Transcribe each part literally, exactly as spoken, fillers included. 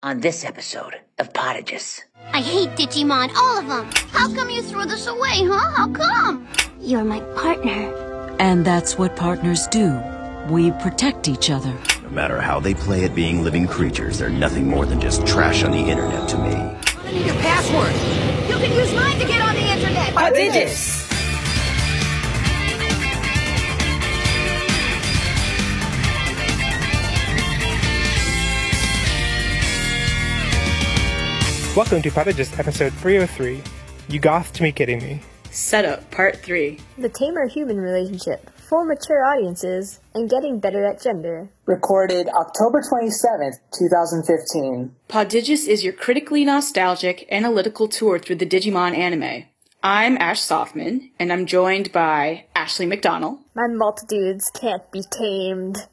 on this episode of Podagus. I hate Digimon, all of them. How come you throw this away, huh? How come? You're my partner. And that's what partners do. We protect each other. No matter how they play at being living creatures, they're nothing more than just trash on the internet to me. I need your password. You can use mine to get on the internet. Podagus. Welcome to Podagus, episode three oh three. You goth to be kidding me. Setup, part three. The tamer human relationship, for mature audiences, and getting better at gender. Recorded October twenty-seventh, twenty fifteen. Podagus is your critically nostalgic, analytical tour through the Digimon anime. I'm Ash Softman, and I'm joined by Ashley McDonald. My multitudes can't be tamed.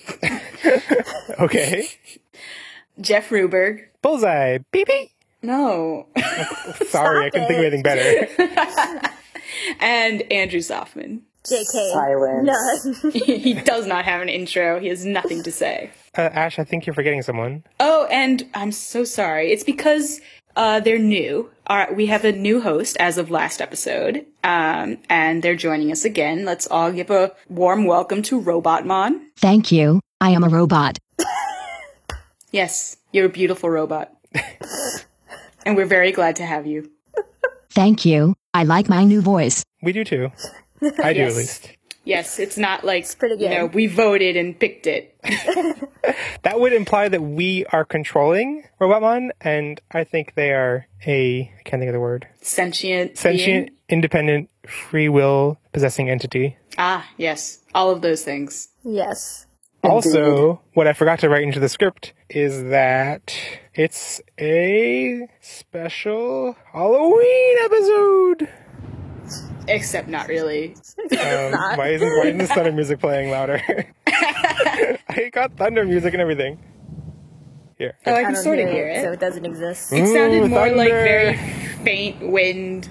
Okay. Jeff Ruberg. Bullseye. Beep beep. No. Sorry, I couldn't think of anything better. And Andrew Softman. J K. Silence. None. He does not have an intro. He has nothing to say. Uh, Ash, I think you're forgetting someone. Oh, and I'm so sorry. It's because uh, they're new. Our, we have a new host as of last episode, um, and they're joining us again. Let's all give a warm welcome to Robotmon. Thank you. I am a robot. Yes, you're a beautiful robot. And we're very glad to have you. Thank you. I like my new voice. We do too. I do, Yes. at least. Yes, it's not like, It's pretty you good. know, we voted and picked it. That would imply that we are controlling Robotmon, and I think they are a, I can't think of the word, Sentient. sentient, being. independent, free will possessing entity. Ah, yes. All of those things. Yes. Also, what I forgot to write into the script is that it's a special Halloween episode. Except not really. Um, why isn't why isn't the thunder music playing louder? I got thunder music and everything. Here. Oh, I I can don't sort of hear hear it, so it. it doesn't exist. It sounded Ooh, more like thunder. very faint wind.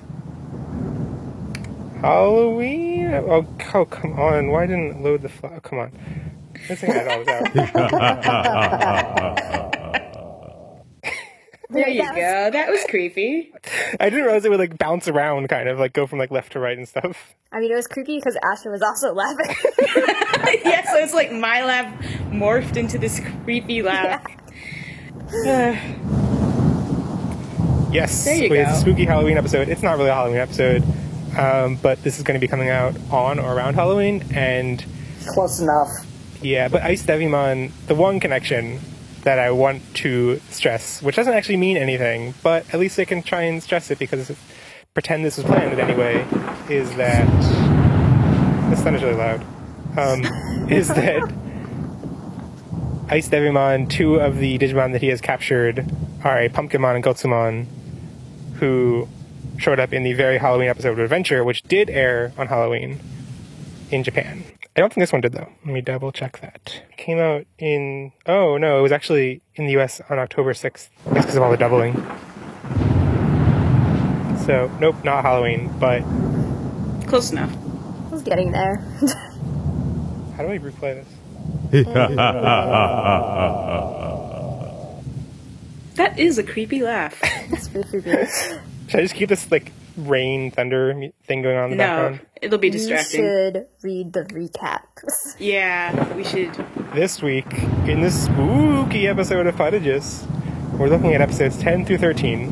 Halloween? Oh, oh, come on. Why didn't it load the file? Oh, come on. This thing had all this out. There you go. That was creepy. I didn't realize it would like bounce around, kind of like go from like left to right and stuff. I mean, it was creepy because Asher was also laughing. Yeah, so it's like my laugh morphed into this creepy laugh. Yes, There you it's go. a spooky Halloween episode. It's not really a Halloween episode, um, but this is going to be coming out on or around Halloween, and Close enough. yeah, but Ice Devimon, the one connection that I want to stress, which doesn't actually mean anything, but at least I can try and stress it because pretend this was planned in any way, is that this thunder's really loud. Um, is that Ice Devimon, two of the Digimon that he has captured are a Pumpkinmon and Gotsumon, who showed up in the very Halloween episode of Adventure, which did air on Halloween in Japan. I don't think this one did, though. Let me double check that. It came out in... Oh, no, it was actually in the U S on October sixth. It's because of all the doubling. So, nope, not Halloween, but... Close enough. I was getting there. How do I replay this? That is a creepy laugh. It's pretty creepy. Should I just keep this, like, rain, thunder mu- thing going on in the No, background? it'll be You distracting. should read the recap. Yeah, we should. This week, in this spooky episode of Podagus, we're looking at episodes ten through thirteen.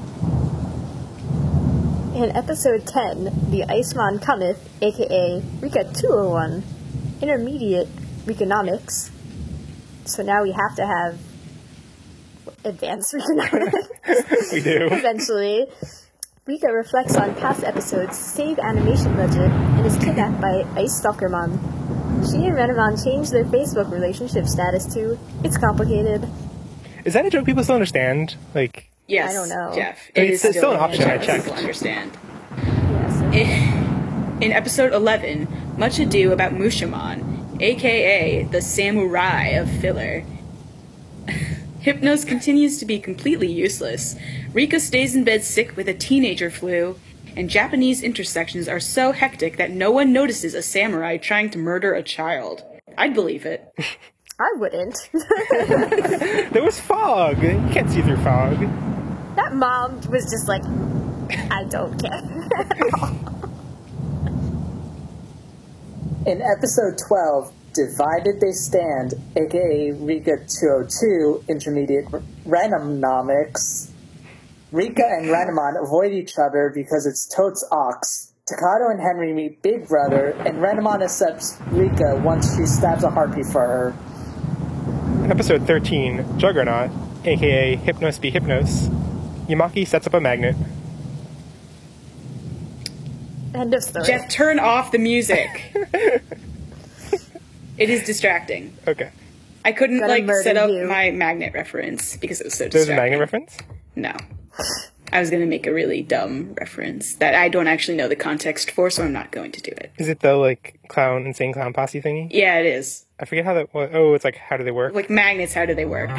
In episode ten, the Icemon cometh, aka Rika two oh one, intermediate Reconomics. So now we have to have advanced Reconomics. We do. Eventually. Rika reflects on past episodes to save animation budget and is kidnapped by Ice Stalkermon. She and Renamon change their Facebook relationship status to It's Complicated. Is that a joke people still understand? Like, Yes, I don't know. Jeff. I mean, It it's is still an a option, I joke checked. people understand. Yes. In, in episode eleven, Much Ado About Mushamon, aka the Samurai of Filler. Hypnos continues to be completely useless. Rika stays in bed sick with a teenager flu, and Japanese intersections are so hectic that no one notices a samurai trying to murder a child. I'd believe it. I wouldn't. There was fog. You can't see through fog. That mom was just like, I don't care. In episode twelve, Divided They Stand, aka Rika two oh two Intermediate Randonomics, Rika and Renamon avoid each other because it's Totes Ox. Takato and Henry meet Big Brother, and Renamon accepts Rika once she stabs a harpy for her. In episode thirteen, Juggernaut, aka Hypnos be Hypnos, Yamaki sets up a magnet. End of story. Jeff, turn off the music. It is distracting. Okay. I couldn't, Gonna like, murder set up you. my magnet reference because it was so There's distracting. a magnet reference? No. I was going to make a really dumb reference that I don't actually know the context for, so I'm not going to do it. Is it the, like, clown, insane clown posse thingy? Yeah, it is. I forget how that was. Oh, it's like, how do they work? Like, magnets, how do they work?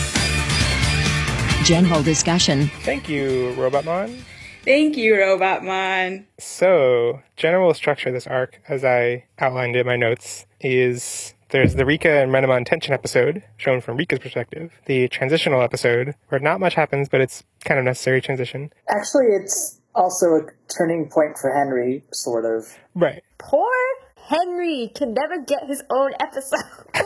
General discussion. Thank you, Robotmon. Thank you, Robotmon. So, general structure of this arc, as I outlined in my notes, is there's the Rika and Renamon tension episode, shown from Rika's perspective. The transitional episode, where not much happens, but it's kind of necessary transition. Actually, it's also a turning point for Henry, sort of. Right. Poor Henry can never get his own episode.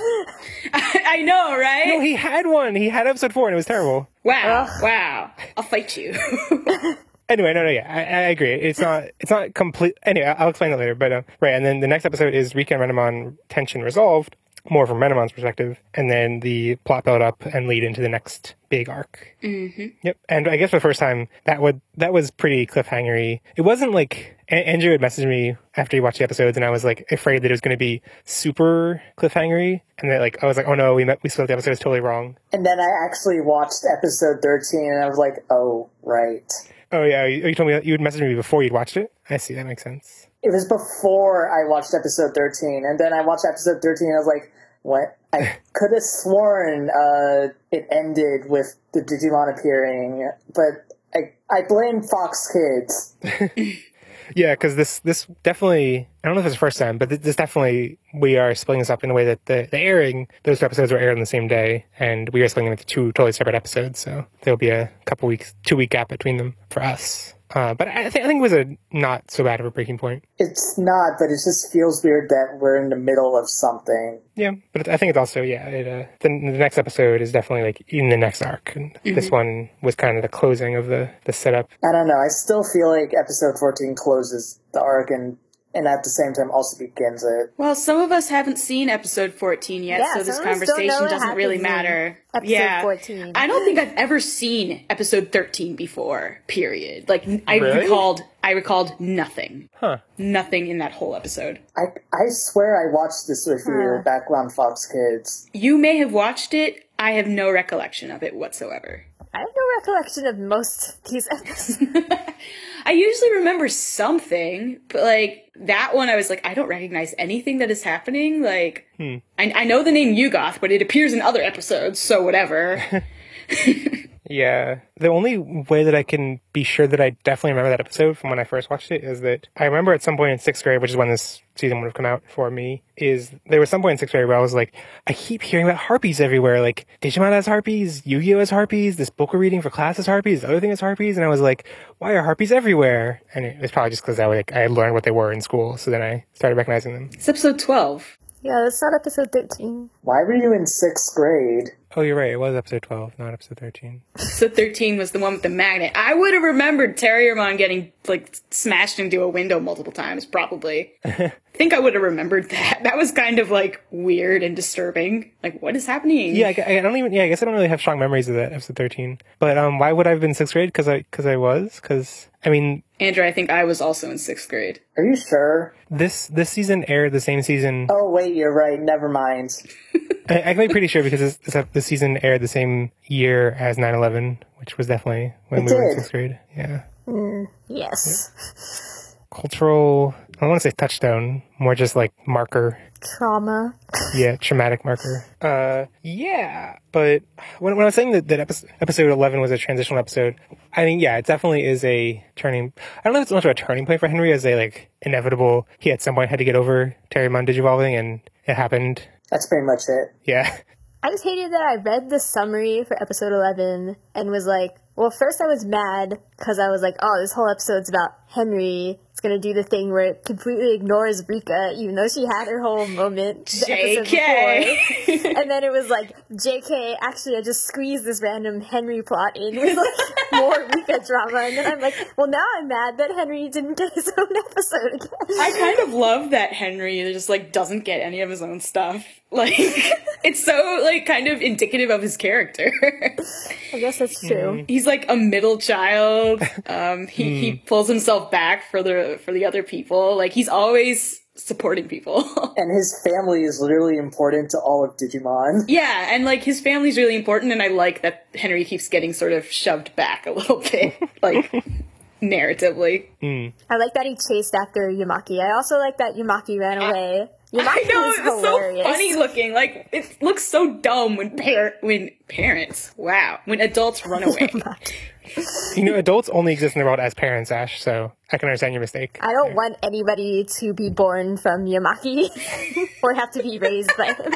I, I know, right? No, he had one. He had episode four, and it was terrible. Wow, wow. I'll fight you. Anyway, no, no, yeah, I, I agree. It's not, it's not complete. Anyway, I'll explain that later. But uh, right, and then the next episode is Rika and Renamon tension resolved, more from Renamon's perspective, and then the plot build up and lead into the next big arc. Mm-hmm. Yep, and I guess for the first time that would that was pretty cliffhangery. It wasn't like a- Andrew had messaged me after he watched the episodes, and I was like afraid that it was going to be super cliffhangery, and that like I was like, oh no, we met, we split the episode, it's totally wrong. And then I actually watched episode thirteen, and I was like, oh, right. Oh yeah, you, you told me that you would message me before you'd watched it. I see, that makes sense. It was before I watched episode thirteen, and then I watched episode thirteen, and I was like, what? I could have sworn uh, it ended with the Digimon appearing, but I I blame Fox Kids. Yeah, because this this definitely, I don't know if it's the first time, but th- this definitely, we are splitting this up in a way that the, the airing, those two episodes were aired on the same day, and we are splitting them into two totally separate episodes, so there'll be a couple weeks, two week gap between them for us. Uh, but I, th- I think it was a not so bad of a breaking point. It's not, but it just feels weird that we're in the middle of something. Yeah, but it, I think it's also, yeah, it, uh, the, the next episode is definitely like in the next arc, and mm-hmm. This one was kind of the closing of the, the setup. I don't know, I still feel like episode fourteen closes the arc and and at the same time also begins it. Well, some of us haven't seen episode fourteen yet, Yeah, so this some of us don't know conversation what doesn't really happens in matter. episode yeah. fourteen. I don't think I've ever seen episode thirteen before, period. Like, I Really? recalled I recalled nothing. Huh. Nothing in that whole episode. I I swear I watched this with you Huh. back on Fox Kids. You may have watched it. I have no recollection of it whatsoever. I have no recollection of most of these episodes. I usually remember something, but like that one, I was like, I don't recognize anything that is happening. Like, Hmm. I, I know the name Yugoth, but it appears in other episodes, so whatever. Yeah. The only way that I can be sure that I definitely remember that episode from when I first watched it is that I remember at some point in sixth grade, which is when this season would have come out for me, is there was some point in sixth grade where I was like, I keep hearing about harpies everywhere. Like, Digimon has harpies, Yu-Gi-Oh has harpies, this book we're reading for class has harpies, the other thing has harpies, and I was like, why are harpies everywhere? And it was probably just because I, like, I had learned what they were in school, so then I started recognizing them. It's episode twelve. Yeah, that's not episode thirteen. Why were you in sixth grade? Oh, you're right, it was episode twelve, not episode thirteen. Episode thirteen was the one with the magnet. I would have remembered Terriermon getting, like, smashed into a window multiple times, probably. I think I would have remembered that. That was kind of, like, weird and disturbing. Like, what is happening? Yeah, I, I don't even, yeah, I guess I don't really have strong memories of that episode thirteen. But um, why would I have been in sixth grade? Because I, cause I was? Because, I mean... Andrew, I think I was also in sixth grade. Are you sure? This this season aired the same season... Oh, wait, you're right. Never mind. I, I can be pretty sure because this, this, this season aired the same year as nine eleven, which was definitely when It we were in did. sixth grade. Yeah. Mm, yes. Cultural, I don't want to say touchstone, more just like marker. Trauma. Yeah, traumatic marker. Uh, yeah, but when, when I was saying that, that episode, episode eleven was a transitional episode, I mean, yeah, it definitely is a turning, I don't know if it's much of a turning point for Henry as a, like, inevitable, he at some point had to get over Terriermon Digivolving, and it happened. That's pretty much it. Yeah. I just hated that I read the summary for episode eleven and was like, well, first I was mad because I was like, oh, this whole episode's about Henry. It's going to do the thing where it completely ignores Rika, even though she had her whole moment the J K. episode before. And then it was like, J K, actually, I just squeezed this random Henry plot in with like more Rika drama. And then I'm like, well, now I'm mad that Henry didn't get his own episode again. I kind of love that Henry just, like, doesn't get any of his own stuff. Like, it's so, like, kind of indicative of his character. I guess that's true. He's, like, a middle child. Um, he, mm. he pulls himself back for the for the other people. Like, he's always supporting people. And his family is literally important to all of Digimon. Yeah, and, like, his family's really important, and I like that Henry keeps getting sort of shoved back a little bit. Like... narratively. Mm. I like that he chased after Yamaki. I also like that Yamaki ran away. Yamaki I know, is it's hilarious. so funny looking. Like, it looks so dumb when par- when parents, wow, when adults run away. You know, adults only exist in the world as parents, Ash, so I can understand your mistake. I don't want anybody to be born from Yamaki or have to be raised by him.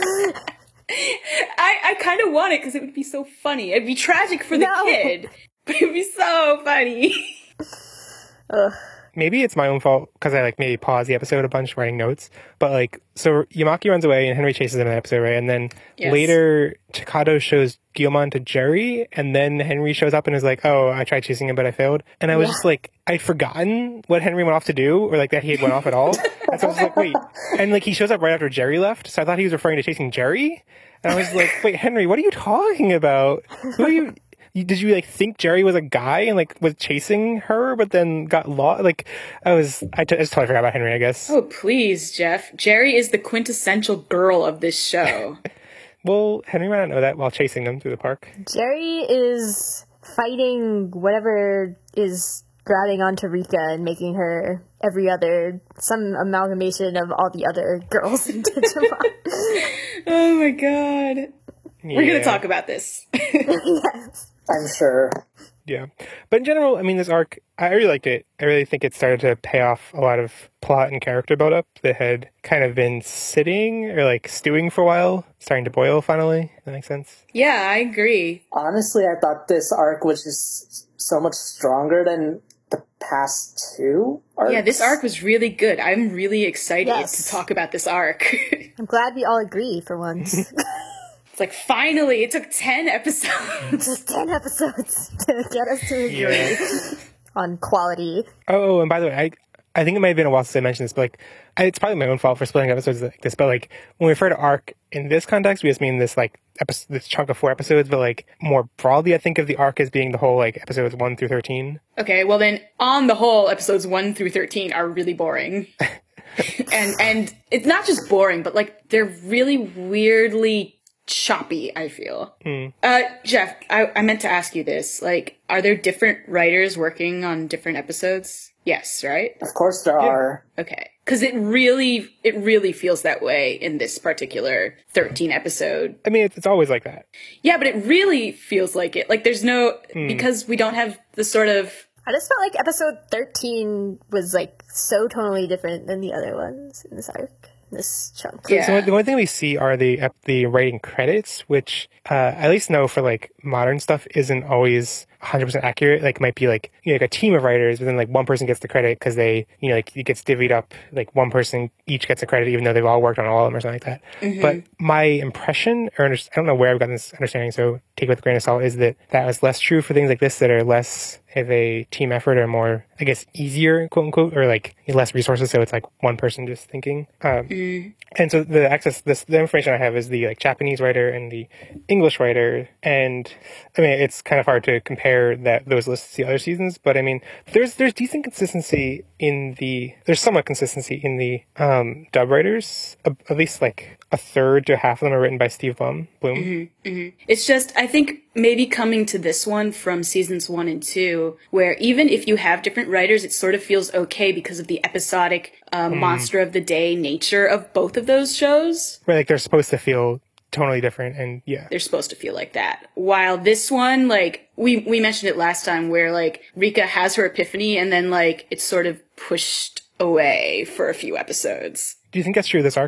I, I kind of want it because it would be so funny. It'd be tragic for the no. kid, but it'd be so funny. Ugh. Maybe it's my own fault because I like maybe pause the episode a bunch writing notes. But like, so Yamaki runs away and Henry chases him in the episode, right? And then yes. later, Chikado shows Guilmon to Jerry, and then Henry shows up and is like, "Oh, I tried chasing him, but I failed." And I was yeah. just like, I'd forgotten what Henry went off to do, or like that he had went off at all. And so I was like, wait, and like he shows up right after Jerry left, so I thought he was referring to chasing Jerry. And I was like, wait, Henry, what are you talking about? Who are you? You, did you like think Jerry was a guy and like was chasing her, but then got lost? Like, I was, I, t- I just totally forgot about Henry, I guess. Oh, please, Jeff. Jerry is the quintessential girl of this show. Well, Henry might not know that while chasing them through the park. Jerry is fighting whatever is grabbing onto Rika and making her every other, some amalgamation of all the other girls in Digimon. Oh my god. Yeah. We're gonna talk about this. Yes. I'm sure. Yeah. But in general, I mean, this arc, I really liked it. I really think it started to pay off a lot of plot and character build-up that had kind of been sitting or, like, stewing for a while, starting to boil, finally. Does that make sense? Yeah, I agree. Honestly, I thought this arc was just so much stronger than the past two arcs. Yeah, this arc was really good. I'm really excited yes. to talk about this arc. I'm glad we all agree for once. It's like, finally, it took ten episodes. Just ten episodes to get us to agree yeah. on quality. Oh, and by the way, I I think it might have been a while since I mentioned this, but like, I, it's probably my own fault for splitting episodes like this, but like, when we refer to arc in this context, we just mean this like, episode, this chunk of four episodes, but like, more broadly, I think of the arc as being the whole like, episodes one through thirteen. Okay, well then, on the whole, episodes one through thirteen are really boring. and and it's not just boring, but like, they're really weirdly choppy, I feel. Mm. Uh, Jeff, I, I meant to ask you this. Like, are there different writers working on different episodes? Yes, right? Of course there yeah. are. Okay. Because it really, it really feels that way in this particular thirteen episode. I mean, it's, it's always like that. Yeah, but it really feels like it. Like, there's no, mm. because we don't have the sort of... I just felt like episode thirteen was, like, so totally different than the other ones in this arc. This chunk. Yeah. So the one thing we see are the the writing credits, which uh, I at least know for like modern stuff isn't always one hundred percent accurate. Like, it might be like, you know, like a team of writers, but then like one person gets the credit because they, you know, like it gets divvied up. Like one person each gets a credit, even though they've all worked on all of them or something like that. Mm-hmm. But my impression, or under- I don't know where I've gotten this understanding, so take it with a grain of salt, is that that was less true for things like this that are less of a team effort or more, I guess, easier, quote unquote, or like less resources. So it's like one person just thinking. Um, mm. And so the access, this, the information I have is the like Japanese writer and the English writer. And I mean, it's kind of hard to compare that those lists to the other seasons, but I mean, there's, there's decent consistency in the, there's somewhat consistency in the, um, dub writers. A, at least like a third to half of them are written by Steve Blum. Bloom. Mm-hmm, mm-hmm. It's just, I think maybe coming to this one from seasons one and two, where even if you have different writers, it sort of feels okay because of the episodic uh, mm. monster of the day nature of both of those shows. Right, like they're supposed to feel totally different, and yeah. They're supposed to feel like that. While this one, like, we, we mentioned it last time, where, like, Rika has her epiphany, and then, like, it's sort of pushed away for a few episodes. Do you think that's true of this arc?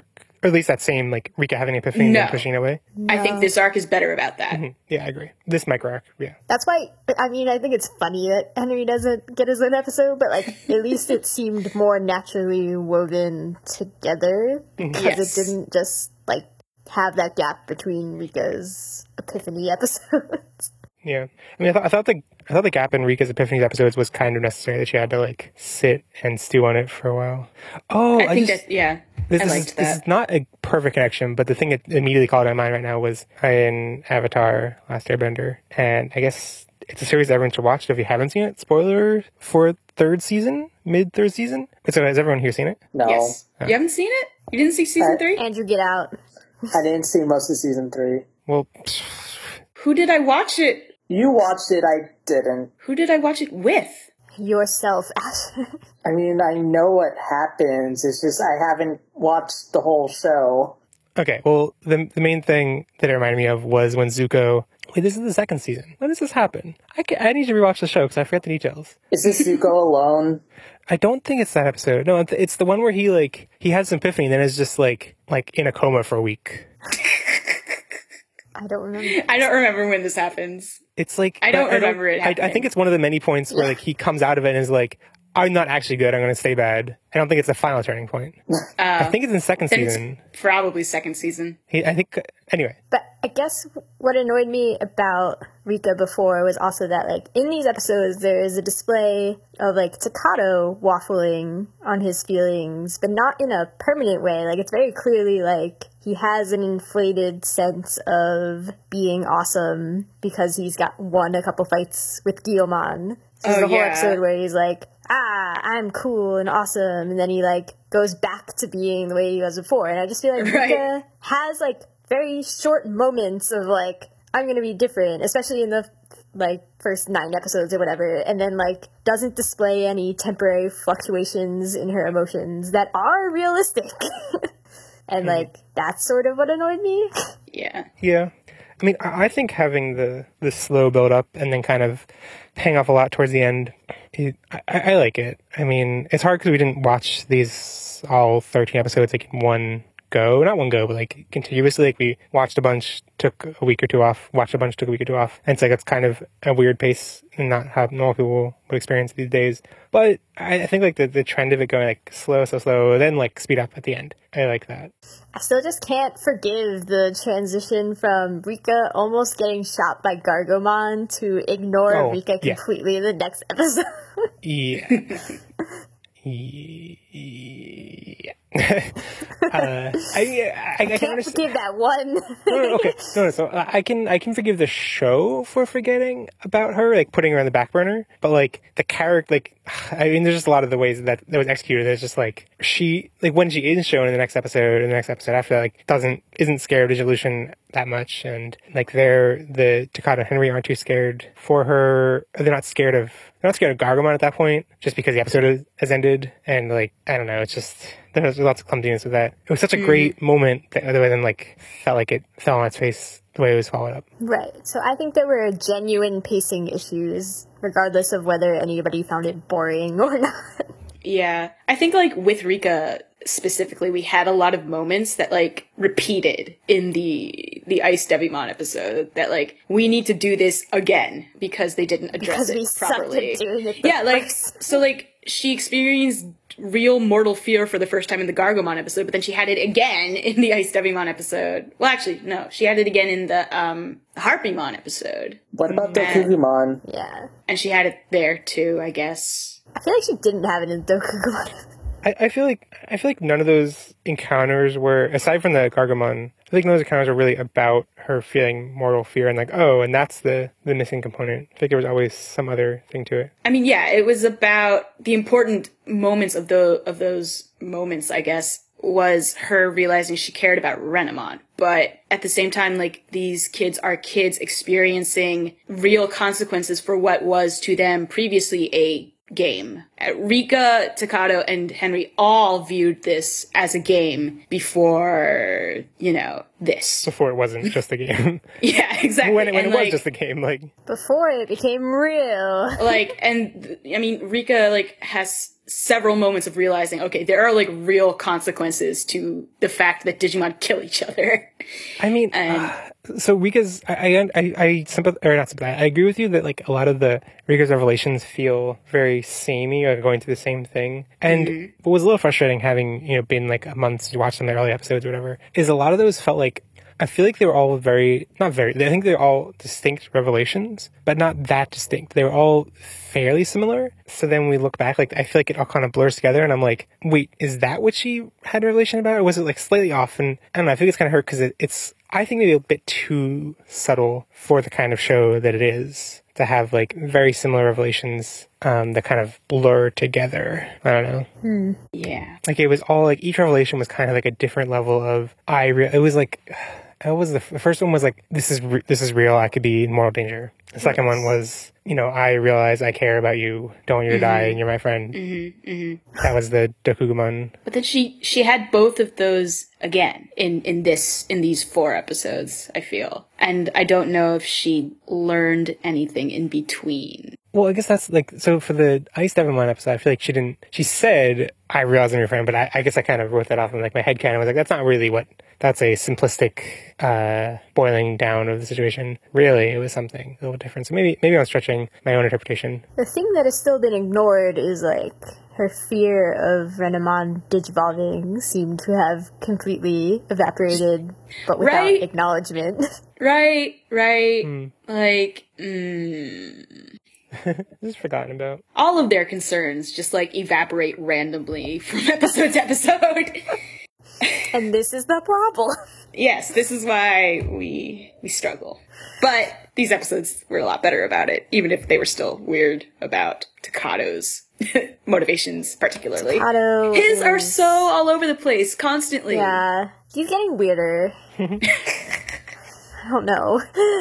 Or at least that same, like, Rika having an epiphany No. and pushing it away. I think this arc is better about that. Mhm. Yeah, I agree. This micro arc, yeah. That's why, I mean, I think it's funny that Henry doesn't get his own episode, but, like, at least it seemed more naturally woven together because Yes. it didn't just, like, have that gap between Rika's epiphany episodes. Yeah. I mean, I, th- I thought the I thought the gap in Rika's Epiphany episodes was kind of necessary, that she had to, like, sit and stew on it for a while. Oh, I I, think just... that, yeah, This, I is, liked this that. is not a perfect connection, but the thing that immediately called to my mind right now was in Avatar: Last Airbender, and I guess it's a series everyone should watch if you haven't seen it. Spoiler for third season, mid third season. So has everyone here seen it? No. Yes. You haven't seen it? You didn't see season I- three? Andrew, get out. I didn't see most of season three. Well, Who did I watch it? You watched it, I didn't. Who did I watch it with? Yourself, Asher. I mean, I know what happens, it's just I haven't watched the whole show. okay. Well, the the main thing that it reminded me of was when Zuko. Wait, this is the second season. When does this happen? I, ca- I need to rewatch the show because I forget the details. Is this Zuko alone? I don't think it's that episode. No, it's- it's the one where he like he has an epiphany and then is just like like in a coma for a week. I don't remember. I don't remember when this happens. It's like I don't remember it I, I happening. think it's one of the many points where like he comes out of it and is like, "I'm not actually good. I'm going to stay bad." I don't think it's the final turning point. I think it's in second Then season. it's probably second season. He, I think anyway. But I guess what annoyed me about Rika before was also that, like, in these episodes, there is a display of, like, Takato waffling on his feelings, but not in a permanent way. Like, it's very clearly, like, he has an inflated sense of being awesome because he's got won a couple fights with Guilliman. So there's Oh, a whole yeah. episode where he's like, ah, I'm cool and awesome, and then he, like, goes back to being the way he was before. And I just feel like Right. Rika has, like, very short moments of, like, I'm gonna be different, especially in the, like, first nine episodes or whatever, and then, like, doesn't display any temporary fluctuations in her emotions that are realistic. And, like, that's sort of what annoyed me. Yeah. Yeah. I mean, I I think having the, the slow build up and then kind of paying off a lot towards the end, it, I, I like it. I mean, it's hard because we didn't watch these all thirteen episodes like in one go. Not one go, but like continuously. Like we watched a bunch, took a week or two off, watched a bunch, took a week or two off. And it's like it's kind of a weird pace and not how normal people would experience these days. But I, I think like the, the trend of it going like slow, so slow, then like speed up at the end. I like that. I still just can't forgive the transition from Rika almost getting shot by Gargomon to ignore Oh, Rika yeah. completely in the next episode. Yeah. yeah. uh, I, I, I, can Can't understand. forgive that one. No, no, okay. No, no, so I can I can forgive the show for forgetting about her, like putting her on the back burner. But like the character, like I mean, there's just a lot of the ways that that was executed. It's just like she, like when she is shown in the next episode, in the next episode after, like doesn't isn't scared of Digivolution that much, and like they're the Takata and Henry aren't too scared for her. They're not scared of they're not scared of Gargomon at that point, just because the episode has, has ended, and like I don't know, it's just. There's lots of clumsiness with that. It was such a great moment that otherwise then like felt like it fell on its face the way it was followed up. Right. So I think there were genuine pacing issues, regardless of whether anybody found it boring or not. Yeah. I think, like, with Rika specifically, we had a lot of moments that, like, repeated in the the Ice Devimon episode. That, like, we need to do this again because they didn't address Because we it sucked at properly. doing it the Yeah, like, first. so, like, she experienced real mortal fear for the first time in the Gargomon episode, but then she had it again in the Ice Devimon episode. Well, actually, no, she had it again in the um Harpymon episode. What about the And- Kugumon? Yeah. And she had it there too, I guess. I feel like she didn't have it in Dokugumon. I, I feel like I feel like none of those encounters were, aside from the Gargomon, I think none of those encounters were really about her feeling mortal fear and like, oh, and that's the, the missing component. I think there was always some other thing to it. I mean, yeah, it was about the important moments of the of those moments, I guess, was her realizing she cared about Renamon. But at the same time, like, these kids are kids experiencing real consequences for what was to them previously a game. Uh, Rika, Takato, and Henry all viewed this as a game before, you know, this. Before it wasn't just a game. Yeah, exactly. when it, when And, it like, was just a game, like Before it became real. like, and I mean, Rika like has several moments of realizing, okay, there are like real consequences to the fact that Digimon kill each other. I mean, and uh, so Rika's, I, I, I, I sympathize, or not sympathize, I agree with you that like a lot of the Rika's revelations feel very samey, or going through the same thing. And mm-hmm. what was a little frustrating, having, you know, been like a month to watch some of the early episodes or whatever, is a lot of those felt like, I feel like they were all very, not very, I think they're all distinct revelations, but not that distinct. They were all fairly similar. So then we look back, like, I feel like it all kind of blurs together, and I'm like, wait, is that what she had a revelation about? Or was it, like, slightly off? And I don't know, I think it's kind of hurt because it, it's, I think maybe a bit too subtle for the kind of show that it is, to have, like, very similar revelations um, that kind of blur together. I don't know. Hmm. Yeah. Like, it was all, like, each revelation was kind of, like, a different level of, I, re- it was, like... It was the, the first one was like, this is re- this is real, I could be in mortal danger. The second yes. one was, you know, I realize I care about you, don't want you to mm-hmm. die, and you're my friend. Mm-hmm, mm-hmm. That was the Dokugumon. But then she she had both of those again in, in this in these four episodes, I feel. And I don't know if she learned anything in between. Well, I guess that's like, so for the Ice Devimon episode, I feel like she didn't, she said, I realize I'm your friend, but I, I guess I kind of wrote that off in like my head canon. I was like, that's not really what, that's a simplistic, uh, boiling down of the situation. Really, it was something a little different. So maybe, maybe I'm stretching my own interpretation. The thing that has still been ignored is like, her fear of Renamon digivolving seemed to have completely evaporated, but without right? acknowledgement. Right, right. Mm. Like, mm. Just forgotten about. All of their concerns just like evaporate randomly from episode to episode. And this is the problem. Yes, this is why we we struggle. But these episodes were a lot better about it, even if they were still weird about Takado's motivations, particularly. Takato His is... are so all over the place, constantly. Yeah, he's getting weirder. I don't know.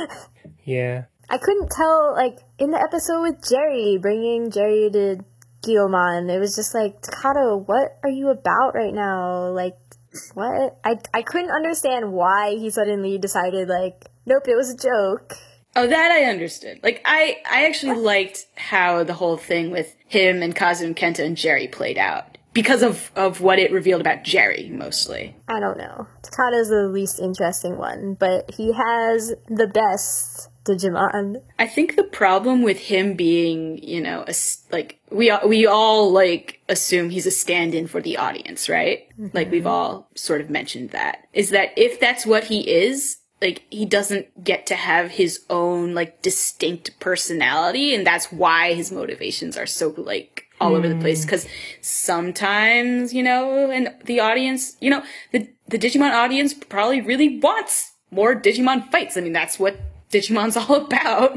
Yeah. I couldn't tell, like, in the episode with Jerry, bringing Jerry to Guillaumon, it was just like, Takato, what are you about right now? Like, what? I, I couldn't understand why he suddenly decided, like, nope, it was a joke. Oh, that I understood. Like, I, I actually liked how the whole thing with him and Kazuma, Kenta, and Jerry played out. Because of, of what it revealed about Jerry, mostly. I don't know. Takato's the least interesting one, but he has the best Digimon. I think the problem with him being, you know, a, like, we, we all, like, assume he's a stand-in for the audience, right? Mm-hmm. Like, we've all sort of mentioned that. Is that if that's what he is, like, he doesn't get to have his own, like, distinct personality, and that's why his motivations are so, like, all mm. over the place. Because sometimes, you know, and the audience, you know, the, the Digimon audience probably really wants more Digimon fights. I mean, that's what Digimon's all about.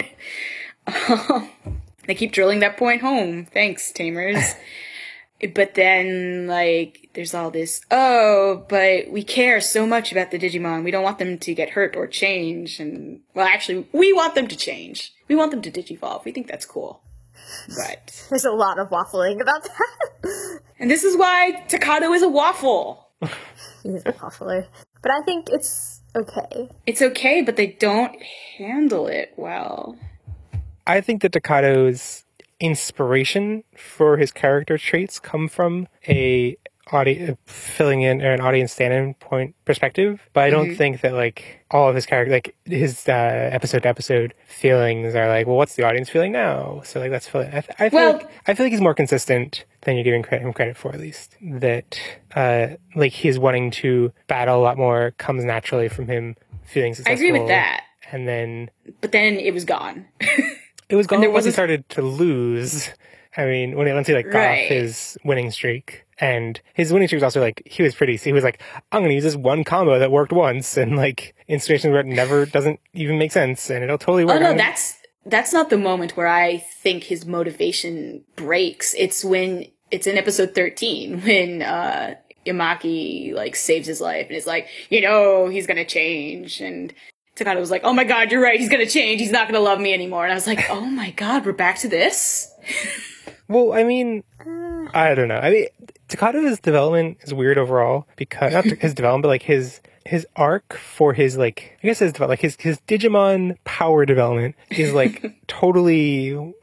Um, they keep drilling that point home. Thanks, Tamers. But then, like, there's all this, oh, but we care so much about the Digimon. We don't want them to get hurt or change. And, well, actually, we want them to change. We want them to digivolve. We think that's cool. But there's a lot of waffling about that. And this is why Takato is a waffle. He's a waffler. But I think it's okay. It's okay, but they don't handle it well. I think that Takato's inspiration for his character traits come from a audience filling in or an audience stand-in point perspective, but I don't mm-hmm. think that like all of his character, like his uh, episode to episode feelings are like, well, what's the audience feeling now? So like let's fill it. I, th- I feel well, like I feel like he's more consistent than you're giving credit, him credit for, at least. That uh, like his wanting to battle a lot more comes naturally from him feeling successful. I agree with that. And then, but then it was gone. It was gone once he started to lose. I mean, when he, once he like got right. off his winning streak. And his winning streak was also like, he was pretty, he was like, I'm going to use this one combo that worked once, and like, in situations where it never doesn't even make sense, and it'll totally work. Oh no, out. that's, that's not the moment where I think his motivation breaks. It's when, it's in episode thirteen, when, uh, Imaki, like, saves his life, and it's like, you know, he's gonna change, and Takato was like, oh my god, you're right, he's gonna change, he's not gonna love me anymore, and I was like, oh my god, we're back to this? Well, I mean, I don't know. I mean, Takato's development is weird overall, because, not his development, but like his, his arc for his, like, I guess his, like his, his Digimon power development is like totally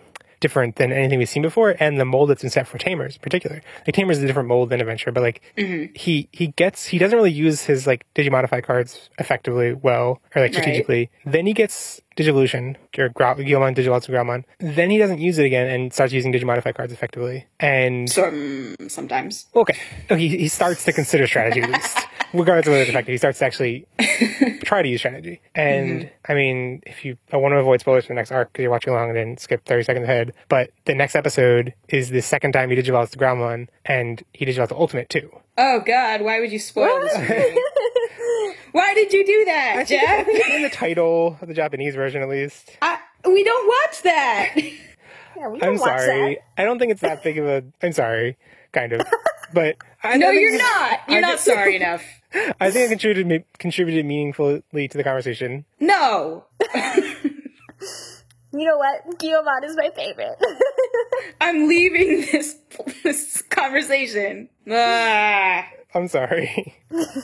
different than anything we've seen before, and the mold that's been set for Tamers in particular. Like, Tamers is a different mold than Adventure, but like, mm-hmm. he he gets, he doesn't really use his like Digimodify cards effectively well, or like strategically. Right. Then he gets Digivolution, or Gra- Guilmon, Digivolts, and Growlmon. Then he doesn't use it again and starts using Digimodify cards effectively. And so, um, sometimes. Okay. Oh, he, he starts to consider strategy at least. Regardless of whether it's effective, he starts to actually try to use strategy. And, mm-hmm. I mean, if you, I want to avoid spoilers for the next arc because you're watching along and then skip thirty seconds ahead, but the next episode is the second time he Digivolts the Growlmon, and he Digivolts the Ultimate too. Oh, God, why would you spoil this for me? Why did you do that, I Jeff? Think in the title, the Japanese version at least. I, we don't watch that. Yeah, we don't I'm watch sorry. That. I don't think it's that big of a, I'm sorry, kind of. But I No, I you're not. You're I not sorry enough. I think I contributed contributed meaningfully to the conversation. No. You know what? Guilmon is my favorite. I'm leaving this this conversation. Ah. I'm sorry.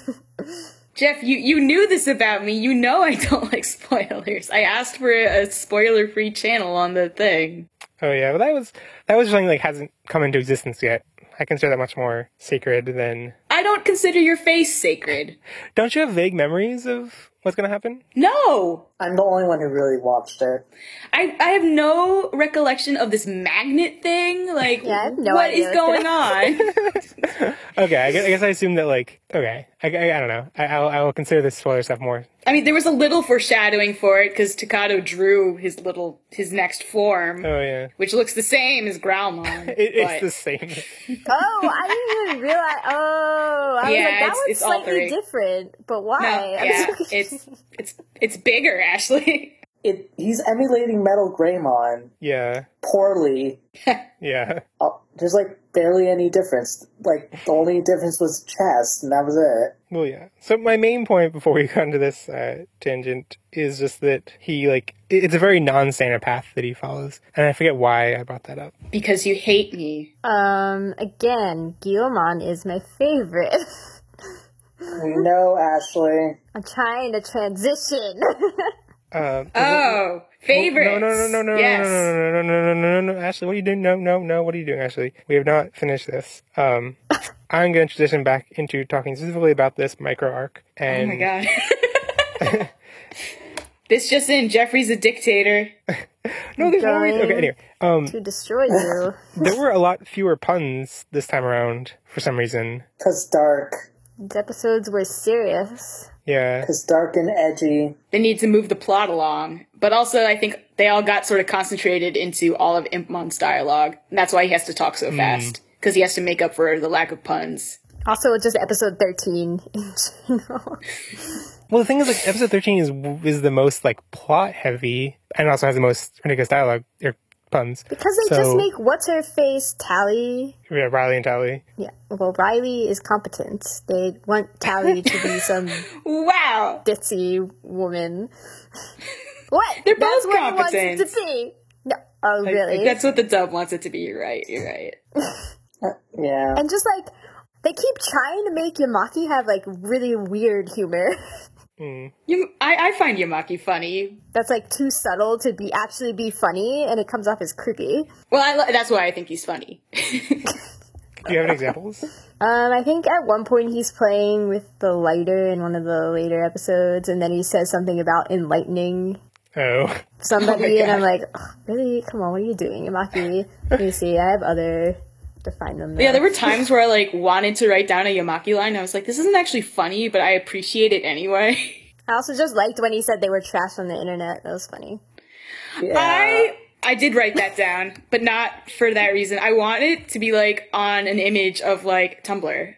Jeff, you, you knew this about me. You know I don't like spoilers. I asked for a, a spoiler-free channel on the thing. Oh yeah, well that was that was something that like, hasn't come into existence yet. I consider that much more sacred than... I don't consider your face sacred. Don't you have vague memories of what's going to happen? No! I'm the only one who really watched it. I, I have no recollection of this magnet thing. Like, yeah, I have no what idea is going on? Okay, I guess, I guess I assume that, like, okay, I, I, I don't know. I, I'll, I will consider this spoiler stuff more. I mean, there was a little foreshadowing for it, because Takato drew his little, his next form. Oh, yeah. Which looks the same as Growlmon. it, it's but... the same. Oh, I didn't even realize. Oh, I yeah, was like, that it's, one's it's slightly different, but why? No, yeah, it's, it's, it's bigger, Ashley. It, he's emulating Metal Greymon. Yeah. Poorly. Yeah. Uh, there's, like, barely any difference. Like, the only difference was chest, and that was it. Well, yeah. So my main point before we go into this uh, tangent is just that he, like, it's a very non-standard path that he follows. And I forget why I brought that up. Because you hate me. Um, again, Guilmon is my favorite. We know, Ashley. I'm trying to transition. Uh, oh, favorites. No, no, no, no, no, yes. no, no, no, no, no, no, no, no, Ashley, what are you doing? No, no, no, what are you doing, Ashley? We have not finished this. Um, I'm going to transition back into talking specifically about this micro arc. And oh my god. This just in, Jeffrey's a dictator. No, there's no reason. Okay, anyway. Um, to destroy you. There were a lot fewer puns this time around, for some reason. Because dark. These episodes were serious. Yeah. Because dark and edgy. They need to move the plot along. But also, I think they all got sort of concentrated into all of Impmon's dialogue. And that's why he has to talk so mm. fast. Because he has to make up for the lack of puns. Also, just episode thirteen in general. Well, the thing is, like, episode thirteen is is the most, like, plot-heavy, and also has the most ridiculous dialogue, or puns. Because they so, just make what's-her-face Tally. Yeah, Riley and Tally. Yeah, well, Riley is competent. They want Tally to be some... wow! ...ditzy woman. What? They're That's both what competent. He wants it to be. No. Oh, really? I, that's what the dub wants it to be. You're right. You're right. uh, yeah. And just, like, they keep trying to make Yamaki have, like, really weird humor. Mm. You, I, I find Yamaki funny. That's, like, too subtle to be actually be funny, and it comes off as creepy. Well, I, that's why I think he's funny. Do you have any examples? Um, I think at one point he's playing with the lighter in one of the later episodes, and then he says something about enlightening oh. somebody, oh and I'm like, oh, really? Come on, what are you doing, Yamaki? Let me see, I have other... to find them. There. Yeah, there were times where I like wanted to write down a Yamaki line. I was like, this isn't actually funny, but I appreciate it anyway. I also just liked when he said they were trash on the internet. That was funny. Yeah. I I did write that down, but not for that reason. I want it to be like on an image of like Tumblr.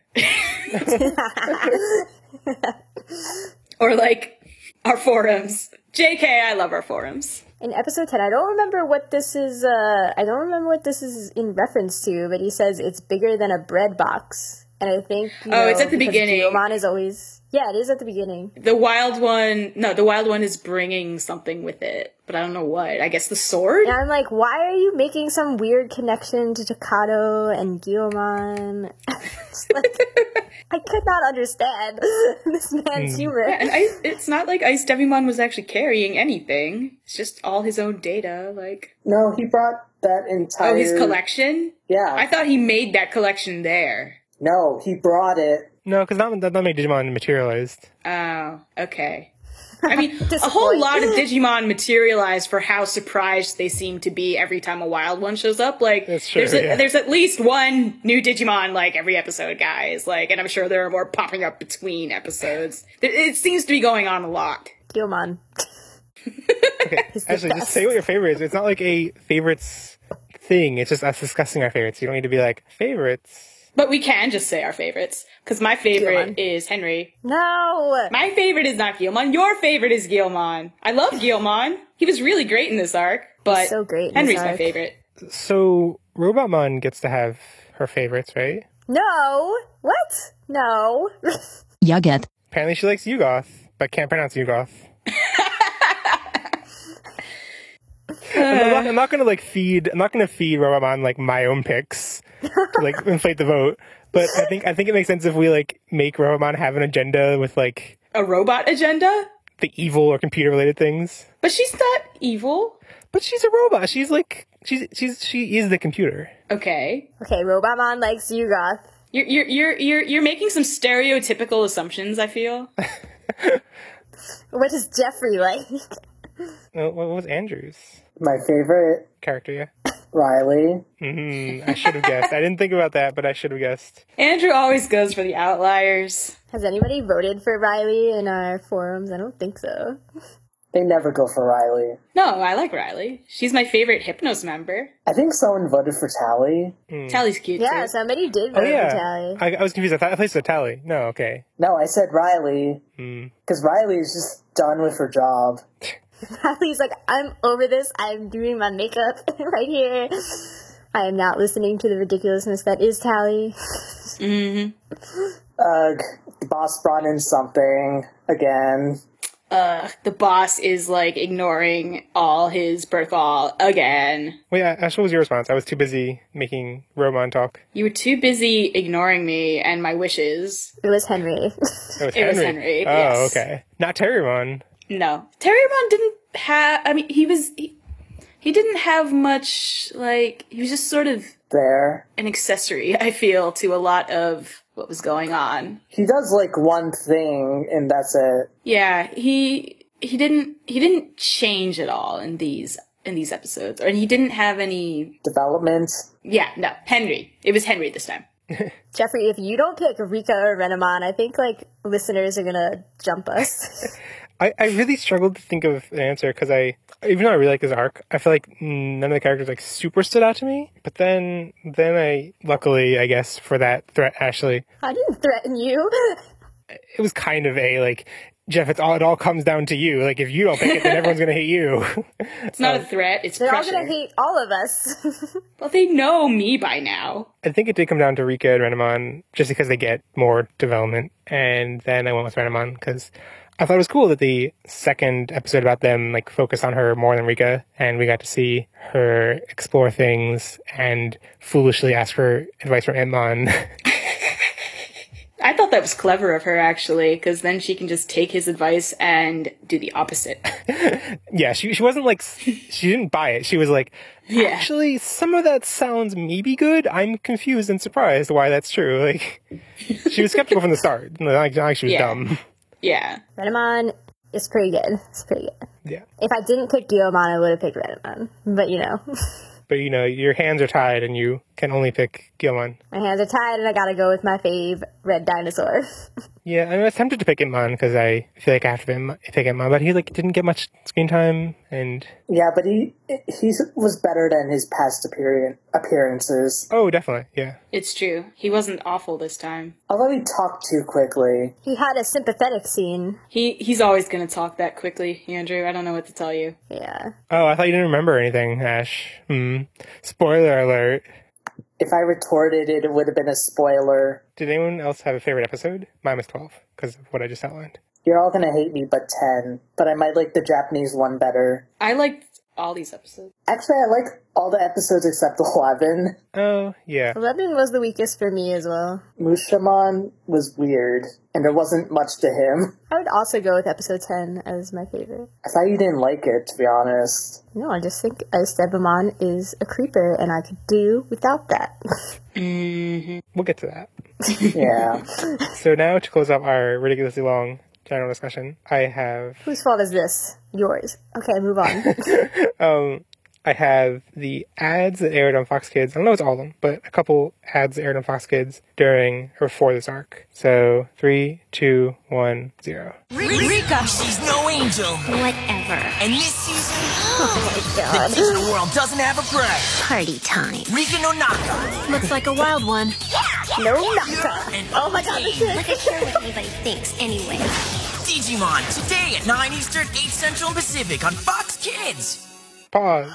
Or like our forums. J K, I love our forums. In episode ten, I don't remember what this is, uh, I don't remember what this is in reference to, but he says it's bigger than a bread box. And I think, you Oh, know, it's at the because beginning. Guilmon is always... Yeah, it is at the beginning. The wild one, no, the wild one is bringing something with it, but I don't know what. I guess the sword? And I'm like, why are you making some weird connection to Takato and Guilmon? like, I could not understand this man's Mm. humor. Yeah, and I, it's not like Ice Devimon was actually carrying anything. It's just all his own data, like... No, he brought that entire... Oh, his collection? Yeah. I thought he made that collection there. No, he brought it. No, because that, that, that made Digimon materialized. Oh, okay. I mean, a whole lot of Digimon materialize for how surprised they seem to be every time a wild one shows up. Like, That's true, there's, a, yeah. there's at least one new Digimon, like, every episode, guys. Like, and I'm sure there are more popping up between episodes. It, it seems to be going on a lot. Guilmon. Okay, actually, just say what your favorite is. It's not like a favorites thing. It's just us discussing our favorites. You don't need to be like, favorites. But we can just say our favorites. Because my favorite Guilmon. is Henry. No! My favorite is not Guilmon. Your favorite is Guilmon. I love Guilmon. He was really great in this arc. But So great in Henry's this my arc. favorite. So, Robotmon gets to have her favorites, right? No! What? No. Yuget. Apparently she likes Yugoth, but can't pronounce Yugoth. I'm not, I'm not gonna like feed. I'm not gonna feed Robotmon like my own picks to like inflate the vote. But I think I think it makes sense if we like make Robotmon have an agenda with like A robot agenda? the evil or computer related things. But she's not evil. But she's a robot. She's like she's she's she is the computer. Okay. Okay, Robotmon likes Yugoth. You're you're you're you're you're making some stereotypical assumptions, I feel. What does Jeffrey like? Uh, what was Andrew's My favorite, character? Yeah. Riley. Mm-hmm. I should have guessed. I didn't think about that, but I should have guessed. Andrew always goes for the outliers. Has anybody voted for Riley in our forums? I don't think so. They never go for Riley. No, I like Riley. She's my favorite Hypnos member. I think someone voted for Tally. Tally's cute Yeah, too. somebody did Oh vote for yeah, Tally. I, I was confused. I thought I thought you said Tally. No, okay. No, I said Riley. Mm. Because Riley is just done with her job. Riley's like, I'm over this. I'm doing my makeup right here. I am not listening to the ridiculousness that is Tally. Mm-hmm. Ugh, the boss brought in something again. Uh, the boss is like ignoring all his protocol again. Well, yeah, Ash, what was your response? I was too busy making Romon talk. You were too busy ignoring me and my wishes. It was Henry. It was It Henry. was Henry, Oh, yes. okay. Not Terriermon. No. Terriermon didn't have, I mean, he was, he, he didn't have much, like, he was just sort of There. an accessory, I feel, to a lot of what was going on. He does like one thing and that's it. Yeah, he, he didn't, he didn't change at all in these, in these episodes. Or he didn't have any, Development. yeah, no, Henry. It was Henry this time. Jeffrey, if you don't pick Rika or Renamon, I think, like, listeners are gonna jump us. I, I really struggled to think of an answer because I, even though I really like this arc, I feel like none of the characters like super stood out to me. But then, then I, luckily, I guess, for that threat, Ashley, I didn't threaten you. it was kind of a like, Jeff, it's all, it all comes down to you. Like, if you don't pick it, then everyone's gonna hate you. It's not a threat, it's They're pressure. all gonna hate all of us. Well, they know me by now. I think it did come down to Rika and Renamon just because they get more development. And then I went with Renamon because I thought it was cool that the second episode about them like focused on her more than Rika, and we got to see her explore things and foolishly ask for advice from Entmon. I thought that was clever of her, actually, because then she can just take his advice and do the opposite. Yeah, she she wasn't like, she didn't buy it. She was like, Yeah. actually, some of that sounds maybe good. I'm confused and surprised why that's true. Like, she was skeptical from the start. Like, not like she was Yeah. dumb. Yeah. Renamon is pretty good. It's pretty good. Yeah. If I didn't pick Guilmon, I would have picked Renamon. But, you know. But, you know, your hands are tied and you can only pick Guilmon. My hands are tied and I gotta go with my fave, Red Dinosaur. Yeah, I, mean, I was tempted to pick Entmon because I feel like I have to pick Entmon, but he like didn't get much screen time, and Yeah, but he he was better than his past appearance, appearances. oh, definitely, yeah. It's true. He wasn't awful this time. Although he talked too quickly. He had a sympathetic scene. He He's always going to talk that quickly, Andrew. I don't know what to tell you. Yeah. Oh, I thought you didn't remember anything, Ash. Hmm. Spoiler alert. If I retorted it, it would have been a spoiler. Did anyone else have a favorite episode? Mine was twelve, because of what I just outlined. You're all gonna hate me, but ten. But I might like the Japanese one better. I liked all these episodes. Actually, I like all the episodes except eleven. Oh, yeah. eleven was the weakest for me as well. Mushamon was weird, and there wasn't much to him. I would also go with episode ten as my favorite. I thought you didn't like it, to be honest. No, I just think Ice Devimon is a creeper, and I could do without that. Mm-hmm. We'll get to that. Yeah. So now, to close up our ridiculously long general discussion, I have... Whose fault is this? Yours. Okay, move on. um, I have the ads that aired on Fox Kids. I don't know if it's all of them, but a couple ads that aired on Fox Kids during or for this arc. So, three, two, one, zero. Rika, she's no angel. Whatever. And this season, Oh my god. the digital world doesn't have a bride. Party time. Rika no Naka. Looks like a wild one. No Naka. And Oh my god, this Look, I care what anybody thinks anyway. Digimon, today at nine Eastern, eight Central and Pacific on Fox Kids. Pause.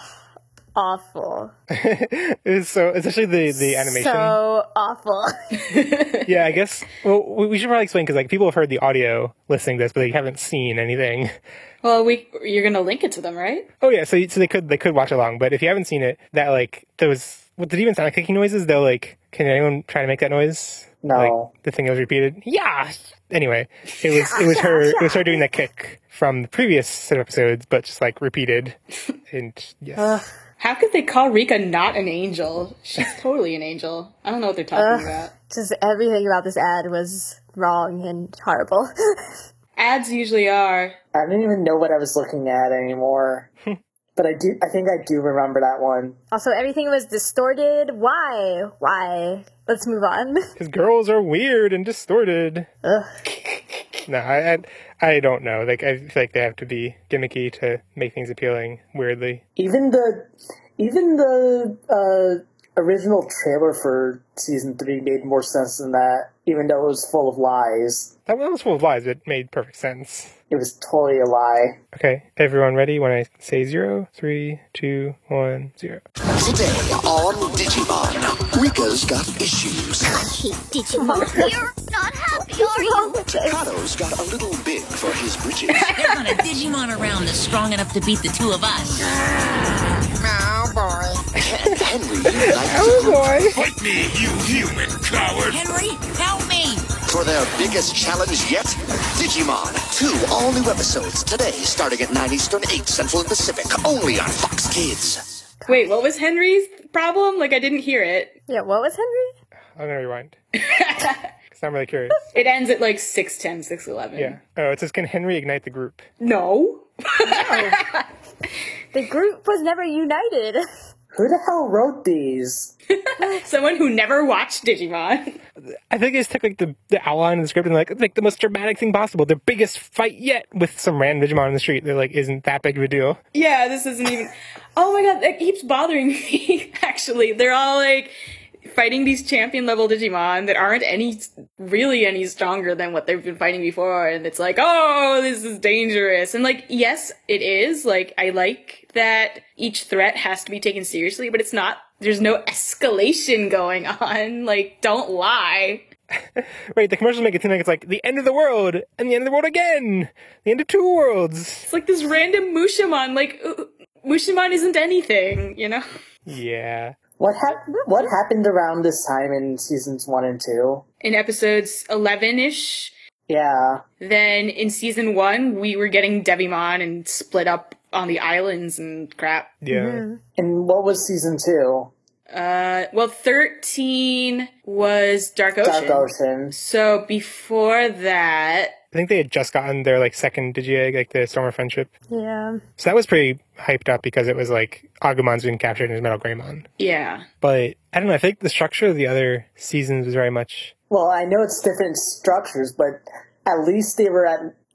Awful. It was so, especially the, the animation. So awful. Yeah, I guess, well, we we should probably explain, because like, people have heard the audio listening to this, but they haven't seen anything. Well, we you're gonna link it to them, right? Oh yeah, so so they could they could watch along, but if you haven't seen it, that like, those, what did even sound like clicking noises? They'll like, can anyone try to make that noise? No. Like, the thing that was repeated? Yeah! Anyway, it was, it was her, it was her doing that kick from the previous set of episodes, but just like, repeated. And, yes. Ugh. How could they call Rika not an angel? She's totally an angel. I don't know what they're talking Ugh. about. Just everything about this ad was wrong and horrible. Ads usually are. I don't even know what I was looking at anymore. But I do. I think I do remember that one. Also, everything was distorted. Why? Why? Let's move on. Because girls are weird and distorted. Ugh. No, I, I I don't know. Like, I feel like they have to be gimmicky to make things appealing weirdly. Even the, even the uh, original trailer for season three made more sense than that. Even though it was full of lies, That one was full of lies. It made perfect sense. it was totally a lie. Okay, everyone ready when I say zero? Three, two, one, zero. Today on Digimon, Rika's got issues. I hate Digimon. You're not happy, are you? Kato's got a little big for his britches. There's not a Digimon around that's strong enough to beat the two of us. Oh boy. And Henry likes to group boy! Fight me, you human coward! Henry, help me! for their biggest challenge yet, Digimon. Two all-new episodes today, starting at nine Eastern, eight Central and Pacific, only on Fox Kids. Wait, what was Henry's problem? Like, I didn't hear it. Yeah, what was Henry? I'm gonna rewind. Because I'm really curious. It ends at like six ten, six eleven. Yeah. Oh, it says, can Henry ignite the group? No. No. The group was never united. Who the hell wrote these? Someone who never watched Digimon. I think they just took like the, the outline of the script and like, like the most dramatic thing possible. Their biggest fight yet with some random Digimon on the street. They're like, isn't that big of a deal? Yeah, this isn't even... Oh my god, that keeps bothering me, actually. They're all like fighting these champion level Digimon that aren't any, really any stronger than what they've been fighting before. And it's like, oh, this is dangerous. And like, yes, it is. Like, I like that each threat has to be taken seriously, but it's not, there's no escalation going on. Like, don't lie. Right, the commercials make it seem like it's like the end of the world, and the end of the world again, the end of two worlds. It's like this random Mushamon, like, uh, Mushamon isn't anything, you know? Yeah. What hap- What happened around this time in seasons one and two? In episodes eleven-ish, Yeah. then in season one, we were getting Devimon and split up on the islands and crap. Yeah. Mm-hmm. And what was season two? Uh, well, thirteen was Dark Ocean. Dark Ocean. So before that, I think they had just gotten their like second Digi-Egg, like the Storm of Friendship. Yeah. So that was pretty hyped up because it was like Agumon's being captured in his Metal Greymon. yeah. But I don't know, I think the structure of the other seasons was very much... Well, I know it's different structures, but at least they were at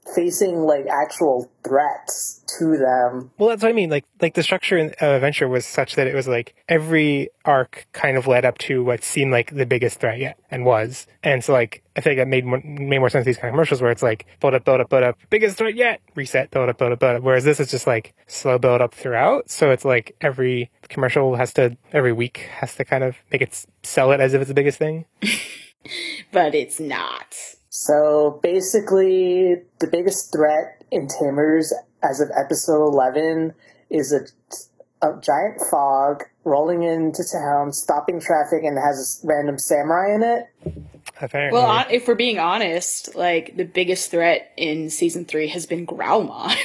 facing like actual threats to them. Well, that's what I mean. Like, like the structure of Adventure was such that it was like every arc kind of led up to what seemed like the biggest threat yet, and was. And so, like, I think that made more, made more sense. These kind of commercials where it's like build up, build up, build up, biggest threat yet, reset, build up, build up, build up. Whereas this is just like slow build up throughout. So it's like every commercial has to, every week has to kind of make it sell it as if it's the biggest thing. But it's not. So basically, the biggest threat in Tamers as of episode eleven is a, a giant fog rolling into town, stopping traffic, and has a random samurai in it. Apparently. Well, on, if we're being honest, like, the biggest threat in season three has been Growlmon.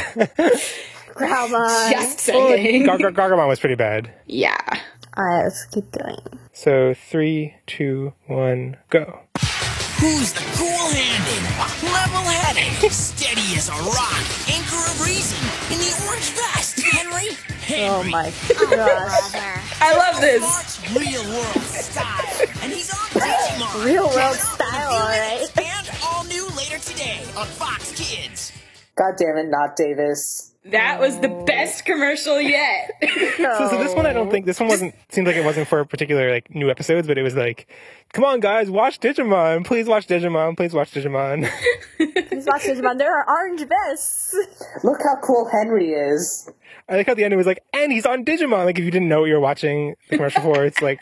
Growlmon. Just saying. Gar- Gar- Gargamon was pretty bad. Yeah. Alright, let's keep going. So, three, two, one, go. Who's the cool-handed, level-headed, steady as a rock, anchor of reason, in the orange vest, Henry? Henry. Oh my gosh. I love this. Real-world style, and he's on Digimon. Real-world style, alright. And all new later today on Fox Kids. God damn it, not Davis. That was the best commercial yet. So, so this one, I don't think, this one wasn't, seemed like it wasn't for particular, like, new episodes, but it was like, come on, guys, watch Digimon. Please watch Digimon. Please watch Digimon. Please watch Digimon. There are orange vests. Look how cool Henry is. I like how the end it was like, and he's on Digimon. Like, if you didn't know what you were watching the commercial for, it's like,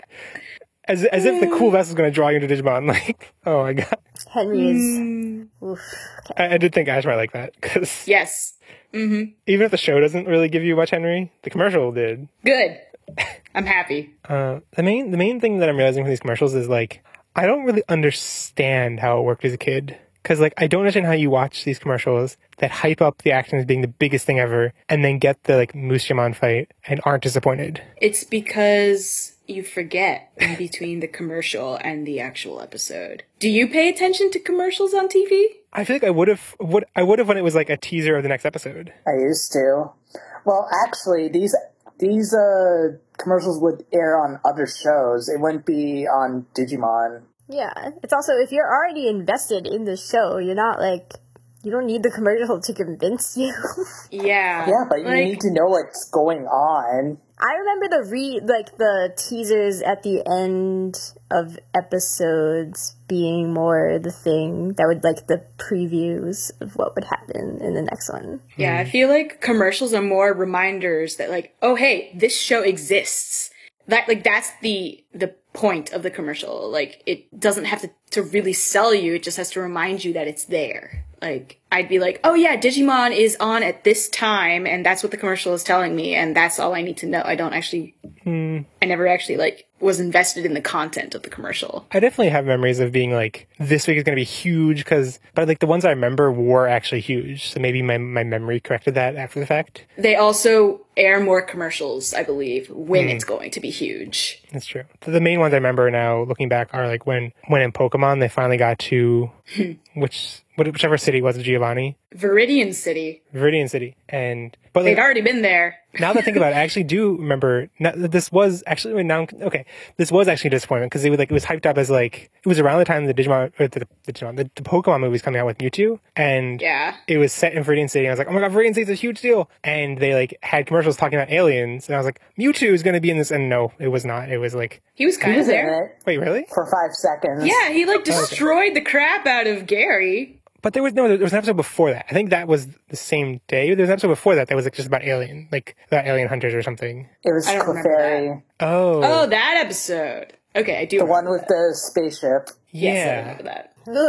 as as if the cool vest was going to draw you into Digimon. Like, oh my god. Henry is... Oof. Okay. I, I did think Ash might like that, because Yes. Mm-hmm. even if the show doesn't really give you much Henry, the commercial did. Good. I'm happy. Uh, the main the main thing that I'm realizing from these commercials is, like, I don't really understand how it worked as a kid. Because, like, I don't understand how you watch these commercials that hype up the action as being the biggest thing ever, and then get the, like, Mushamon fight and aren't disappointed. It's because you forget in between the commercial and the actual episode. Do you pay attention to commercials on T V? I feel like I would have would I would have when it was like a teaser of the next episode. I used to. Well, actually, these these uh, commercials would air on other shows. It wouldn't be on Digimon. Yeah. It's also, if you're already invested in the show, you're not like, you don't need the commercial to convince you. Yeah. Yeah, but you like, need to know what's going on. I remember the re like the teasers at the end of episodes being more the thing that would, like, the previews of what would happen in the next one. Yeah, I feel like commercials are more reminders that, like, oh hey, this show exists. That, like, that's the the point of the commercial. Like, it doesn't have to, to really sell you, it just has to remind you that it's there. Like, I'd be like, oh yeah, Digimon is on at this time, and that's what the commercial is telling me, and that's all I need to know. I don't actually, Hmm. I never actually, like, was invested in the content of the commercial. I definitely have memories of being like, this week is going to be huge, because, but like the ones I remember were actually huge. So maybe my, my memory corrected that after the fact. They also air more commercials, I believe, when Mm. it's going to be huge. That's true. The main ones I remember now, looking back, are like when, when in Pokemon they finally got to, which, whichever city was it, Giovanni? Viridian City. Viridian City. And, but They'd like, already been there. now that I think about it, I actually do remember, now, this was actually, now, okay, this was actually a disappointment, because it was like, it was hyped up as like, it was around the time the Digimon, or the, the Digimon, the, the Pokemon movie was coming out with Mewtwo, and Yeah. it was set in Viridian City, and I was like, oh my god, Viridian City's a huge deal, and they like, had commercials talking about aliens, and I was like, Mewtwo is gonna be in this, and no, it was not, it was like, He was kind He of was in there. it wait, really? for five seconds. Yeah, he like destroyed the crap out of Gary. But there was, no, there was an episode before that, I think that was the same day, there was an episode before that that was like just about alien, like, about alien hunters or something. It was I don't remember Clefairy. Oh. Oh, that episode. Okay, I do. The remember one with that. the spaceship. Yes, I Yeah. remember that.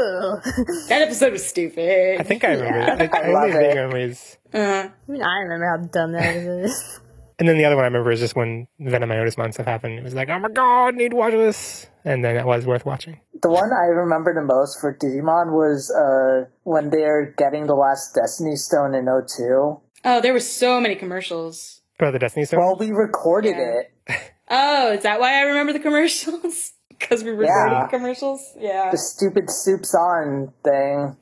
Ugh. That episode was stupid. I think I remember Yeah. it. I, I I love only have vague it. memories. Uh, I mean, I remember how dumb that is. And then the other one I remember is just when Venom Iotismon stuff happened. It was like, oh my god, need to watch this. And then it was worth watching. The one I remember the most for Digimon was uh, when they're getting the last Destiny Stone in oh two. oh, there were so many commercials. Oh, the Destiny Stone? Well, we recorded Yeah. it. Oh, is that why I remember the commercials? Because we recorded Yeah. the commercials? Yeah. The stupid Soups On thing.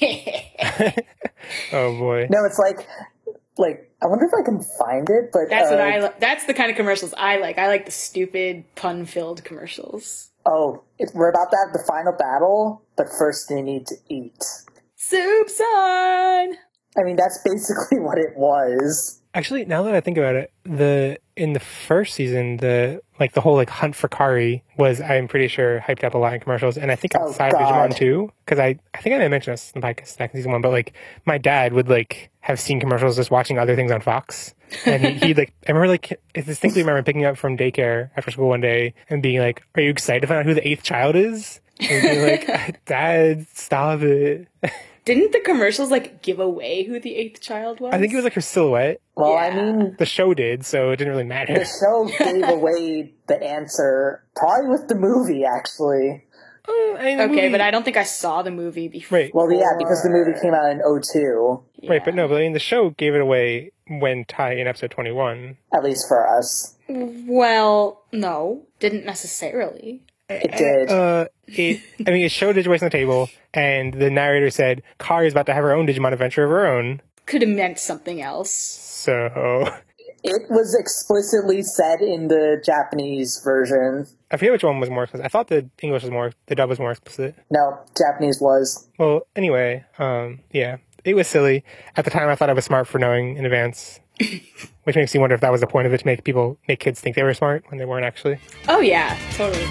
Oh boy. No, it's like, like I wonder if I can find it, but That's what uh, I li- That's the kind of commercials I like. I like the stupid, pun-filled commercials. Oh, it, we're about to have the final battle, but first they need to eat. Soup's on! I mean, that's basically what it was. Actually, now that I think about it, the in the first season, the like the whole like hunt for Kari was, I'm pretty sure, hyped up a lot in commercials, and I think Oh, outside God. Digimon too, because I I think I may have mentioned this in the podcast back in season one, but like my dad would like have seen commercials just watching other things on Fox, and he he like I remember like I distinctly remember picking up from daycare after school one day and being like, "Are you excited to find out who the eighth child is?" And being like, "Dad, stop it." Didn't the commercials, like, give away who the eighth child was? I think it was like her silhouette. Well, Yeah. I mean, The show did, so it didn't really matter. the show gave away the answer, probably with the movie, actually. Uh, I mean, the Okay, movie- but I don't think I saw the movie before. Right. Well, yeah, because the movie came out in oh two, Right, but no, but I mean, the show gave it away when Tai in episode twenty-one. at least for us. Well, no, didn't necessarily. It did. Uh, it, I mean, it showed Digivoice on the table, and the narrator said, Kari is about to have her own Digimon adventure of her own. Could have meant something else. So, It was explicitly said in the Japanese version. I forget which one was more explicit. I thought the English was more, the dub was more explicit. No, Japanese was. Well, anyway, um, yeah, it was silly. At the time, I thought I was smart for knowing in advance. Which makes me wonder if that was the point of it, to make people, make kids think they were smart when they weren't actually. Oh, yeah, totally.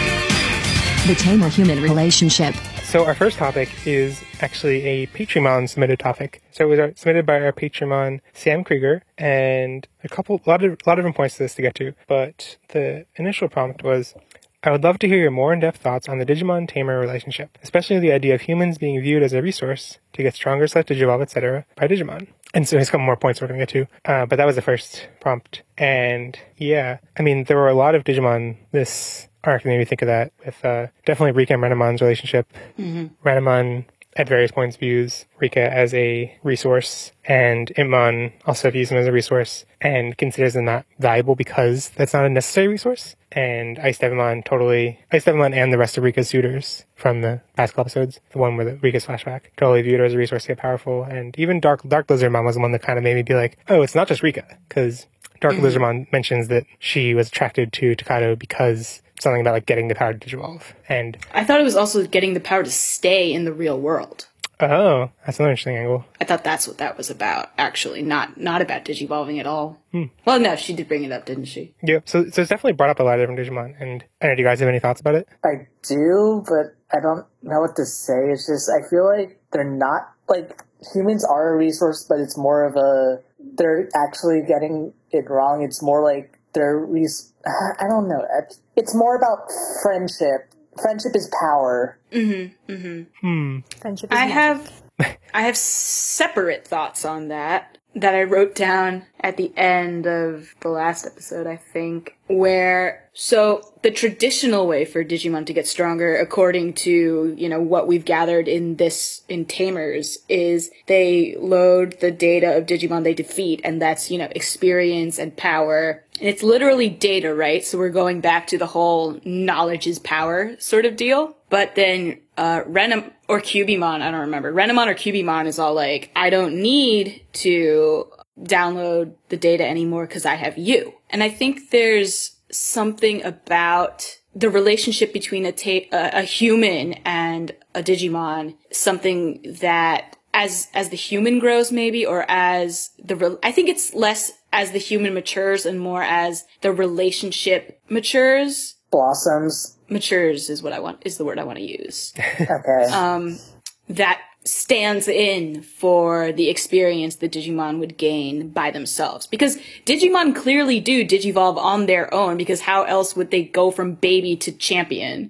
The tamer-human relationship. So our first topic is actually a Patreon submitted topic. So it was uh, submitted by our Patreon, Sam Krieger, and a couple, a lot of, a lot of different points to this to get to. But the initial prompt was, I would love to hear your more in-depth thoughts on the Digimon tamer relationship, especially the idea of humans being viewed as a resource to get stronger, select Digivolve, et cetera by Digimon. And so there's a couple more points we're going to get to. Uh, but that was the first prompt. And yeah, I mean, there were a lot of Digimon this arc made me think of that, with uh, definitely Rika and Renamon's relationship. Mm-hmm. Renamon, at various points, views Rika as a resource, and Imon also views him as a resource and considers him not valuable because that's not a necessary resource. And Ice Devimon totally, Ice Devimon and the rest of Rika's suitors from the past couple episodes, the one with Rika's flashback, totally viewed her as a resource to get powerful. And even Dark Dark Lizardmon was the one that kind of made me be like, oh, it's not just Rika, because Dark mm-hmm. Lizardmon mentions that she was attracted to Takato because something about like getting the power to Digivolve. And I thought it was also getting the power to stay in the real world. Oh, that's another interesting angle. I thought that's what that was about, actually, not not about Digivolving at all. Hmm. Well, no, she did bring it up, didn't she? Yeah, so so it's definitely brought up a lot of different Digimon. And I don't know, do you guys have any thoughts about it? I do, but I don't know what to say. It's just, I feel like they're not, like, humans are a resource, but it's more of a, they're actually getting it wrong. It's more like they're, res- I don't know. It's more about friendship. Friendship is power. Mm-hmm, mm-hmm. Hmm. Friendship is I magic. have, I have separate thoughts on that, that I wrote down at the end of the last episode, I think, where, so the traditional way for Digimon to get stronger, according to, you know, what we've gathered in this, in Tamers, is they load the data of Digimon they defeat, and that's, you know, experience and power. And it's literally data, right? So we're going back to the whole knowledge is power sort of deal. But then, uh, Renam, or Cubimon, I don't remember. Renamon or Cubimon is all like, I don't need to download the data anymore because I have you. And I think there's something about the relationship between a, ta- a, a human and a Digimon, something that as, as the human grows maybe, or as the, re- I think it's less as the human matures and more as the relationship matures. Blossoms. Matures is what I want, is the word I want to use. Okay. Um, that stands in for the experience that Digimon would gain by themselves. Because Digimon clearly do Digivolve on their own, because how else would they go from baby to champion?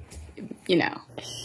You know.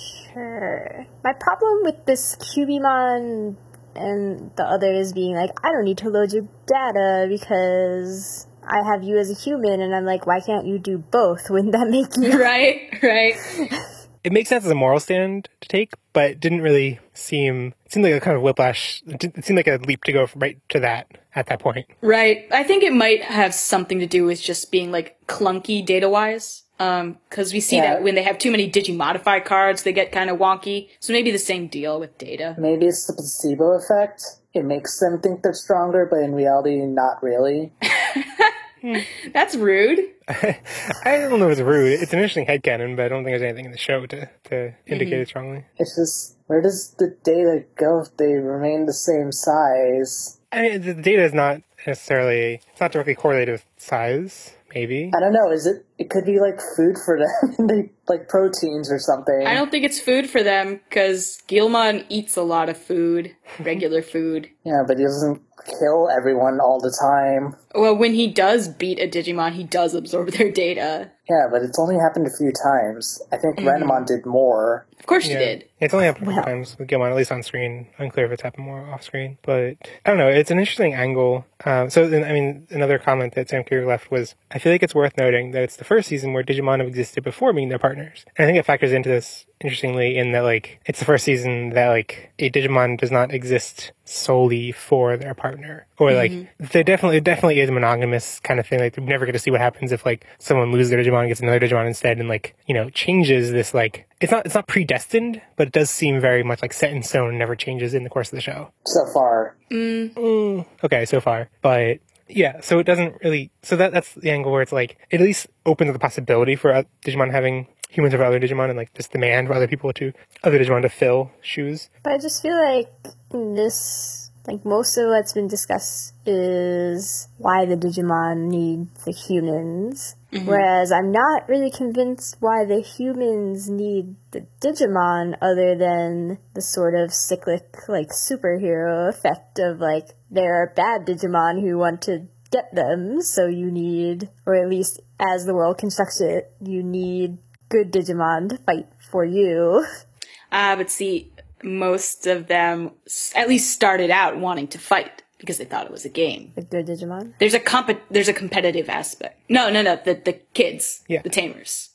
Sure. My problem with this Cubimon and the others being like, I don't need to load your data because I have you as a human, and I'm like, why can't you do both? Wouldn't that make you... Right, right. It makes sense as a moral stand to take, but it didn't really seem, it seemed like a kind of whiplash. It seemed like a leap to go right to that at that point. Right. I think it might have something to do with just being like clunky data-wise. Um, cause we see Yeah. that when they have too many Digimodify cards, they get kind of wonky. So maybe the same deal with data. Maybe it's the placebo effect. It makes them think they're stronger, but in reality, not really. That's rude. I don't know if it's rude. It's an interesting headcanon, but I don't think there's anything in the show to, to indicate Mm-hmm. it strongly. It's just, Where does the data go if they remain the same size? I mean, the data is not necessarily, it's not directly correlated with size, maybe. I don't know, is it, it could be like food for them, they, like proteins or something. I don't think it's food for them, because Guilmon eats a lot of food, regular food. Yeah, but he doesn't kill everyone all the time. Well, when he does beat a Digimon, he does absorb their data. Yeah, but it's only happened a few times. I think mm-hmm. Renamon did more. Of course yeah. she did. It's only happened a few times with Guilmon, at least on screen. Unclear if it's happened more off screen. But, I don't know, it's an interesting angle. Um, so, I mean, another comment that Sam Kruger left was, I feel like it's worth noting that it's the first season where Digimon have existed before meeting their partners. And I think it factors into this interestingly in that, like, it's the first season that, like, a Digimon does not exist solely for their partner. Or, like, mm-hmm. there definitely, it definitely is a monogamous kind of thing. Like, we never get to see what happens if, like, someone loses their Digimon and gets another Digimon instead and, like, you know, changes this, like, it's not, it's not predestined, but it does seem very much, like, set in stone and never changes in the course of the show. So far. Mm. Mm, okay, so far. But, yeah, so it doesn't really, so that that's the angle where it's, like, it at least opens up the possibility for uh, Digimon having humans over other Digimon and, like, this demand for other people to, other Digimon to fill shoes. But I just feel like in this, like, most of what's been discussed is why the Digimon need the humans. Mm-hmm. Whereas I'm not really convinced why the humans need the Digimon other than the sort of cyclic, like, superhero effect of, like, there are bad Digimon who want to get them, so you need, or at least as the world constructs it, you need good Digimon to fight for you. Ah, uh, but see, most of them at least started out wanting to fight because they thought it was a game. The good Digimon? There's a comp- there's a competitive aspect. No, no, no, the the kids, yeah. the tamers.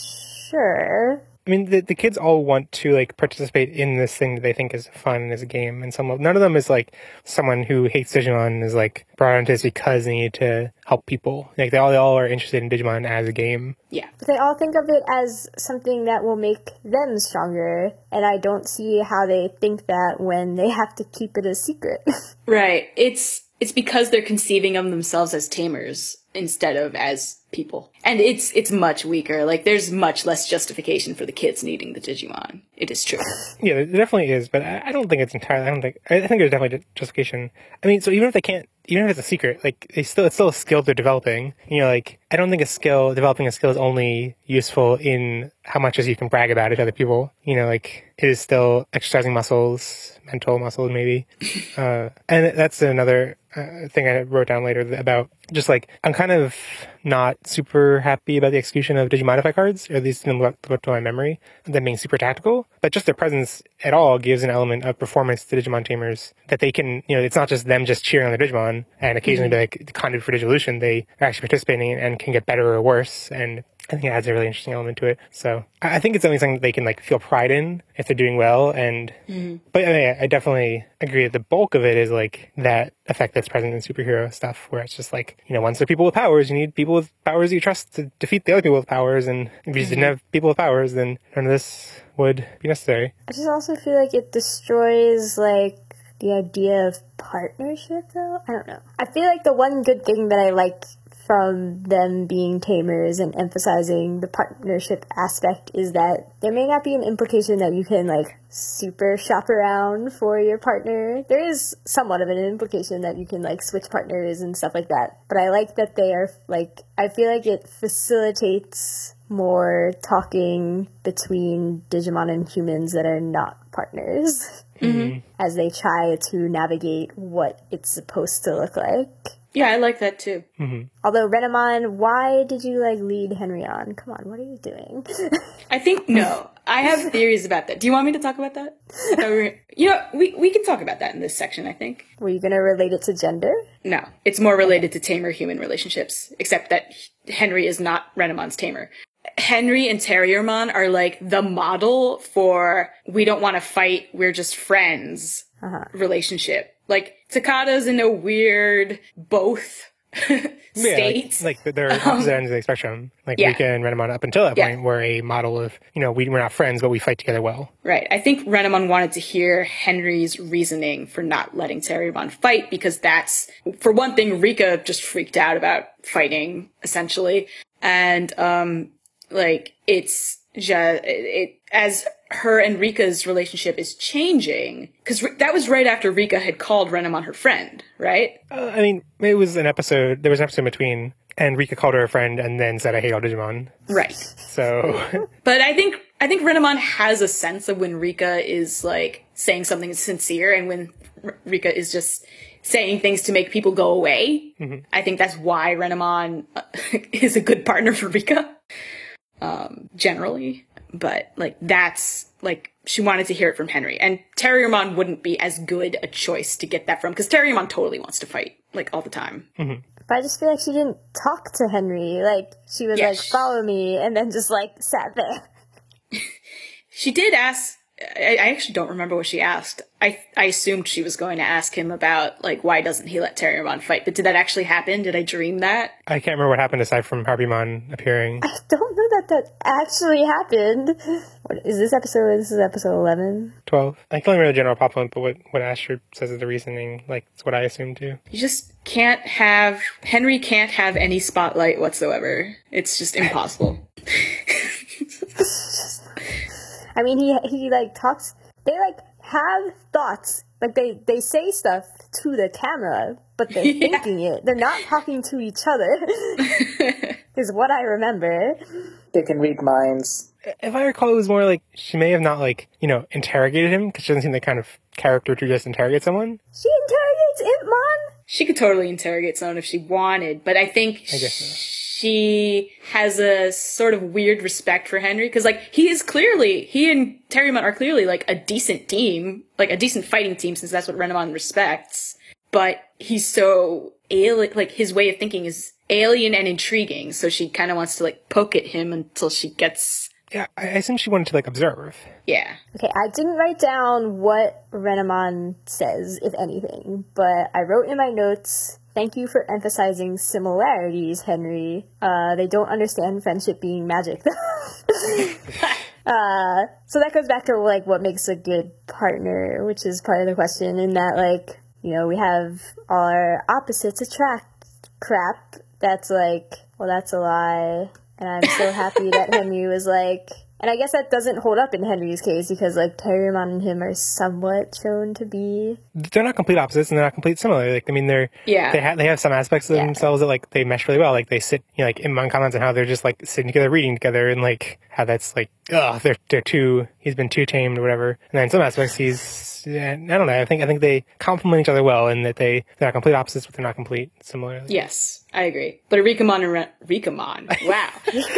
Sure. I mean, the the kids all want to, like, participate in this thing that they think is fun and is a game, and some none of them is, like, someone who hates Digimon and is, like, brought into this because they need to help people. Like, they all, they all are interested in Digimon as a game. Yeah. But they all think of it as something that will make them stronger, and I don't see how they think that when they have to keep it a secret. Right. It's it's because they're conceiving of themselves as tamers instead of as people. And it's it's much weaker. Like, there's much less justification for the kids needing the Digimon. It is true. Yeah, there definitely is, but I, I don't think it's entirely, I don't think, I think there's definitely justification. I mean, so even if they can't, even if it's a secret, like, they still, it's still a skill they're developing. You know, like, I don't think a skill, developing a skill is only useful in how much as you can brag about it to other people. You know, like, it is still exercising muscles, mental muscles maybe. uh, and that's another uh, thing I wrote down later about just, like, I'm kind of not super happy about the execution of Digimodify cards, or at least in what to my memory, them being super tactical. But just their presence at all gives an element of performance to Digimon tamers that they can, you know, it's not just them just cheering on their Digimon and occasionally mm-hmm. be like conduit for Digivolution. They are actually participating and can get better or worse. And I think it adds a really interesting element to it. So I think it's only something that they can, like, feel pride in if they're doing well. And mm-hmm. but I, mean, I definitely agree that the bulk of it is, like, that effect that's present in superhero stuff, where it's just like, you know, once there are people with powers, you need people with powers you trust to defeat the other people with powers. And if you just didn't have people with powers, then none of this would be necessary. I just also feel like it destroys, like, the idea of partnership, though. I don't know. I feel like the one good thing that I like from them being tamers and emphasizing the partnership aspect is that there may not be an implication that you can, like, super shop around for your partner. There is somewhat of an implication that you can, like, switch partners and stuff like that. But I like that they are, like, I feel like it facilitates more talking between Digimon and humans that are not partners. Mm-hmm. As they try to navigate what it's supposed to look like. Yeah, I like that too. Mm-hmm. Although, Renamon, why did you, like, lead Henry on? Come on, what are you doing? I think, no. I have theories about that. Do you want me to talk about that? You know, we, we can talk about that in this section, I think. Were you going to relate it to gender? No. It's more related to tamer-human relationships, except that Henry is not Renamon's tamer. Henry and Terriermon are, like, the model for we don't want to fight, we're just friends uh-huh. relationship. Like, Takada's in a weird both states. Yeah, like, like they're opposite um, ends of the spectrum. Like, yeah. Rika and Renamon up until that yeah. point were a model of, you know, we, we're not friends, but we fight together well. Right. I think Renamon wanted to hear Henry's reasoning for not letting Terriermon fight, because that's, for one thing, Rika just freaked out about fighting, essentially. And, um, like, it's just, it, as her and Rika's relationship is changing, because that was right after Rika had called Renamon her friend, right? Uh, I mean, it was an episode, there was an episode in between, and Rika called her a friend and then said, I hate all Digimon. Right. So. But I think, I think Renamon has a sense of when Rika is, like, saying something sincere and when R- Rika is just saying things to make people go away. Mm-hmm. I think that's why Renamon is a good partner for Rika, um, generally. But, like, that's, like, she wanted to hear it from Henry. And Terriermon wouldn't be as good a choice to get that from, because Terriermon totally wants to fight, like, all the time. Mm-hmm. But I just feel like she didn't talk to Henry. Like, she was Yeah, like, she- follow me, and then just, like, sat there. She did ask, I, I actually don't remember what she asked. I I assumed she was going to ask him about, like, why doesn't he let Terriermon fight? But did that actually happen? Did I dream that? I can't remember what happened aside from Harpymon appearing. I don't know that that actually happened. What, is this episode, this is episode eleven? twelve. I can only remember the general pop up, but what, what Astrid says is the reasoning, like, it's what I assumed too. You just can't have, Henry can't have any spotlight whatsoever. It's just impossible. I mean, he, he, like, talks, they, like, have thoughts. Like, they, they say stuff to the camera, but they're Yeah. thinking it. They're not talking to each other, is what I remember. They can read minds. If I recall, it was more like she may have not, like, you know, interrogated him, because she doesn't seem the kind of character to just interrogate someone. She interrogates Impmon? She could totally interrogate someone if she wanted, but I think I guess so. she has a sort of weird respect for Henry, because, like, he is clearly, he and Terriermon are clearly, like, a decent team, like, a decent fighting team, since that's what Renamon respects, but he's so alien, like, his way of thinking is alien and intriguing, so she kind of wants to, like, poke at him until she gets... Yeah, I assume she wanted to, like, observe. Yeah. Okay, I didn't write down what Renamon says, if anything, but I wrote in my notes, thank you for emphasizing similarities, Henry. Uh, they don't understand friendship being magic, though. uh, so that goes back to, like, what makes a good partner, which is part of the question, in that, like, you know, we have our opposites attract crap that's like, well, that's a lie. And I'm so happy that Henry was like, and I guess that doesn't hold up in Henry's case because, like, Terriermon and him are somewhat shown to be. They're not complete opposites and they're not complete similar. Like, I mean, they're, Yeah. they have, they have some aspects of Yeah. themselves that, like, they mesh really well. Like, they sit, you know, like, Impmon comments on how they're just, like, sitting together, reading together, and, like, how that's, like, ugh, they're, they're too, he's been too tamed or whatever. And then in some aspects, he's, yeah, I don't know, I think, I think they complement each other well in that they, they're not complete opposites, but they're not complete similar. Yes, I agree. But a Rikamon and Re- Rikamon, wow.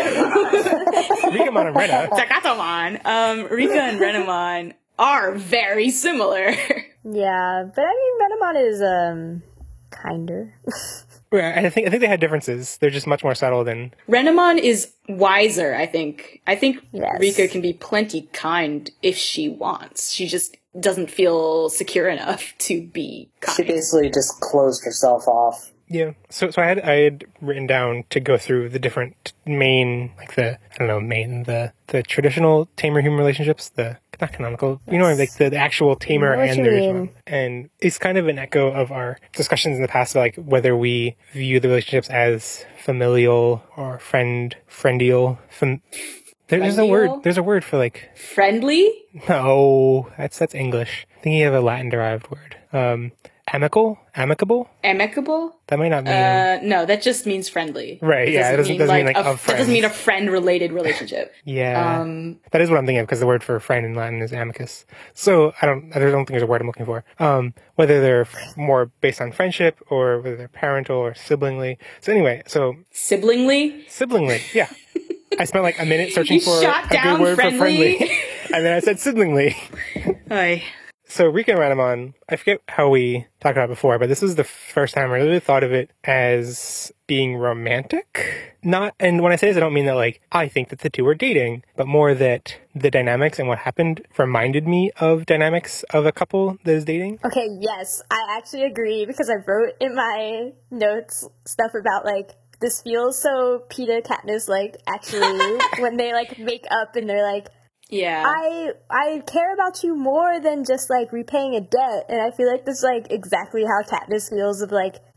Rikamon and Rena. Takatomon, um, Rika and Renamon are very similar. Yeah, but I mean, Renamon is, um, kinder. Yeah, I think, I think they had differences. They're just much more subtle than, Renamon is wiser, I think. I think Yes. Rika can be plenty kind if she wants. She just doesn't feel secure enough to be kind. She basically just closed herself off. yeah. So, so I had, I had written down to go through the different main, like the, I don't know, main, the, the traditional tamer-human relationships, the, not canonical, you know, like the, the actual tamer I know what and you the mean. original. And it's kind of an echo of our discussions in the past, like whether we view the relationships as familial or friend, friendial. Fam- there, there's a Friendial? word, there's a word for like, Friendly? no, that's, that's English. I think you have a Latin derived word. Um, amicable? Amicable? Amicable? That might not mean. Uh, no, that just means friendly. Right, yeah, it doesn't- doesn't mean, like, a, of that doesn't mean a friends. friend-related relationship. Yeah, Um, that is what I'm thinking of because the word for friend in Latin is amicus. So I don't, I don't think there's a word I'm looking for. Um, whether they're f- more based on friendship or whether they're parental or siblingly. So anyway, so Siblingly? siblingly, yeah. I spent like a minute searching You for shot a down good word friendly? for friendly, and then I said siblingly. Aye. So Rika and Renamon, I forget how we talked about it before, but this is the first time I really thought of it as being romantic. Not, and when I say this, I don't mean that like, I think that the two were dating, but more that the dynamics and what happened reminded me of dynamics of a couple that is dating. Okay, yes, I actually agree because I wrote in my notes stuff about, like, this feels so Peeta Katniss, like, actually, when they, like, make up and they're like, Yeah. I I care about you more than just, like, repaying a debt. And I feel like this is, like, exactly how Katniss feels of, like,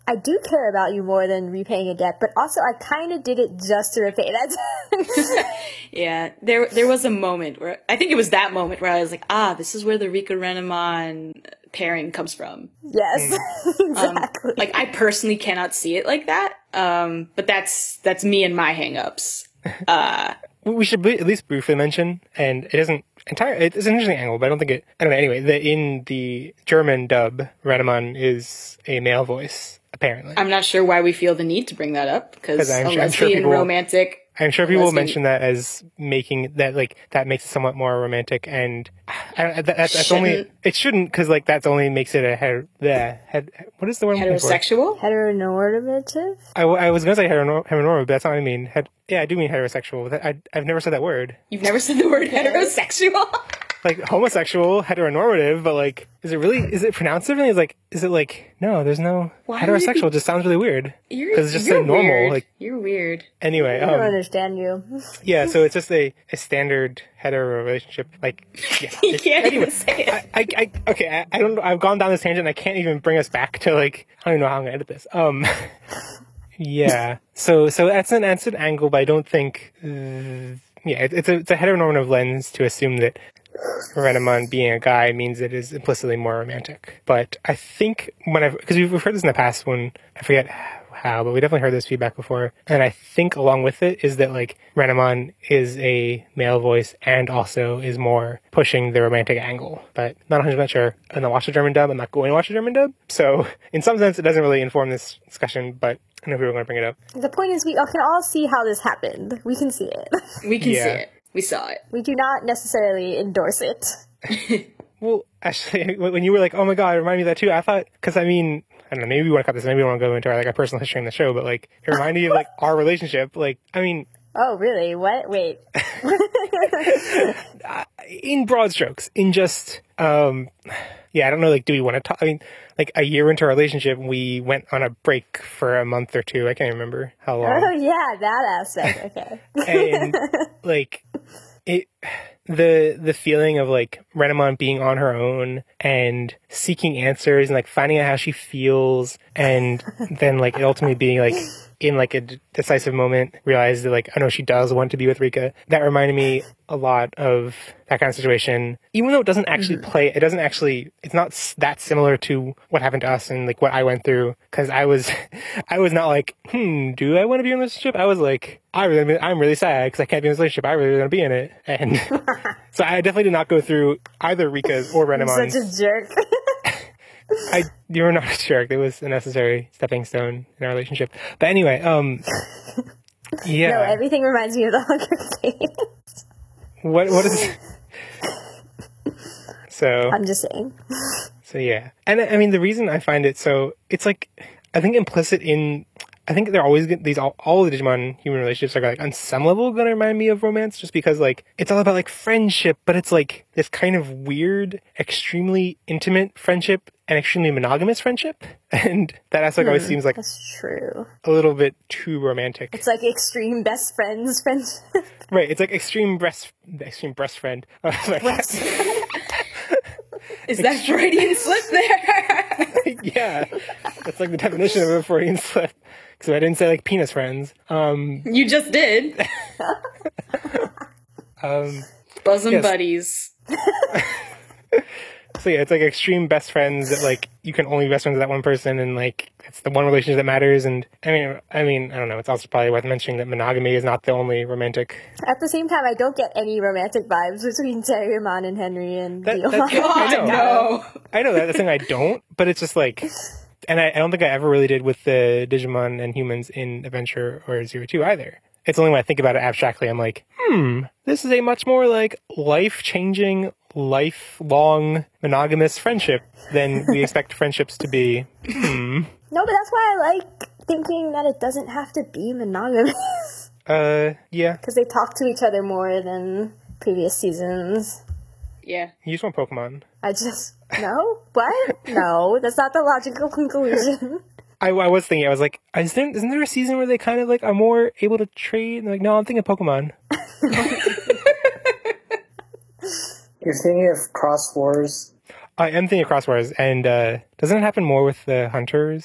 I do care about you more than repaying a debt, but also I kind of did it just to repay that debt. Yeah, there there was a moment where, I think it was that moment where I was like, ah, this is where the Rika Renamon pairing comes from. Yes, exactly. Um, like, I personally cannot see it like that, um, but that's that's me and my hang-ups. Uh, we should at least briefly mention, and it isn't entire. It's an interesting angle, but I don't think it. I don't know. Anyway, that in the German dub, Renamon is a male voice, apparently. I'm not sure why we feel the need to bring that up, because a I'm sure, lesbian I'm sure people, romantic. I'm sure people will lesbian- mention that as making that like that makes it somewhat more romantic, and I don't, that, that's, that's only Shouldn't. it shouldn't because like that's only makes it a heter, the head. What is the word? I'm looking for? Heterosexual? Heteronormative? I, w- I was gonna say heteronor- heteronormative, but that's not what I mean. Head, yeah, I do mean heterosexual. That, I I've never said that word. You've never said the word heterosexual? Like homosexual, heteronormative, but like, is it really? Is it pronounced differently? Is like, is it like? No, there's no Why heterosexual. are you- Just sounds really weird You're, because it's just you're so normal. weird. Like You're weird. anyway, I don't um, understand you. yeah. So it's just a, a standard hetero relationship. Like, yeah. You It's- can't anyway, even say it. I, I, I okay. I, I don't. I've gone down this tangent. And I can't even bring us back to like. I don't even know how I'm gonna edit this. Um. Yeah. So so that's an that's an angle, but I don't think. Uh, yeah, it, it's a it's a heteronormative lens to assume that Renamon being a guy means it is implicitly more romantic. But I think when I've because we've heard this in the past when I forget how, but we definitely heard this feedback before, and I think along with it is that like Renamon is a male voice and also is more pushing the romantic angle. But not one hundred percent sure. I'm not watch the German dub. I'm not going to watch the German dub. So in some sense, it doesn't really inform this discussion, but I know we were going to bring it up. The point is, we all can all see how this happened. We can see it. We can Yeah. see it. We saw it. We do not necessarily endorse it. Well, actually, when you were like, "Oh my god," it reminded me of that too. I thought, because I mean, I don't know, maybe we want to cut this. Maybe we want to go into our like our personal history in the show, but like, it reminded me of like our relationship. Like, I mean, Oh, really? What? Wait. in broad strokes, in just, um, yeah, I don't know. Like, do we want to talk? I mean, like a year into our relationship, we went on a break for a month or two. I can't remember how long. Oh, yeah, that aspect. Okay. And like it the the feeling of like Renamon being on her own and seeking answers and like finding out how she feels, and then like it ultimately being like in like a d- decisive moment realize that like, oh no, she does want to be with Rika. That reminded me a lot of that kind of situation, even though it doesn't actually Mm-hmm. play, it doesn't actually, it's not s- that similar to what happened to us and like what I went through. Cause I was, I was not like, hmm, do I want to be in a relationship? I was like, I really, I'm really sad because I can't be in this relationship. I really want to be in it. And so I definitely did not go through either Rika's or Renamon's. Such a jerk. I, you were not a jerk. It was a necessary stepping stone in our relationship. But anyway, um, yeah. No, everything reminds me of the Hunger Games. What, what is, so, I'm just saying. so yeah. And I mean, the reason I find it so, it's like, I think implicit in, I think they're always get these, all, all the Digimon human relationships are like on some level going to remind me of romance just because like, it's all about like friendship, but it's like this kind of weird, extremely intimate friendship and extremely monogamous friendship. And that aspect always Hmm, seems like That's true. a little bit too romantic. It's like extreme best friends friendship. Right. It's like extreme breast, extreme breast friend. Is that Freudian slip there? Yeah. That's like the definition of a Freudian slip. Because I didn't say like penis friends. Um, You just did. um, Bosom yes. buddies. So yeah, it's like extreme best friends that like you can only be best friends with that one person, and like it's the one relationship that matters. And I mean, I mean, I don't know. It's also probably worth mentioning that monogamy is not the only romantic. At the same time, I don't get any romantic vibes between Terriermon and Henry and That, Diomon. that's, I know. no. I know that. That's the thing I don't. But it's just like, and I, I don't think I ever really did with the Digimon and humans in Adventure or Zero Two either. It's only when I think about it abstractly, I'm like, hmm, this is a much more like life-changing, lifelong monogamous friendship than we expect friendships to be. Hmm. No, but that's why I like thinking that it doesn't have to be monogamous. Uh, yeah. Because they talk to each other more than previous seasons. Yeah. You just want Pokemon. I just... No? What? No, that's not the logical conclusion. I, I was thinking, I was like, is there, isn't there a season where they kind of like are more able to trade? And they're like, no, I'm thinking Pokemon. You're thinking of Cross Wars? I am thinking of Cross Wars, and uh, doesn't it happen more with the hunters?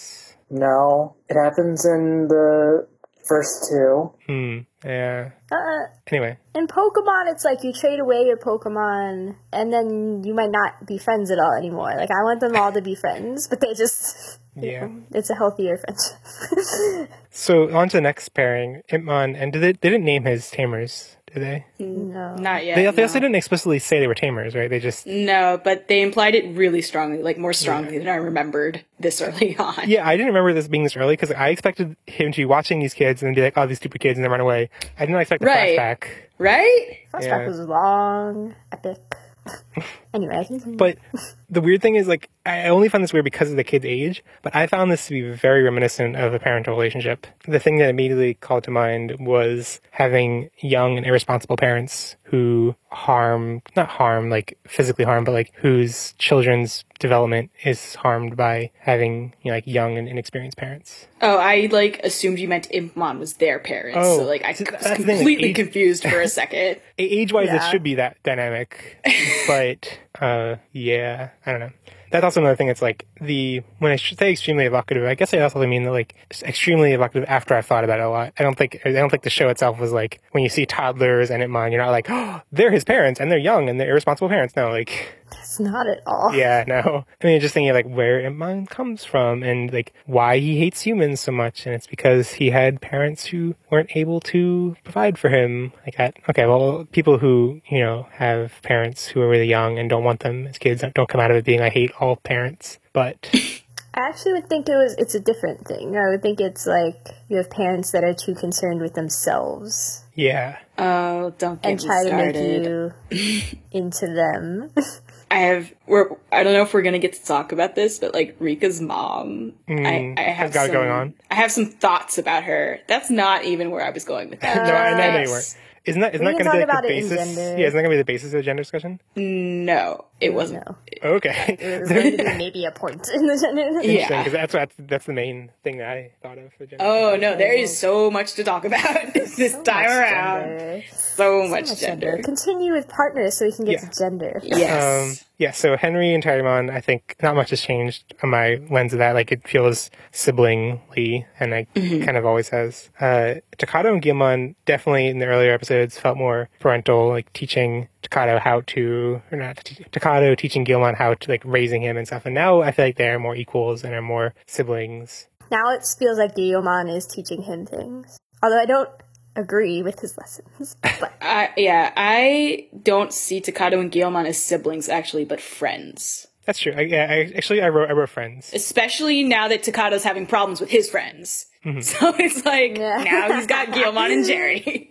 No, it happens in the first two. Hmm. Yeah. Uh, Anyway. in Pokemon, it's like you trade away your Pokemon, and then you might not be friends at all anymore. Like, I want them all to be friends, but they just... Yeah. It's a healthier friendship. So, on to the next pairing. Impmon, and did they, they didn't name his tamers, did they? No. Not yet. They, no. they also didn't explicitly say they were tamers, right? They just... No, but they implied it really strongly, like more strongly yeah. than I remembered this early on. Yeah, I didn't remember this being this early because I expected him to be watching these kids and then be like, oh, these stupid kids, and then run away. I didn't expect the right. flashback. Right? Flashback yeah. was long, epic. Anyway, I can... But the weird thing is, like, I only found this weird because of the kid's age, but I found this to be very reminiscent of a parental relationship. The thing that immediately called to mind was having young and irresponsible parents who harm, not harm, like, physically harm, but, like, whose children's development is harmed by having, you know, like, young and inexperienced parents. Oh, I, like, assumed you meant Impmon was their parents, oh, so, like, I so was completely thing, like, age- confused for a second. Age-wise, yeah. it should be that dynamic, but, uh, yeah, I don't know. That's also another thing. It's like the when I say extremely evocative, I guess I also mean that like extremely evocative after I've thought about it a lot. I don't think I don't think the show itself was like when you see toddlers and Impmon, you're not like, oh, they're his parents and they're young and they're irresponsible parents. No, like that's not at all. Yeah, no. I mean, just thinking of, like where Impmon comes from and like why he hates humans so much, and it's because he had parents who weren't able to provide for him like that. Okay, well, people who you know have parents who are really young and don't want them as kids don't come out of it being I hate all parents, but I actually would think it was it's a different thing. I would think it's like you have parents that are too concerned with themselves. Yeah. Oh, don't get and try me started. to make you into them. I have we're I don't know if we're gonna get to talk about this, but like Rika's mom, mm, I, I have got some, going on. I have some thoughts about her. That's not even where I was going with that. no, I know you weren't. Isn't that, isn't that going to be like the basis? Yeah, isn't that going to be the basis of the gender discussion? No, it wasn't. No. Okay. It was going to be maybe a point in the gender discussion. Yeah, because that's, that's that's the main thing that I thought of. For gender oh no, there is so much to talk about this so time around. Gender. So, so much, much gender. gender. Continue with partners so we can get yeah. to gender. Yes. Um, yeah. So Henry and Terriermon, I think not much has changed on my lens of that. Like it feels siblingly, and I mm-hmm. kind of always has. Uh, Takato and Guilmon definitely in the earlier episodes felt more parental, like teaching Takato how to, or not Takato teaching Guilmon how to like raising him and stuff. And now I feel like they're more equals and are more siblings. Now it feels like Guilmon is teaching him things. Although I don't agree with his lessons. But. uh, yeah, I don't see Takato and Guilmon as siblings actually, but friends. That's true. I, yeah, I, actually, I wrote I wrote friends. Especially now that Takato's having problems with his friends. Mm-hmm. So it's like, yeah. now he's got Guilmon and Jerry.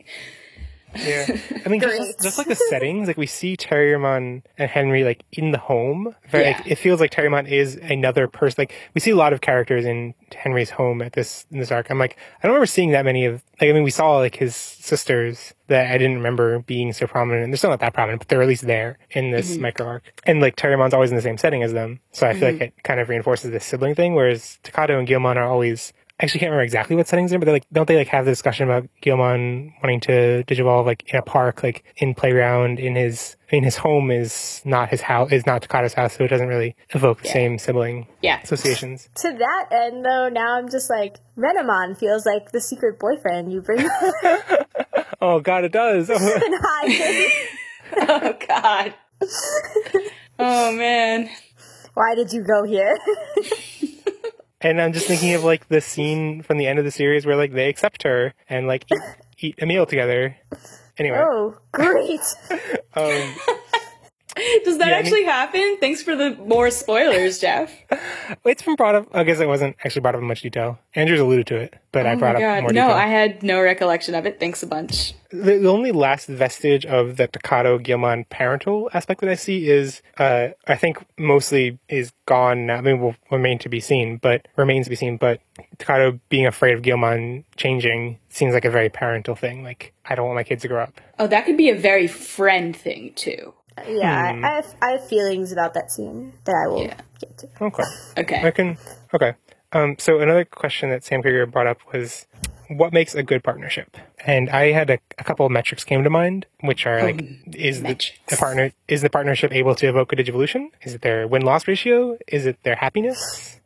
Yeah. I mean, just, just like the settings, like we see Terriermon and Henry like in the home. Very, yeah. like, it feels like Terriermon is another person. Like we see a lot of characters in Henry's home at this in this arc. I'm like, I don't remember seeing that many of. Like I mean, we saw like his sisters that I didn't remember being so prominent. And they're still not that prominent, but they're at least there in this mm-hmm. micro arc. And like Terriermon's always in the same setting as them, so I feel mm-hmm. like it kind of reinforces this sibling thing. Whereas Takato and Guilmon are always. I actually can't remember exactly what settings they're in, but they're like, don't they like have the discussion about Guilmon wanting to digivolve like in a park, like in playground, in his, I mean, his home is not his house, is not Takato's house, so it doesn't really evoke the yeah. same sibling yeah. associations. To that end, though, now I'm just like, Renamon feels like the secret boyfriend you bring. Oh God, it does. Oh God. Oh man. Why did you go here? And I'm just thinking of, like, the scene from the end of the series where, like, they accept her and, like, eat, eat a meal together. Anyway. Oh, great. um, Does that yeah, actually I mean, happen? Thanks for the more spoilers, Jeff. It's been brought up. I guess it wasn't actually brought up in much detail. Andrew's alluded to it, but oh I brought my God. up more no, detail. No, I had no recollection of it. Thanks a bunch. The, the only last vestige of the Takato-Guilmon parental aspect that I see is, uh, I think mostly is gone now. I mean, will remain to be seen, but remains to be seen. But Takato being afraid of Guilmon changing seems like a very parental thing. Like, I don't want my kids to grow up. Oh, that could be a very friend thing, too. Yeah, hmm. I, I, have, I have feelings about that scene that I will yeah. get to. Okay. Okay. I can, okay. Um, so another question that Sam Krieger brought up was, what makes a good partnership? And I had a, a couple of metrics came to mind, which are like, oh, is the, the partner is the partnership able to evoke a Digivolution? Is it their win-loss ratio? Is it their happiness?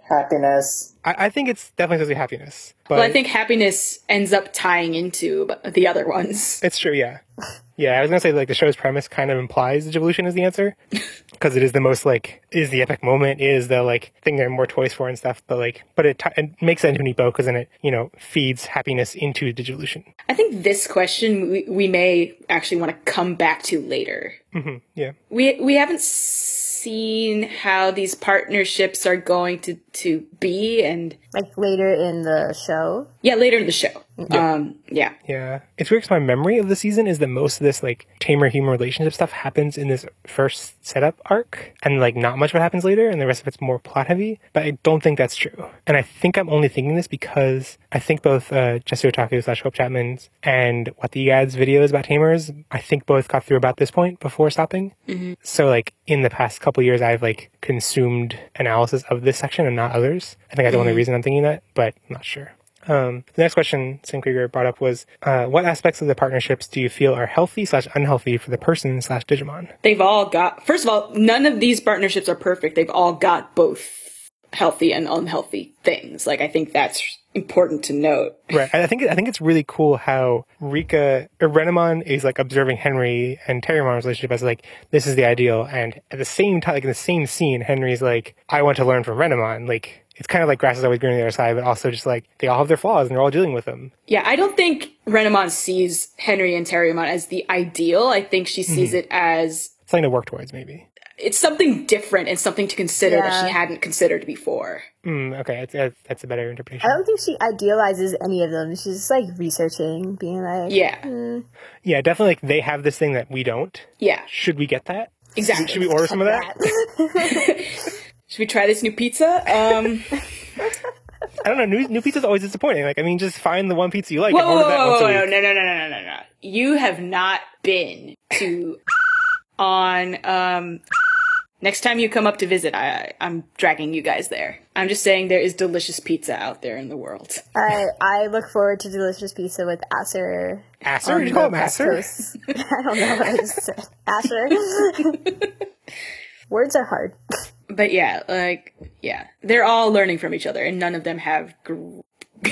Happiness. I, I think it's definitely supposed to be happiness. But Well, I think happiness ends up tying into the other ones. It's true, yeah. Yeah, I was going to say, like, the show's premise kind of implies Digivolution is the answer. Because it is the most, like, is the epic moment, is the, like, thing there are more toys for and stuff. But, like, but it, t- it makes that into a neat bow because then it, you know, feeds happiness into Digivolution. I think this question we, we may actually want to come back to later. Mm-hmm, yeah. We we haven't seen how these partnerships are going to, to be, and like later in the show. Yeah, later in the show. Yeah. Um, yeah. Yeah. It's weird because my memory of the season is that most of this, like, tamer-human relationship stuff happens in this first setup arc, and, like, not much what happens later, and the rest of it's more plot-heavy, but I don't think that's true. And I think I'm only thinking this because I think both uh, Jesse Otaku slash Hope Chapman's and What the Ads videos about tamers, I think both got through about this point before stopping. Mm-hmm. So, like, in the past couple years, I've, like, consumed analysis of this section and not others. I think that's the only Mhm. reason I'm thinking that, but I'm not sure. Um, the next question Sam Krieger brought up was, uh, what aspects of the partnerships do you feel are healthy slash unhealthy for the person slash Digimon? They've all got, first of all, none of these partnerships are perfect. They've all got both healthy and unhealthy things. Like, I think that's important to note. Right. I think I think it's really cool how Rika or Renamon is like observing Henry and Terriermon's relationship as like, this is the ideal, and at the same time, like in the same scene, Henry's like, I want to learn from Renamon. Like, it's kind of like grass is always greener on the other side, but also just like they all have their flaws and they're all dealing with them. Yeah, I don't think Renamon sees Henry and Terriermon as the ideal. I think she sees Mhm. it as Something to work towards, maybe. it's something different and something to consider that Yeah. she hadn't considered before. Mm, okay, that's, that's a better I interpretation. don't think she idealizes any of them. She's just like researching, being like, Yeah. hmm. Yeah, definitely. Like they have this thing that we don't. Yeah. Should we get that? Exactly. Should we order some of that? Should we try this new pizza? Um, I don't know. New, new pizza's always disappointing. Like, I mean, just find the one pizza you like whoa, and whoa, order that whoa, once a whoa, no, week. no, no, no, no, no, no. You have not been to on um. Next time you come up to visit, I, I'm dragging you guys there. I'm just saying there is delicious pizza out there in the world. I I look forward to delicious pizza with Acer. Acer? on Did you call the him West Acer? Coast. I don't know what I just said. Acer. Words are hard. But yeah, like, yeah. They're all learning from each other, and none of them have... Gr-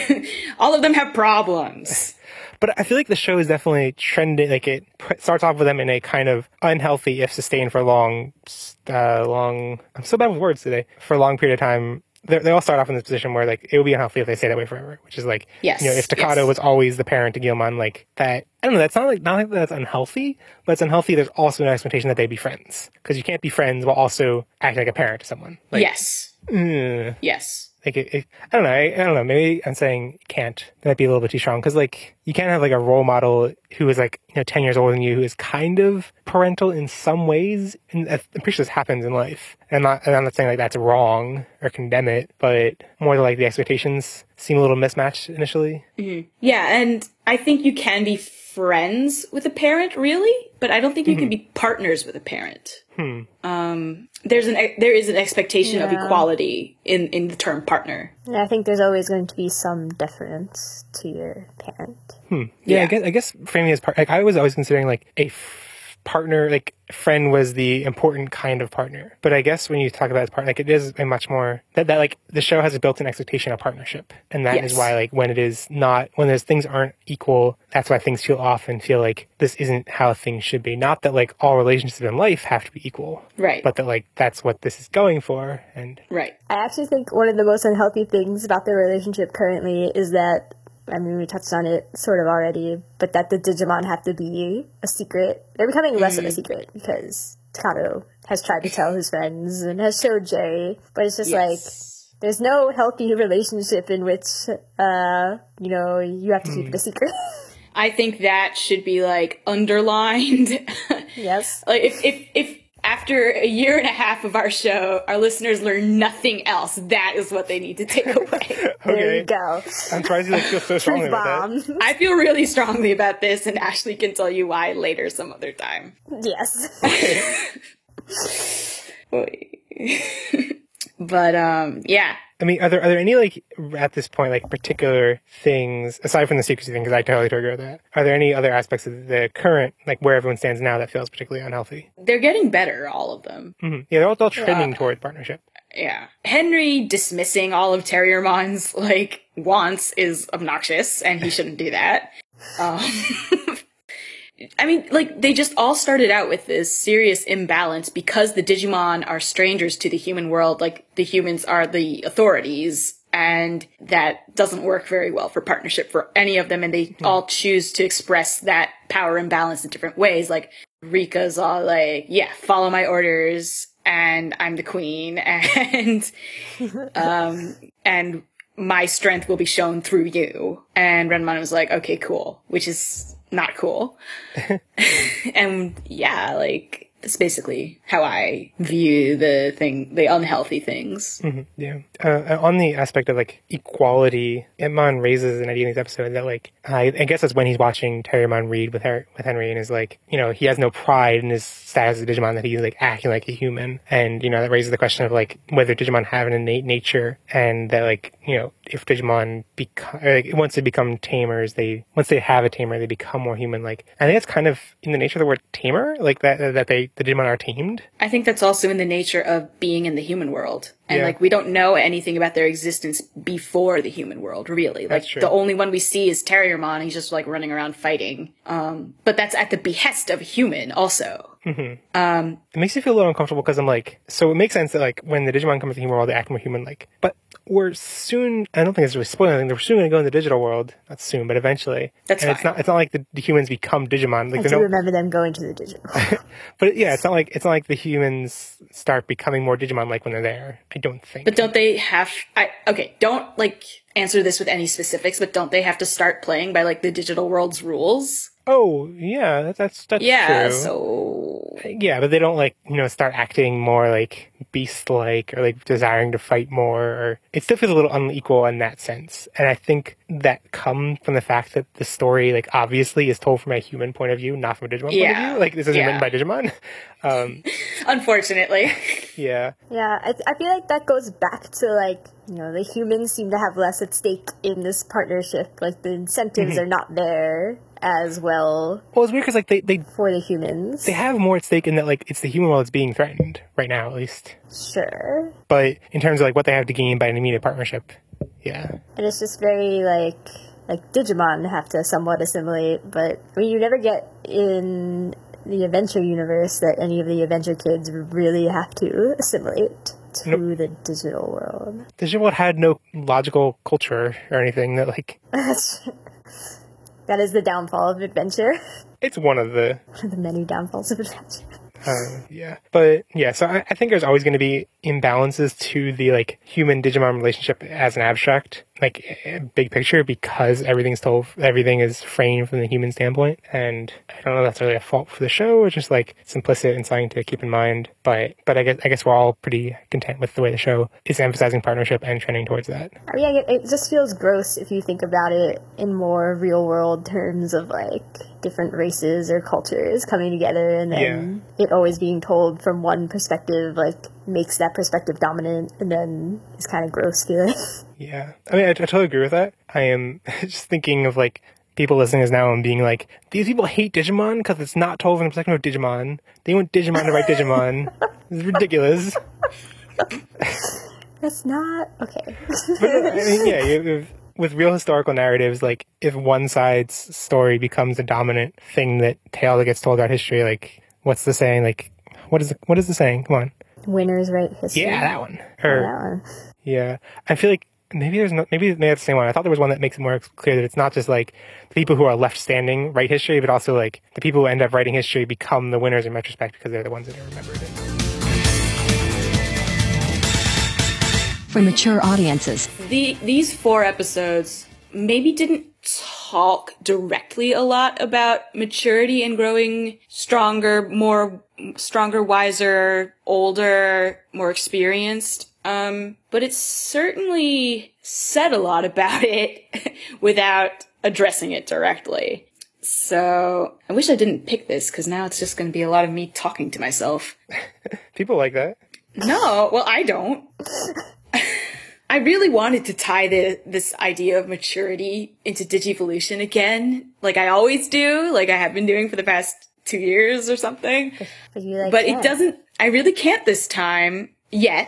all of them have problems. But I feel like the show is definitely trending. Like it pr- starts off with them in a kind of unhealthy, if sustained for a long, uh, long. I'm so bad with words today. For a long period of time, they they all start off in this position where like it would be unhealthy if they stay that way forever. Which is like, Yes, you know, if Staccato yes. was always the parent to Guilmon, like that. I don't know. That's not like not like that's unhealthy, but it's unhealthy. There's also an expectation that they be friends because you can't be friends while also acting like a parent to someone. Like, yes. mm. Yes. Like it, it, I don't know. I, I don't know. Maybe I'm saying can't. That might be a little bit too strong because, like, you can't have like a role model who is like you know ten years older than you who is kind of parental in some ways. And I'm pretty sure this happens in life. And I'm not. And I'm not saying like that's wrong or condemn it, but more than like the expectations seem a little mismatched initially. Mm-hmm. Yeah, and I think you can be friends with a parent, really, but I don't think you Mm-hmm. can be partners with a parent. Hmm. Um, there's an there is an expectation of Yeah. equality in, in the term partner. And I think there's always going to be some deference to your parent. Hmm. Yeah, Yeah. I guess I guess framing as part, like I was always considering like a f- partner, like friend was the important kind of partner. But I guess when you talk about as part, like it is a much more that that like the show has a built-in expectation of partnership, and that is Yes. why like when it is not when those things aren't equal, that's why things feel off and feel like this isn't how things should be. Not that like all relationships in life have to be equal, Right. but that like that's what this is going for, and Right. I actually think one of the most unhealthy things about their relationship currently is that, I mean, we touched on it sort of already, but that the Digimon have to be a secret. They're becoming less of a secret because Takato has tried to tell his friends and has showed Jay, but it's just like, Yes. there's no healthy relationship in which, uh, you know, you have to keep it a secret. I think that should be like underlined. Yes. Like if, if if after a year and a half of our show, our listeners learn nothing else, that is what they need to take away. There you okay. go. I'm surprised you like feel so strongly Truth about that. bomb. I feel really strongly about this, and Ashley can tell you why later some other time. Yes. But um, yeah. I mean, are there are there any like at this point like particular things aside from the secrecy thing? Because I totally agree with that. Are there any other aspects of the current like where everyone stands now that feels particularly unhealthy? They're getting better, all of them. Mm-hmm. Yeah, they're all, all trending toward partnership. Yeah. Henry dismissing all of Terriermon's, like, wants is obnoxious, and he shouldn't do that. Um, I mean, like, they just all started out with this serious imbalance because the Digimon are strangers to the human world, like, the humans are the authorities, and that doesn't work very well for partnership for any of them, and they mm-hmm. all choose to express that power imbalance in different ways. Like, Rika's all like, yeah, follow my orders, and I'm the queen, and um, and my strength will be shown through you. And Renamon was like, okay, cool, which is not cool. And yeah, like, that's basically how I view the thing, the unhealthy things. Mm-hmm, yeah. Uh, on the aspect of, like, equality, Hitmon raises an idea in this episode that, like, I, I guess that's when he's watching Terriermon read with her, with Henry, and is like, you know, he has no pride in his status as a Digimon, that he's, like, acting like a human. And, you know, that raises the question of, like, whether Digimon have an innate nature, and that, like, you know, if Digimon become, like, once they become tamers, they, once they have a tamer, they become more human. Like, I think it's kind of in the nature of the word tamer, like, that, that they, the Digimon are tamed. I think that's also in the nature of being in the human world. And, yeah. like, we don't know anything about their existence before the human world, really. Like, That's true. The only one we see is Terriermon. He's just, like, running around fighting. Um, but that's at the behest of a human, also. Mm-hmm. Um, it makes me feel a little uncomfortable because I'm like, so it makes sense that, like, when the Digimon come into the human world, they act more human-like. But we're soon, I don't think it's really spoiling anything, they're soon going to go in the digital world. Not soon, but eventually. That's and fine. it's not, it's not like the, the humans become Digimon. Like, I do no, remember them going to the digital world. But yeah, it's not like, it's not like the humans start becoming more Digimon-like when they're there. I don't think. But don't they have, I, okay, don't, like, answer this with any specifics, but don't they have to start playing by, like, the digital world's rules? Oh, yeah, that's, that's, that's yeah, true. so... Yeah, but they don't, like, you know, start acting more, like, beast-like, or, like, desiring to fight more, or... It still feels a little unequal in that sense. And I think that comes from the fact that the story, like, obviously is told from a human point of view, not from a Digimon yeah. point of view. Like, this isn't yeah. written by Digimon. Um, Unfortunately. Yeah. Yeah, I, I feel like that goes back to, like, you know, the humans seem to have less at stake in this partnership. Like, the incentives mm-hmm. are not there as well. Well, it's weird because, like, they, they... For the humans. They have more at stake in that, like, it's the human world that's being threatened, right now, at least. Sure. But in terms of, like, what they have to gain by an immediate partnership, yeah. And it's just very, like... Like, Digimon have to somewhat assimilate, but, I mean, you never get in the Adventure universe that any of the Adventure kids really have to assimilate to nope. the digital world. The digital world had no logical culture or anything that, like... That is the downfall of Adventure. It's one of the... One of the many downfalls of Adventure. Uh, yeah. But, yeah, so I, I think there's always going to be imbalances to the, like, human-Digimon relationship as an abstract, like, big picture, because everything's told, everything is framed from the human standpoint. And I don't know if that's really a fault for the show, or just, like, it's implicit and something to keep in mind. But but I guess I guess we're all pretty content with the way the show is emphasizing partnership and trending towards that. I mean, it just feels gross if you think about it in more real-world terms of, like, different races or cultures coming together, and then yeah. it always being told from one perspective, like, makes that perspective dominant, and then it's kind of gross feeling. Yeah. I mean, I, I totally agree with that. I am just thinking of, like, people listening to this now and being like, these people hate Digimon because it's not told from the perspective of Digimon. They want Digimon to write Digimon. This is ridiculous. That's not... Okay. But, I mean, yeah, you, with real historical narratives, like, if one side's story becomes the dominant thing, that tale that gets told about history, like, what's the saying? Like, what is the, what is the saying? Come on. Winners write history. Yeah, that one. Or, that one. Yeah. I feel like maybe there's no, maybe maybe that's the same one. I thought there was one that makes it more clear that it's not just, like, the people who are left standing write history, but also, like, the people who end up writing history become the winners in retrospect because they're the ones that are remembered it. For mature audiences. The these four episodes maybe didn't talk directly a lot about maturity and growing stronger, more stronger, wiser, older, more experienced. Um, but it certainly said a lot about it without addressing it directly. So I wish I didn't pick this, because now it's just going to be a lot of me talking to myself. People like that. No, well, I don't. I really wanted to tie the, this idea of maturity into Digivolution again, like I always do, like I have been doing for the past two years or something. But, you like but that. It doesn't, I really can't this time, yet.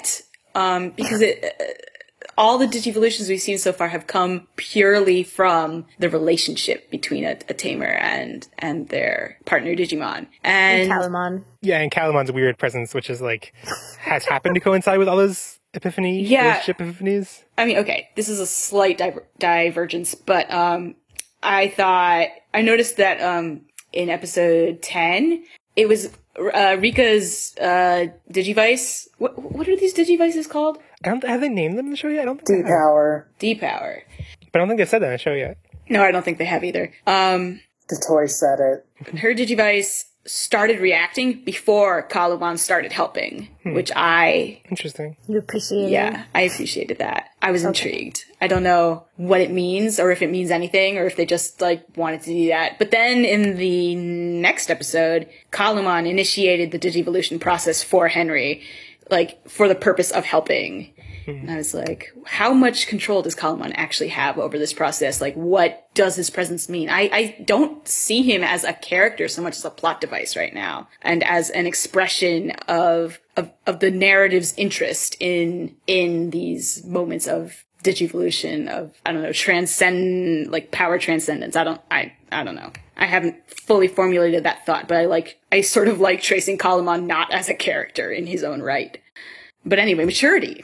um, because it, uh, all the Digivolutions we've seen so far have come purely from the relationship between a, a tamer and and their partner Digimon. And, and Calamon. Yeah, and Calamon's weird presence, which is like, has happened to coincide with all those epiphany, yeah. relationship epiphanies. I mean, okay, this is a slight diver- divergence, but um, I thought, I noticed that um, in episode ten, it was uh, Rika's uh, Digivice. What, what are these Digivices called? I don't, have they named them in the show yet? I don't think D-Power. D-Power. But I don't think they've said that in the show yet. No, I don't think they have either. Um, the toy said it. Her Digivice started reacting before Calamon started helping, hmm. which I... Interesting. You appreciated Yeah, I appreciated that. I was okay. intrigued. I don't know what it means, or if it means anything, or if they just, like, wanted to do that. But then in the next episode, Calamon initiated the Digivolution process for Henry, like, for the purpose of helping. And I was like, how much control does Calamon actually have over this process? Like, what does his presence mean? I, I don't see him as a character so much as a plot device right now, and as an expression of of, of the narrative's interest in in these moments of Digivolution, of, I don't know, transcend, like, power transcendence. I don't, I, I don't know. I haven't fully formulated that thought, but I like, I sort of like tracing Calamon not as a character in his own right. But anyway, maturity.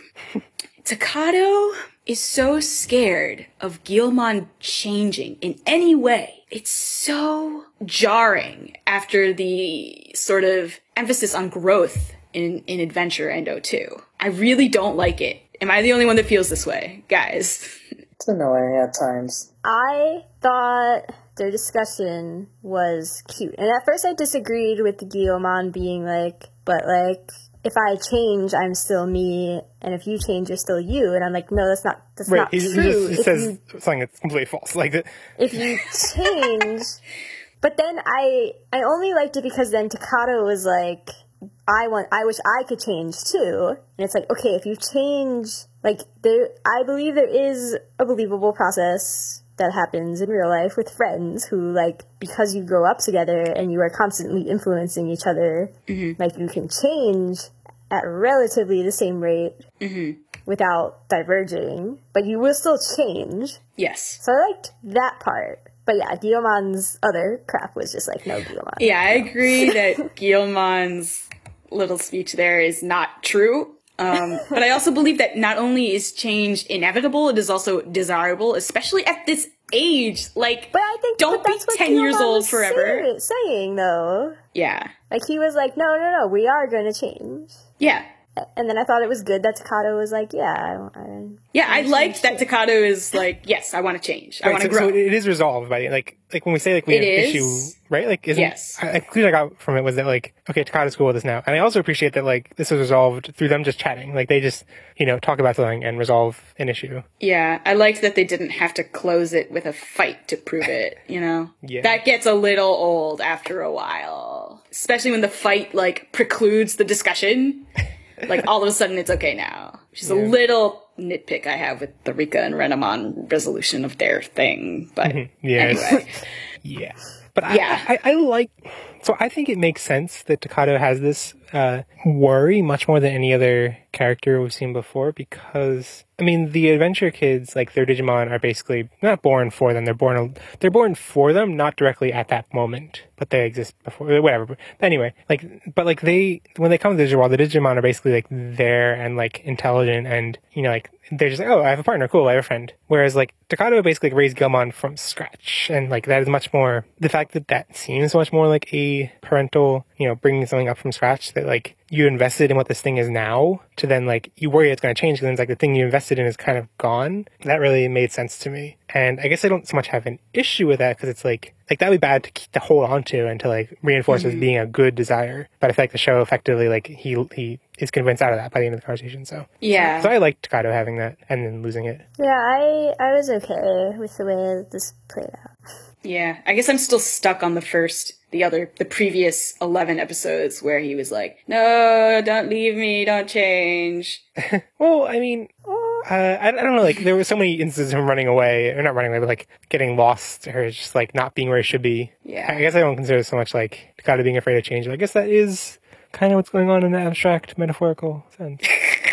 Takato is so scared of Guilmon changing in any way. It's so jarring after the sort of emphasis on growth in, in Adventure and O two. I really don't like it. Am I the only one that feels this way? Guys. It's annoying at times. I thought their discussion was cute. And at first I disagreed with the Guilmon being like, but like, if I change, I'm still me, and if you change, you're still you. And I'm like, no, that's not that's Wait, not he, true. He, just, he if says you, something that's completely false. Like that. If you change, but then I I only liked it because then Takato was like, I want, I wish I could change too. And it's like, okay, if you change, like there, I believe there is a believable process that happens in real life with friends who, like, because you grow up together and you are constantly influencing each other, mm-hmm. like, you can change at relatively the same rate mm-hmm. without diverging, but you will still change. Yes. So I liked that part. But yeah, Guilmon's other crap was just like, no, Guilmon. Yeah, I agree that Guilmon's little speech there is not true. Um, but I also believe that not only is change inevitable, it is also desirable, especially at this age. Like, but I think, don't but that's be what ten Guilmon years old was forever. Say, saying though, yeah, like he was like, no, no, no, we are going to change. Yeah. And then I thought it was good that Takato was like, yeah, I, I yeah, I liked that Takato is like, yes, I want to change, I right, want to so, grow. So it is resolved by like, like when we say like we it have an is. issue, right? Like, isn't, yes. I, I clearly got from it was that like, okay, Takato's cool with this now, and I also appreciate that like this was resolved through them just chatting, like they just you know talk about something and resolve an issue. Yeah, I liked that they didn't have to close it with a fight to prove it. You know, yeah, that gets a little old after a while, especially when the fight like precludes the discussion. Like, all of a sudden, it's okay now. Which is yeah. a little nitpick I have with the Rika and Renamon resolution of their thing. But yeah. anyway. yeah. But yeah. I, I, I like... So I think it makes sense that Takato has this uh, worry much more than any other character we've seen before because, I mean, the Adventure kids, like, their Digimon are basically not born for them. They're born they're born for them, not directly at that moment, but they exist before, whatever. But anyway, like, but, like, they, when they come to the Digiworld, the Digimon are basically, like, there and, like, intelligent and, you know, like, they're just like, oh, I have a partner, cool, I have a friend. Whereas, like, Takato basically like, raised Guilmon from scratch. And, like, that is much more, the fact that that seems much more like a parental, you know, bringing something up from scratch, that, like, you invested in what this thing is now, to then, like, you worry it's going to change, because then it's like the thing you invested in is kind of gone. That really made sense to me. And I guess I don't so much have an issue with that, because it's like, like, that would be bad to keep, to hold on to and to, like, reinforce mm-hmm. as being a good desire. But I feel like the show effectively, like, he he is convinced out of that by the end of the conversation, so. Yeah. So, so I liked Takato having that, and then losing it. Yeah, I, I was okay with the way this played out. Yeah, I guess I'm still stuck on the first, the other, the previous eleven episodes where he was like, no, don't leave me, don't change. Well, I mean, uh, I, I don't know, like, there were so many instances of him running away, or not running away, but, like, getting lost, or just, like, not being where he should be. Yeah. I guess I don't consider it so much, like, Takato being afraid of change, but I guess that is kind of what's going on in the abstract, metaphorical sense.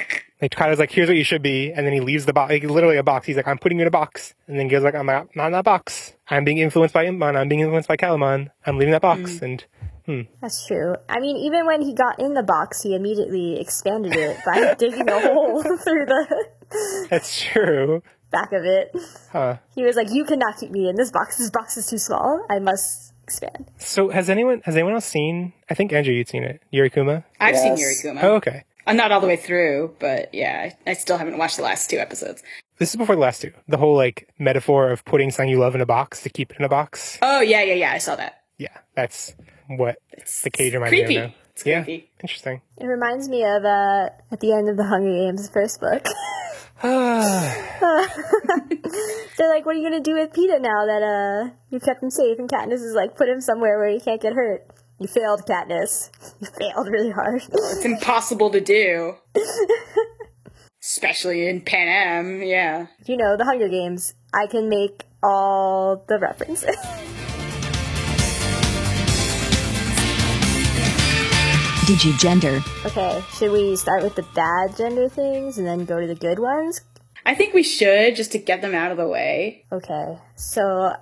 Like, Takado's like, here's what you should be, and then he leaves the box, like, literally a box. He's like, I'm putting you in a box. And then goes like, I'm not, not in that box. I'm being influenced by Impmon. I'm being influenced by Calamon. I'm leaving that box. Mm. And, hmm. That's true. I mean, even when he got in the box, he immediately expanded it by digging a hole through the... That's true. Back of it. Huh. He was like, you cannot keep me in this box. This box is too small. I must expand. So has anyone, has anyone else seen, I think, Andrew, you'd seen it, Yurikuma? I've yes. seen Yurikuma. Oh, okay. I'm not all the way through, but yeah, I, I still haven't watched the last two episodes. This is before the last two. The whole, like, metaphor of putting something you love in a box to keep it in a box. Oh, yeah, yeah, yeah, I saw that. Yeah, that's what it's the cage reminds creepy. me of now. It's yeah, creepy. Interesting. It reminds me of, uh, at the end of the Hunger Games first book. They're like, what are you going to do with Peeta now that, uh, you kept him safe? And Katniss is like, put him somewhere where he can't get hurt. You failed, Katniss. You failed really hard. It's impossible to do. Especially in Panem, yeah. You know, the Hunger Games. I can make all the references. Digigender. Okay, should we start with the bad gender things and then go to the good ones? I think we should, just to get them out of the way. Okay, so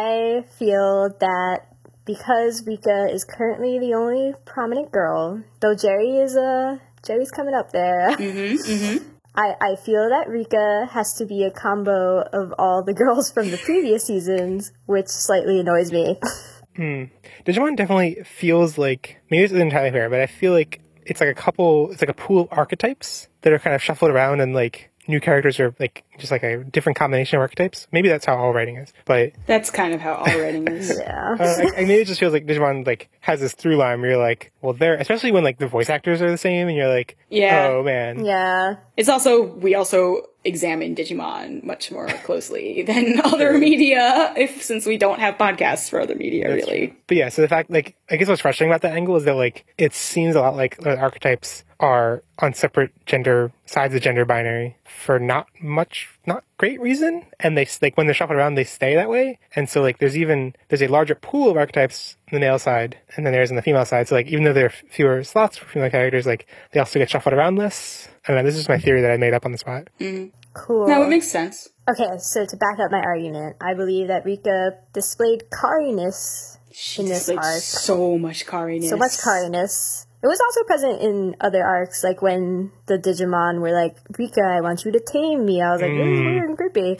I feel that because Rika is currently the only prominent girl, though Jerry is uh, Jerry's coming up there. Mm-hmm, mm-hmm. I, I feel that Rika has to be a combo of all the girls from the previous seasons, which slightly annoys me. Hmm. Digimon definitely feels like, maybe this isn't entirely fair, but I feel like it's like a couple, it's like a pool of archetypes that are kind of shuffled around, and like new characters are like just like a different combination of archetypes. Maybe that's how all writing is, but that's kind of how all writing is. Yeah. uh, I, I maybe it just feels like Digimon like has this through line where you're like, well, they're, especially when like the voice actors are the same, and you're like, yeah, oh man, yeah. It's also, we also examine Digimon much more closely than other media, if since we don't have podcasts for other media, that's really. True. But yeah, so the fact, like, I guess what's frustrating about that angle is that like it seems a lot like the archetypes are on separate gender sides of the gender binary for not much, not great reason, and they like when they're shuffled around, they stay that way. And so like there's even there's a larger pool of archetypes on the male side, and then there's on the female side. So like even though there are fewer slots for female characters, like they also get shuffled around less. I don't know. This is my theory that I made up on the spot. Mm. Cool. No, it makes sense. Okay, so to back up my argument, I believe that Rika displayed Kariness in this arc. So much Kariness. So much Kariness. It was also present in other arcs, like when the Digimon were like, Rika, I want you to tame me. I was like, this is weird and creepy.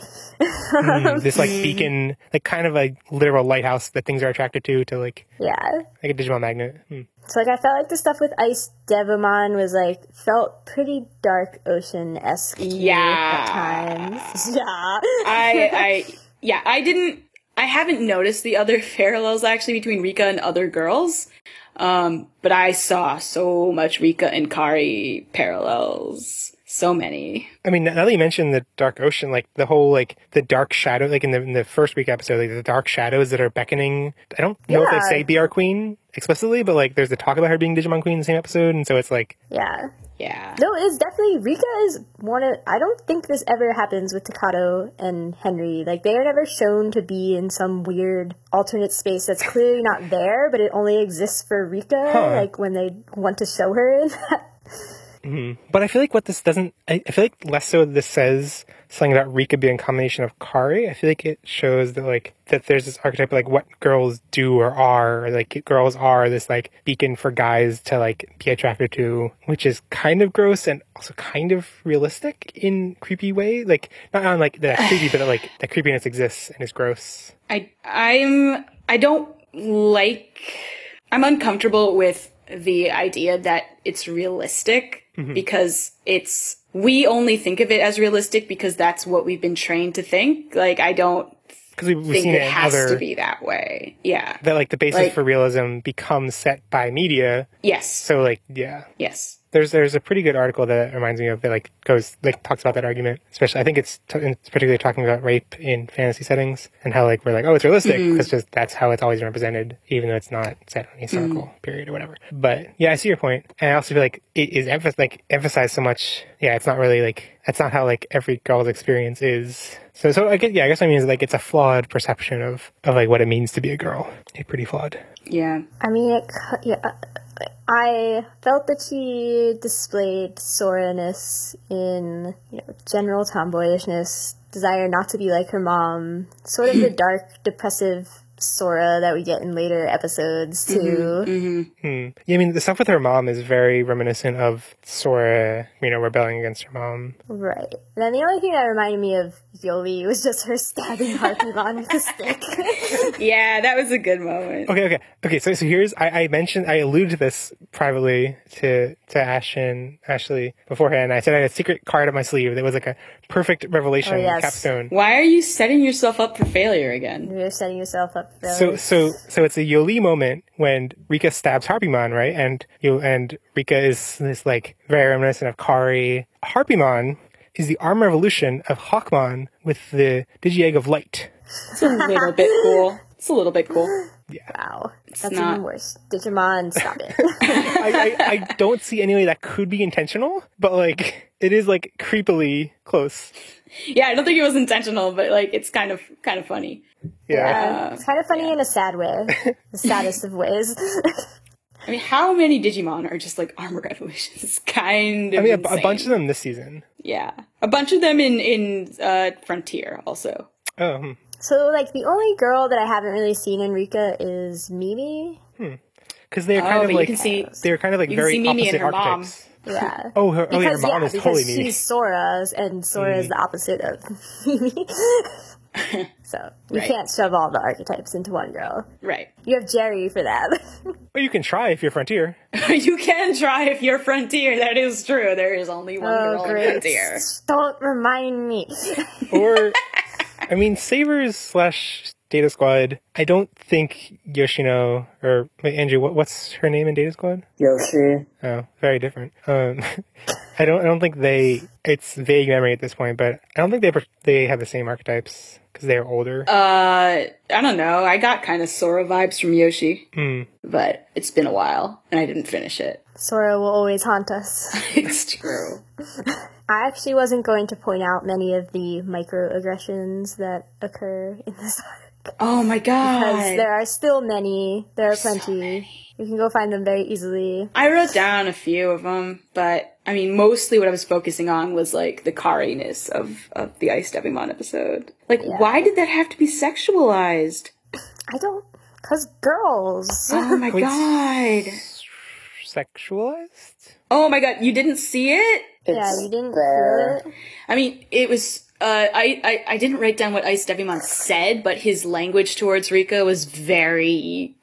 mm, this like beacon, like kind of a literal lighthouse that things are attracted to, to like, yeah, like a Digimon magnet. Hmm. So like I felt like the stuff with Ice Devimon was like, felt pretty Dark Ocean-esque yeah. at times. Yeah. I, I, yeah, I didn't, I haven't noticed the other parallels actually between Rika and other girls. Um, but I saw so much Rika and Kari parallels. So many. I mean, now that you mentioned the Dark Ocean, like the whole, like the dark shadow, like in the in the first week episode, like the dark shadows that are beckoning. I don't know yeah. if they say be our queen explicitly, but like there's the talk about her being Digimon Queen in the same episode, and so it's like, yeah, yeah. No, it's definitely Rika is one of. I don't think this ever happens with Takato and Henry. Like they are never shown to be in some weird alternate space that's clearly not there, but it only exists for Rika. Huh. Like when they want to show her in that. Mm-hmm. But I feel like what this doesn't, I, I feel like less so this says something about Rika being a combination of Kari. I feel like it shows that like, that there's this archetype of like what girls do or are, or like girls are this like beacon for guys to like be attracted to, which is kind of gross and also kind of realistic in creepy way. Like, not on like that creepy, but like that creepiness exists and is gross. I, I'm, I don't like, I'm uncomfortable with the idea that it's realistic. Mm-hmm. Because it's, we only think of it as realistic because that's what we've been trained to think. Like, I don't we've, we've think seen it, it has other, to be that way. Yeah. That, like, the basis like, for realism becomes set by media. Yes. So, like, yeah. Yes. There's there's a pretty good article that reminds me of that, like, goes, like, talks about that argument. Especially, I think it's, t- it's particularly talking about rape in fantasy settings and how, like, we're like, oh, it's realistic mm-hmm. because just that's how it's always represented, even though it's not set on a historical mm-hmm. period or whatever. But, yeah, I see your point. And I also feel like it is emph- like emphasized so much. Yeah, it's not really, like, that's not how, like, every girl's experience is. So, so I guess, yeah, I guess what I mean is, like, it's a flawed perception of, of, like, what it means to be a girl. It's pretty flawed. Yeah. I mean, it, yeah, I felt that she displayed Sora-ness in, you know, general tomboyishness, desire not to be like her mom, sort of the dark, depressive Sora that we get in later episodes too. Mm-hmm, mm-hmm. Hmm. Yeah, I mean, the stuff with her mom is very reminiscent of Sora, you know, rebelling against her mom. Right. And then the only thing that reminded me of Yoli was just her stabbing Harpymon with a stick. Yeah, that was a good moment. Okay, okay, okay. So, so here's I, I mentioned I alluded to this privately to to Ashton Ashley beforehand. I said I had a secret card up my sleeve that was like a perfect revelation Oh, yes. capstone. Why are you setting yourself up for failure again? You're setting yourself up for So, failure. so, so it's a Yoli moment when Rika stabs Harpymon, right? And you and Rika is this like very reminiscent of Kari. Harpymon is the armor evolution of Hawkmon with the Digi-Egg of Light. It's a little bit cool. It's a little bit cool. Yeah. Wow. It's That's not- even worse. Digimon, stop it. I, I, I don't see any way that could be intentional, but like it is like creepily close. Yeah, I don't think it was intentional, but like it's kind of kind of funny. Yeah. Yeah, it's kind of funny in a sad way. The saddest of ways. I mean, how many Digimon are just like armor evolutions? It's kind of I mean, a, insane. a bunch of them this season. Yeah, a bunch of them in in uh, Frontier also. Oh, hmm. So, like, the only girl that I haven't really seen in Rika is Mimi. Because they're Oh, kind but of you like can see- they're kind of like you can very see Mimi and opposite her mom. archetypes. Yeah. Oh, her, oh, yeah, her Because, mom yeah, is because totally Mimi. she's Sora's, and Sora is the opposite of Mimi. So, you Right. can't shove all the archetypes into one girl. Right. You have Jerry for that. Well, you can try if you're Frontier. You can try if you're Frontier. That is true. There is only one Oh, girl in great. Frontier. Don't remind me. Or, I mean, Sabers slash Data Squad. I don't think Yoshino or wait, Andrew. What, what's her name in Data Squad? Yoshi. Oh, very different. Um, I don't. I don't think they. It's vague memory at this point, but I don't think they they have the same archetypes because they're older. Uh, I don't know. I got kind of Sora vibes from Yoshi, Mm. but it's been a while and I didn't finish it. Sora will always haunt us. It's true. I actually wasn't going to point out many of the microaggressions that occur in this arc. Oh my god. Because there are still many. There are plenty. You can go find them very easily. I wrote down a few of them, but I mean, mostly what I was focusing on was like the Kari-ness of, of the Ice Devimon episode. Like, Yeah. why did that have to be sexualized? I don't... Because girls. Oh my Wait, god. Sexualized? Oh my god, you didn't see it? Yeah, It's you didn't there. feel it? I mean, it was. Uh, I, I I didn't write down what Ice Devimon said, but his language towards Rika was very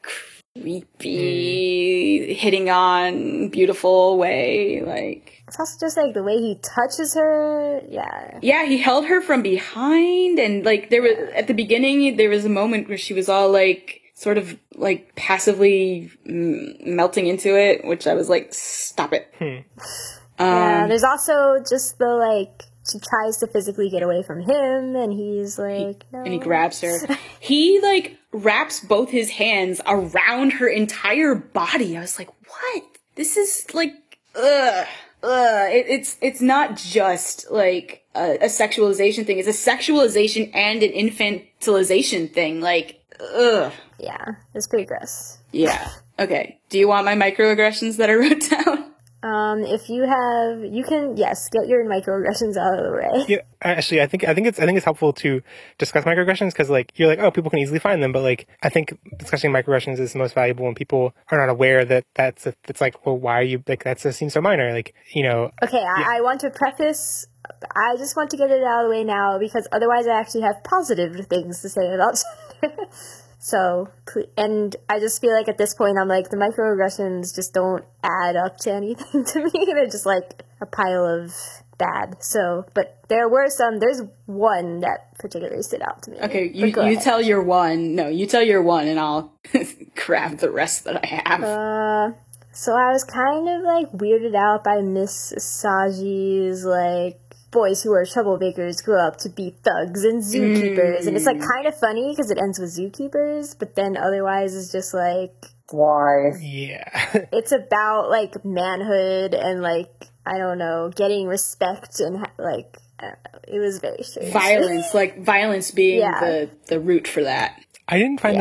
creepy, hitting on beautiful way. Like, It's also just like the way he touches her. Yeah. yeah, he held her from behind, and like there was at the beginning there was a moment where she was all like sort of like passively mm, melting into it, which I was like, stop it. Hmm. Yeah, Um, there's also just the like, she tries to physically get away from him, and he's like, no. and he grabs her. He like wraps both his hands around her entire body. I was like, what? This is like, ugh, ugh. It, it's it's not just like a, a sexualization thing. It's a sexualization and an infantilization thing. Like, ugh. Yeah, it's pretty gross. Yeah. Okay. Do you want my microaggressions that I wrote down? Um, if you have, you can, yes, get your microaggressions out of the way. Yeah, actually, I think I think it's I think it's helpful to discuss microaggressions because like you're like, oh, people can easily find them, but like I think discussing microaggressions is most valuable when people are not aware that that's a, it's like, well, why are you like that seems so minor, like you know. Okay, I, Yeah. I want to preface, I just want to get it out of the way now because otherwise I actually have positive things to say about gender. So, ple- and I just feel like at this point I'm like, the microaggressions just don't add up to anything to me. They're just like a pile of bad. So, but there were some, there's one that particularly stood out to me. Okay, But you go you ahead. tell your one. No, you tell your one, and I'll grab the rest that I have. Uh, so I was kind of like weirded out by Miss Saji's like, boys who are troublemakers grow up to be thugs and zookeepers. Mm. And it's like kind of funny because it ends with zookeepers, but then otherwise it's just like, why? Yeah. It's about like manhood and like, I don't know, getting respect and ha- like, I don't know. It was very strange. Violence, like violence being Yeah. the, the root for that. I didn't find Yeah. that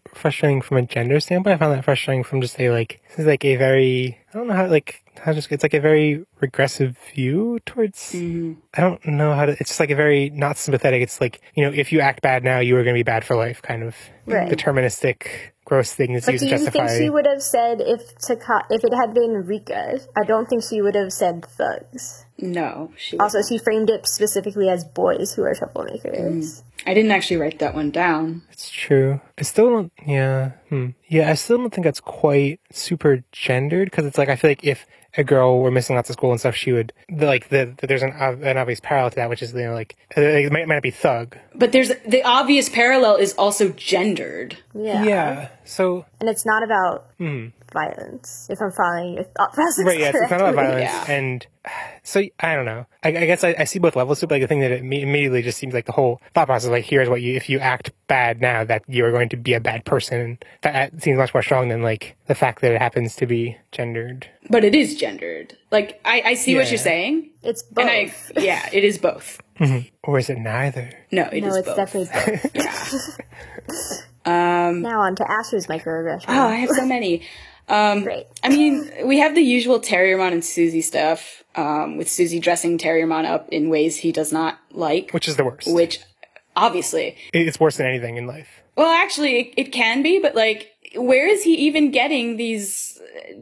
frustrating from a gender standpoint. I found that frustrating from just a, like, this is like a very, I don't know how, like, how just, it's like a very regressive view towards, mm-hmm. I don't know how to, it's just like a very not sympathetic. It's like, you know, if you act bad now, you are going to be bad for life, kind of right. deterministic, gross thing that's but used to justify. justify. Do you think she would have said, if Taka- if it had been Rika, I don't think she would have said thugs. No. She also, she framed it specifically as boys who are troublemakers. Mm. I didn't actually write that one down. It's true. I still don't, yeah. Hmm. Yeah, I still don't think that's quite super gendered, because it's like, I feel like if a girl were missing lots of school and stuff, she would, the, like, the, the there's an, uh, an obvious parallel to that, which is, you know, like, it might, might not be thug. But there's, the obvious parallel is also gendered. Yeah. Yeah, so. And it's not about hmm. violence, if I'm following your thought process. Right, yeah, it's, it's not about violence. Yeah. And so, I don't know. I, I guess I, I see both levels, but like the thing that it immediately just seems like the whole thought process, like, here's what you, if you act bad now, that you are going to be a bad person. That seems much more strong than, like, the fact that it happens to be gendered. But it is gendered. Like, I, I see yeah. what you're saying. It's both. And I, yeah, it is both. Mm-hmm. Or is it neither? No, it no, is it's both. definitely both. yeah. um, now on to Asher's microaggression. Oh, I have so many. Um, Great. I mean, we have the usual Terriermon and Susie stuff, um, with Susie dressing Terriermon up in ways he does not like. Which is the worst. Which, obviously. It's worse than anything in life. Well, actually, it, it can be, but, like, where is he even getting these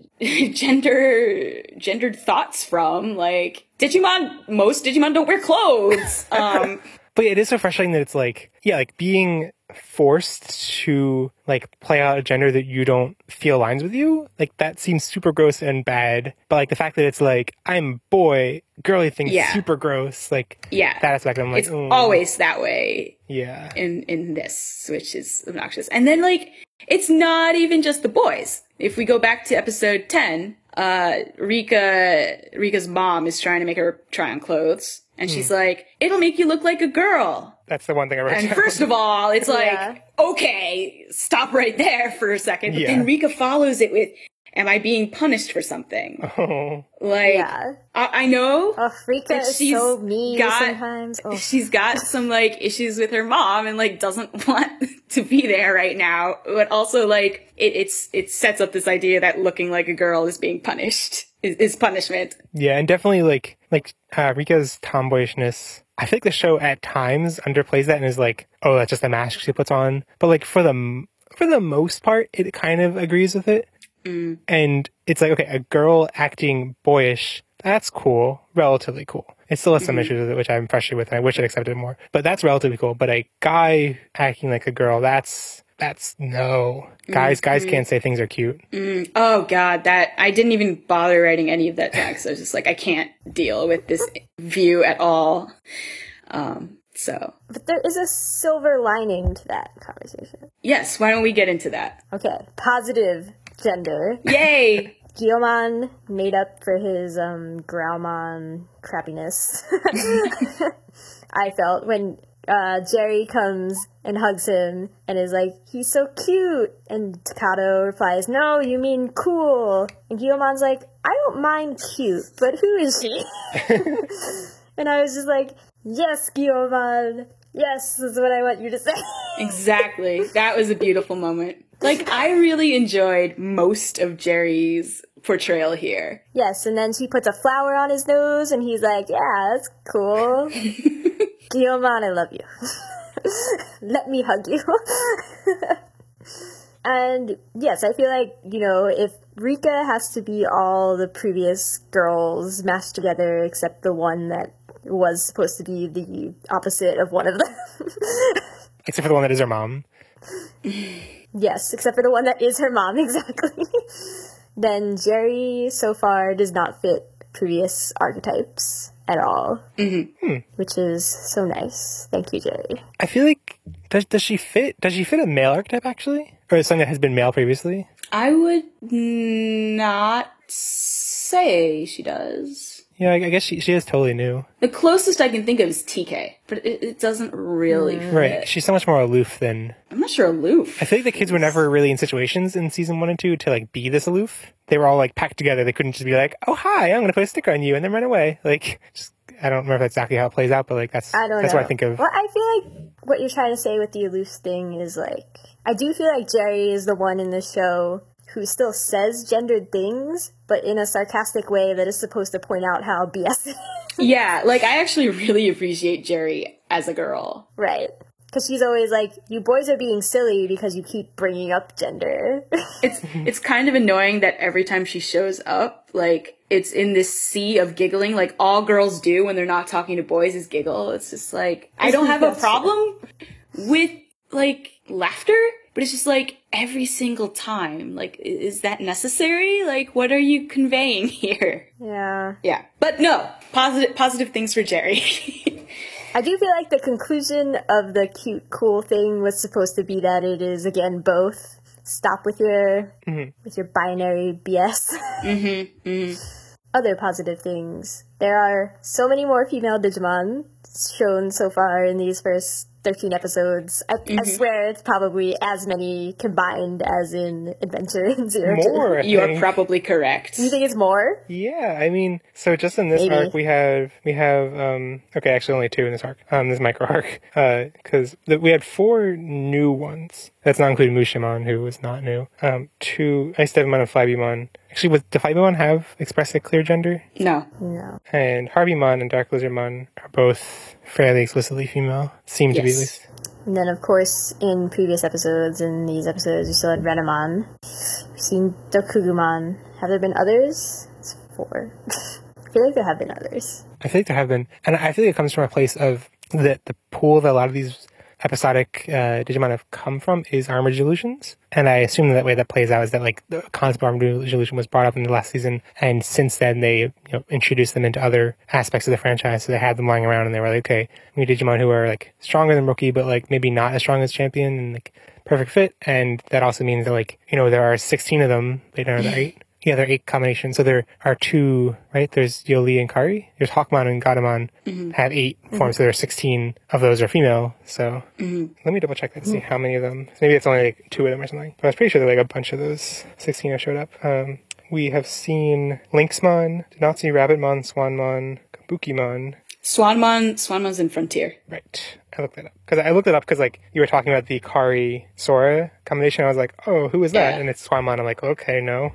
gender, gendered thoughts from? Like, Digimon, most Digimon don't wear clothes. Um, but it is so frustrating that it's like, yeah, like being forced to, like, play out a gender that you don't feel aligns with you, like, that seems super gross and bad. But, like, the fact that it's like, I'm boy, girly thing, yeah. super gross, like, yeah. that aspect, I'm like, it's mm. always that way. Yeah. In, in this, which is obnoxious. And then, like, it's not even just the boys. If we go back to episode ten, uh, Rika, Rika's mom is trying to make her try on clothes. And mm. she's like, it'll make you look like a girl. That's the one thing I wrote And down. first of all, it's like, yeah. okay, stop right there for a second. But yeah. then Rika follows it with, am I being punished for something? Oh. Like, yeah. I, I know. Oh, Rika is so mean got, sometimes. Oh. She's got some, like, issues with her mom and, like, doesn't want to be there right now. But also, like, it, it's, it sets up this idea that looking like a girl is being punished, is, is punishment. Yeah, and definitely, like, like, uh, Rika's tomboyishness, I feel like the show at times underplays that and is like, oh, that's just a mask she puts on. But, like, for the, for the most part, it kind of agrees with it. Mm. And it's like, okay, a girl acting boyish, that's cool, relatively cool. It still has some mm-hmm. issues with it, which I'm frustrated with, and I wish it accepted it more. But that's relatively cool. But a guy acting like a girl, that's, that's, no. Guys, mm-hmm. guys can't say things are cute. Mm. Oh, God, that, I didn't even bother writing any of that text. I was just like, I can't deal with this view at all. Um, so. But there is a silver lining to that conversation. Yes, why don't we get into that? Okay, positive gender. Yay! Gyomon made up for his um, Growlmon crappiness. I felt when uh, Jerry comes and hugs him and is like, he's so cute. And Takato replies, no, you mean cool. And Gyomon's like, I don't mind cute, but who is she? And I was just like, yes, Gyomon. Yes, that's what I want you to say. Exactly. That was a beautiful moment. Like, I really enjoyed most of Jerry's portrayal here. Yes, and then she puts a flower on his nose, and he's like, yeah, that's cool. Gyomon, I love you. Let me hug you. And, yes, I feel like, you know, if Rika has to be all the previous girls mashed together except the one that was supposed to be the opposite of one of them. Except for the one that is her mom. Yes, except for the one that is her mom, exactly. Then Jerry, so far, does not fit previous archetypes at all. Mm-hmm. Hmm. Which is so nice. Thank you, Jerry. I feel like, does, does she fit, does she fit a male archetype, actually? Or something that has been male previously? I would not say she does. Yeah, I guess she she is totally new. The closest I can think of is T K, but it, it doesn't really fit. Right, she's so much more aloof than... I'm not sure aloof. I feel like the kids were never really in situations in season one and two to, like, be this aloof. They were all, like, packed together. They couldn't just be like, oh, hi, I'm going to put a sticker on you and then run away. Like, just I don't remember exactly how it plays out, but like that's I don't that's know. what I think of. Well, I feel like what you're trying to say with the aloof thing is like, I do feel like Jerry is the one in the show who still says gendered things, but in a sarcastic way that is supposed to point out how B S it is. Yeah, like, I actually really appreciate Jerry as a girl. Right. Because she's always like, you boys are being silly because you keep bringing up gender. It's it's kind of annoying that every time she shows up, like, it's in this sea of giggling, like all girls do when they're not talking to boys is giggle. It's just like, I don't have a problem with, like, laughter, but it's just like, every single time, like, is that necessary? Like, what are you conveying here? Yeah. Yeah. But no, positive positive things for Jerry. I do feel like the conclusion of the cute, cool thing was supposed to be that it is, again, both. Stop with your mm-hmm. with your binary B S. mm-hmm. Mm-hmm. Other positive things. There are so many more female Digimon shown so far in these first thirteen episodes. I, mm-hmm. I swear it's probably as many combined as in Adventure in Zero More, Two. You are probably correct. You think it's more? Yeah, I mean, so just in this Maybe. arc, we have, we have, um, okay, actually only two in this arc, um, this micro arc, uh, cause the, we had four new ones. That's not including Mushamon, who was not new. Um, two, Ice Devimon and Flybemon. Actually, was, did Flybemon have expressed a clear gender? No. No. And Harbymon and Dark Lizardmon are both fairly explicitly female. Seem to Yes. be, at least. And then, of course, in previous episodes, in these episodes, we still had Renamon. We've seen Dokugumon. Have there been others? It's four. I feel like there have been others. I feel like there have been. And I feel like it comes from a place of that the pool that a lot of these episodic uh, Digimon have come from is Armored Delusions. And I assume that way that plays out is that like the concept of Armored Delusion was brought up in the last season, and since then they you know introduced them into other aspects of the franchise. So they had them lying around and they were like, okay, we need Digimon who are like stronger than Rookie, but like maybe not as strong as Champion and like perfect fit. And that also means that like, you know, there are sixteen of them, but there are eight. Yeah, there are eight combinations. So there are two, right? There's Yoli and Kari. There's Hawkmon and Gatomon mm-hmm. have eight mm-hmm. forms. So there are sixteen of those are female. So mm-hmm. let me double check that to see how many of them. Maybe it's only like two of them or something. But I was pretty sure that like a bunch of those sixteen have showed up. Um, we have seen Lynxmon, Denatsu Rabbitmon, Swanmon, Kabukimon. Swanmon, Swanmon's in Frontier. Right. I looked that up. Because I looked it up because, like, you were talking about the Kari-Sora combination. I was like, oh, who is that? Yeah. And it's Swanmon. I'm like, okay, no.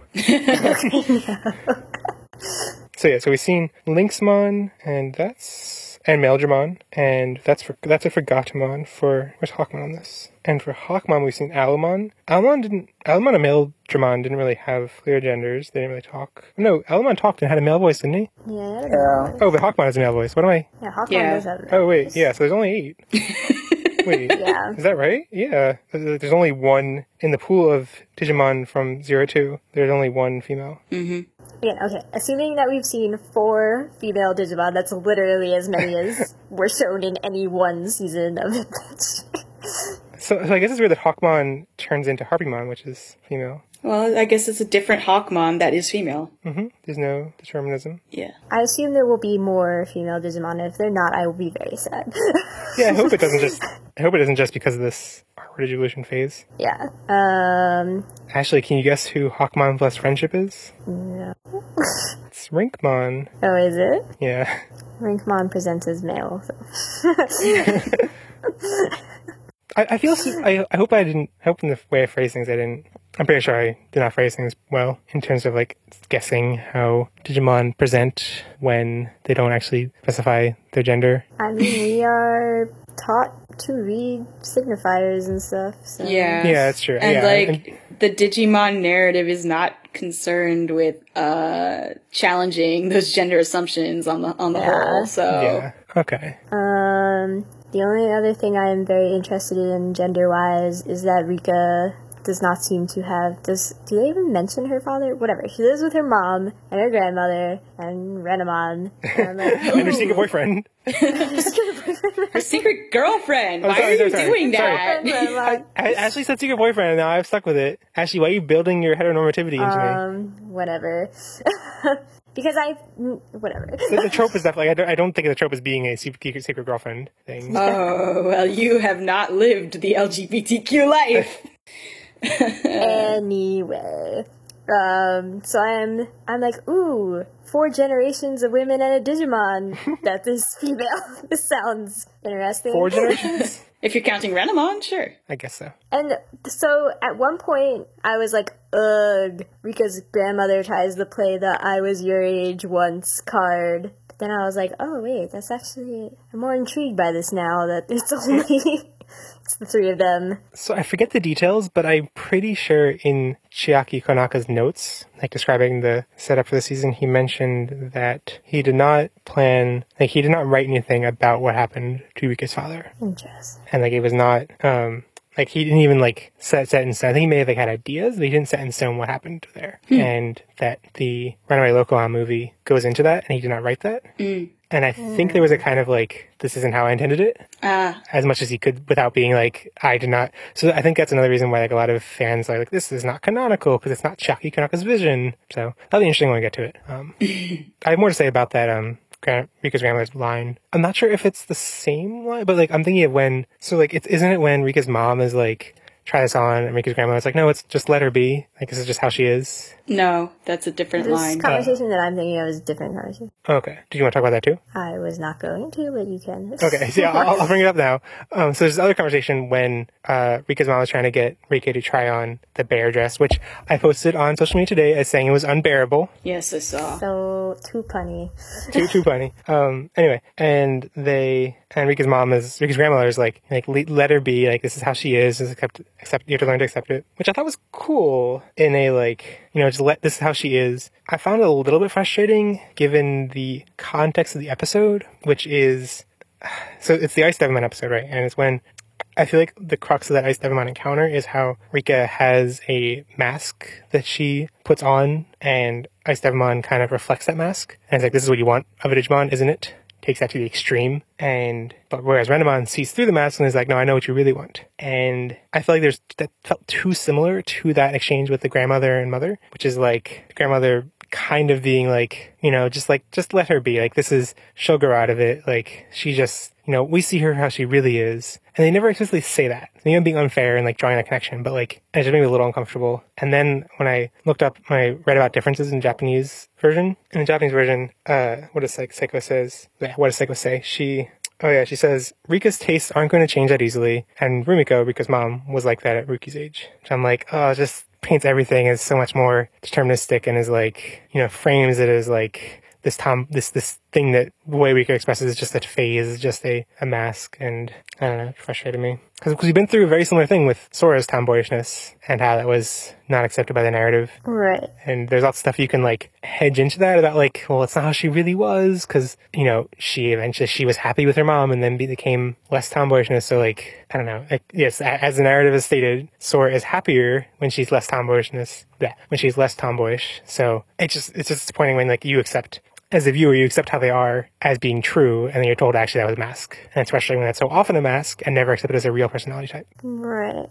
So, yeah, so we've seen Lynxmon, and that's... And Maildramon, and that's for that's it for Gatomon. For where's Hawkmon on this? And for Hawkmon, we've seen Alumon. Alumon didn't. Alumon and Maildramon didn't really have clear genders. They didn't really talk. No, Alumon talked and had a male voice, didn't he? Yeah. Yeah. Oh, but Hawkmon has a male voice. What am I? Yeah, Hawkmon Yeah. does have a male Oh wait, voice. yeah. So there's only eight. Wait, Yeah. is that right? Yeah. There's only one in the pool of Digimon from Zero Two. There's only one female. Mm-hmm. Yeah, okay. Assuming that we've seen four female Digimon, that's literally as many as were shown in any one season of Adventure. So, so I guess it's weird that Hawkmon turns into Harpymon, which is female. Well, I guess it's a different Hawkmon that is female. Mm-hmm. There's no determinism. Yeah. I assume there will be more female Digimon. If they're not, I will be very sad. Yeah, I hope it doesn't just. I hope it isn't just because of this Armored Evolution phase. Yeah. Um. Ashley, can you guess who Hawkmon plus Friendship is? No. It's Rinkmon. Oh, is it? Yeah. Rinkmon presents as male. So. I, I feel. I, I hope I didn't. I hope in the way I phrase things, I didn't. I'm pretty sure I did not phrase things well in terms of like guessing how Digimon present when they don't actually specify their gender. I mean, we are taught to read signifiers and stuff. So. Yeah. Yeah, that's true. And yeah, like and, the Digimon narrative is not concerned with uh challenging those gender assumptions on the on the Yeah. whole. So yeah. Okay. Um, the only other thing I am very interested in gender-wise is that Rika does not seem to have... Does do they even mention her father? Whatever. She lives with her mom and her grandmother and Renamon. And, like, And her secret boyfriend. her secret girlfriend. Oh, Why sorry, are you sorry, sorry. doing Sorry. that? I, Ashley said secret boyfriend, and now I've stuck with it. Ashley, why are you building your heteronormativity into me? Um, whatever. Because I... Whatever. The, the trope is definitely... I don't, I don't think of the trope as being a secret, secret girlfriend thing. Oh, well, you have not lived the L G B T Q life. Anyway. Um, so I'm, I'm like, ooh, four generations of women and a Digimon. That is female. This sounds interesting. Four generations? If you're counting Renamon, sure. I guess so. And so at one point, I was like, ugh, Rika's grandmother tries to play the I was your age once card. But then I was like, oh, wait, that's actually, I'm more intrigued by this now that it's only, it's the three of them. So I forget the details, but I'm pretty sure in Chiaki Konaka's notes, like describing the setup for the season, he mentioned that he did not plan, like he did not write anything about what happened to Rika's father. Interesting. And like it was not, um, like he didn't even like set set in stone. I think he may have like had ideas, but he didn't set in stone what happened there. Hmm. And that the Runaway Lokohan movie goes into that, and he did not write that. Mm. And I think there was a kind of like, this isn't how I intended it, uh. as much as he could without being like, I did not. So I think that's another reason why like a lot of fans are like, this is not canonical because it's not Chiaki Konaka's vision. So that'll be interesting when we get to it. Um, I have more to say about that. Um, Grand- Rika's grandmother's line. I'm not sure if it's the same line, but like I'm thinking of when. So like, it's isn't it when Rika's mom is like, try this on, and Rika's grandmother's like, no, it's just let her be. Like this is just how she is. No, that's a different this line. This conversation uh, that I'm thinking of is a different conversation. Okay. Did you want to talk about that too? I was not going to, but you can. Okay, so yeah, I'll, I'll bring it up now. Um, so there's this other conversation when uh, Rika's mom was trying to get Rika to try on the bear dress, which I posted on social media today as saying it was unbearable. Yes, I saw. So, too punny. too, too punny. Um, anyway, and they, and Rika's mom is, Rika's grandmother is like, like, let her be, like, this is how she is, just accept, accept, you have to learn to accept it, which I thought was cool in a, like, you know, just let, this is how she is. I found it a little bit frustrating given the context of the episode, which is, so it's the Ice Devimon episode, right? And it's when, I feel like the crux of that Ice Devimon encounter is how Rika has a mask that she puts on, and Ice Devimon kind of reflects that mask. And it's like, this is what you want of a Digimon, isn't it? Takes that to the extreme. And, but whereas Renamon sees through the mask and is like, no, I know what you really want. And I feel like there's, that felt too similar to that exchange with the grandmother and mother, which is like, the grandmother kind of being like, you know, just like, just let her be. Like, this is, she'll grow out of it. Like, she just, you know, we see her how she really is. And they never explicitly say that. Maybe I'm being unfair and like drawing that connection, but like, it just made me a little uncomfortable. And then when I looked up, when I read about differences in the Japanese version, in the Japanese version, uh, what does Seiko says? Yeah, what does Seiko say? She, oh yeah, she says, Rika's tastes aren't going to change that easily. And Rumiko, Rika's mom, was like that at Ruki's age. Which I'm like, oh, just paints everything as so much more deterministic and is like, you know, frames it as like, this tom this this thing that the way Rika expresses is just a phase, is just a, a mask, and I don't know, it frustrated me. Because we've been through a very similar thing with Sora's tomboyishness and how that was not accepted by the narrative. Right. And there's lots of stuff you can like hedge into that about like, well, it's not how she really was, because, you know, she eventually, she was happy with her mom and then became less tomboyishness. So like, I don't know, like, yes, as the narrative is stated, Sora is happier when she's less tomboyishness, yeah, when she's less tomboyish. So it's just, it's just disappointing when like you accept, as a viewer, you accept how they are as being true, and then you're told actually that was a mask. And it's frustrating when that's so often a mask and never accepted as a real personality type. Right.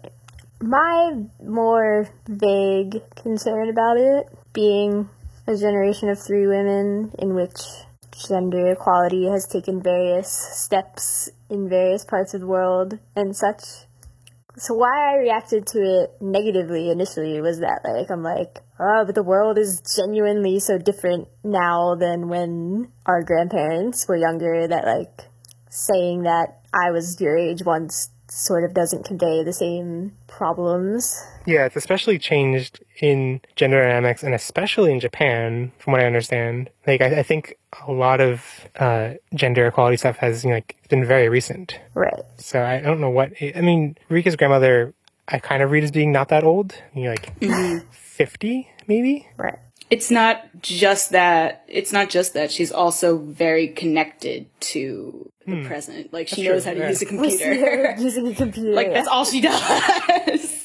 My more vague concern about it being a generation of three women in which gender equality has taken various steps in various parts of the world and such. So why I reacted to it negatively initially was that, like, I'm like, oh, but the world is genuinely so different now than when our grandparents were younger, that, like, saying that I was your age once sort of doesn't convey the same problems. Yeah, it's especially changed in gender dynamics, and especially in Japan, from what I understand. Like, I, I think a lot of uh, gender equality stuff has, you know, like, been very recent. Right. So I don't know what... It, I mean, Rika's grandmother, I kind of read as being not that old. You know, like, mm-hmm. fifty, maybe? Right. It's not just that. It's not just that. She's also very connected to the hmm. present. Like, she that's knows true. how to yeah. use a computer. using a computer. Like, that's all she does.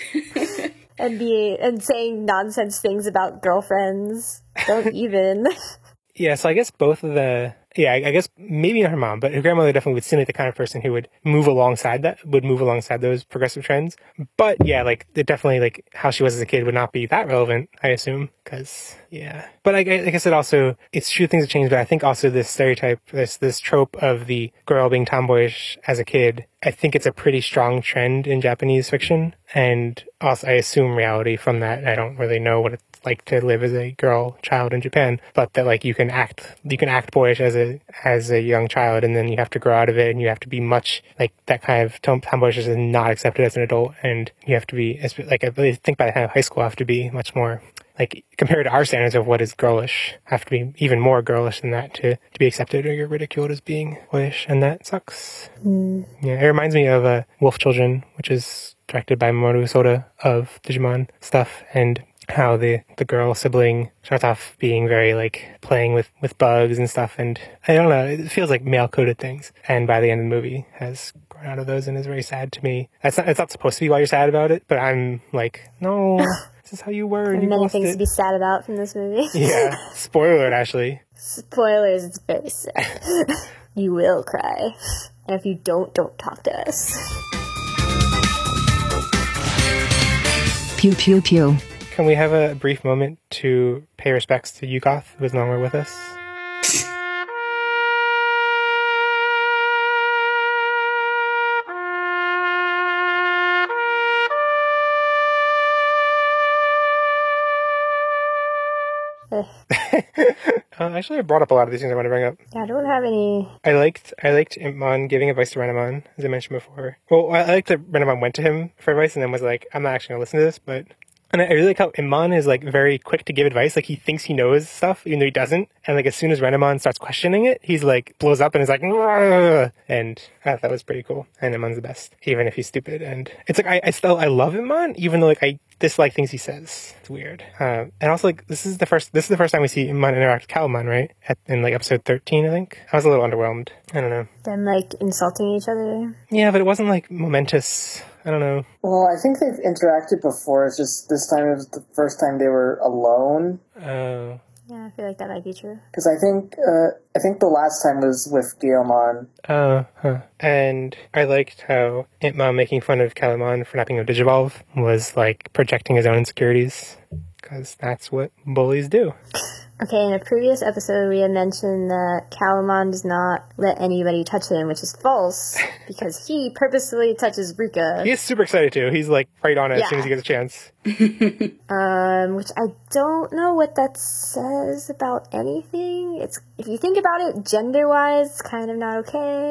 and be and saying nonsense things about girlfriends. Don't even. Yeah, so I guess both of the... Yeah, I, I guess maybe not her mom, but her grandmother definitely would seem like the kind of person who would move alongside that, would move alongside those progressive trends. But yeah, like, it definitely, like, how she was as a kid would not be that relevant, I assume, because, yeah. But like, like I said, also, it's true things have changed, but I think also this stereotype, this this trope of the girl being tomboyish as a kid I think it's a pretty strong trend in Japanese fiction, and also I assume reality from that. I don't really know what it's like to live as a girl child in Japan, but that like you can act you can act boyish as a as a young child, and then you have to grow out of it, and you have to be much like that kind of tom- tomboyishness is not accepted as an adult, and you have to be like I really think by the time of high school, I have to be much more. Like, compared to our standards of what is girlish, have to be even more girlish than that to, to be accepted, or you're ridiculed as being boyish, and that sucks. Mm. Yeah, it reminds me of uh, Wolf Children, which is directed by Mamoru Soda of Digimon stuff, and how the, the girl sibling starts off being very, like, playing with, with bugs and stuff, and I don't know, it feels like male-coded things, and by the end of the movie has grown out of those and is very sad to me. That's not, it's not supposed to be why you're sad about it, but I'm like, no... This is how you were. And you many lost things it. to be sad about from this movie. Yeah. Spoiler alert, Ashley. Spoilers, it's very sad. You will cry. And if you don't, don't talk to us. Pew pew pew. Can we have a brief moment to pay respects to Yugoth, who is no longer with us? uh, actually, I brought up a lot of these things I want to bring up. Yeah, I don't have any... I liked I liked Impmon giving advice to Renamon, as I mentioned before. Well, I liked that Renamon went to him for advice and then was like, I'm not actually going to listen to this, but... And I really like how Impmon is, like, very quick to give advice. Like, he thinks he knows stuff, even though he doesn't. And, like, as soon as Renamon starts questioning it, he's, like, blows up and is like, Rrr! And I thought that was pretty cool. And Impmon's the best, even if he's stupid. And it's like, I, I still, I love Impmon, even though, like, I dislike things he says. It's weird. Uh, and also, like, this is the first, this is the first time we see Impmon interact with Calumon, right? At, in, like, episode thirteen, I think. I was a little underwhelmed. I don't know. Them, like, insulting each other? Yeah, but it wasn't, like, momentous. I don't know. Well, I think they've interacted before. It's just this time it was the first time they were alone. Oh. Yeah, I feel like that might be true. Because I think uh, I think the last time was with Guilmon. Oh, huh. And I liked how Impmon making fun of Calumon for not being a Digivolve was like projecting his own insecurities. Because that's what bullies do. Okay, in a previous episode, we had mentioned that Calumon does not let anybody touch him, which is false, because he purposely touches Rika. He is super excited too. He's like right on it Yeah. as soon as he gets a chance. um, which I don't know what that says about anything. It's if you think about it, gender-wise, it's kind of not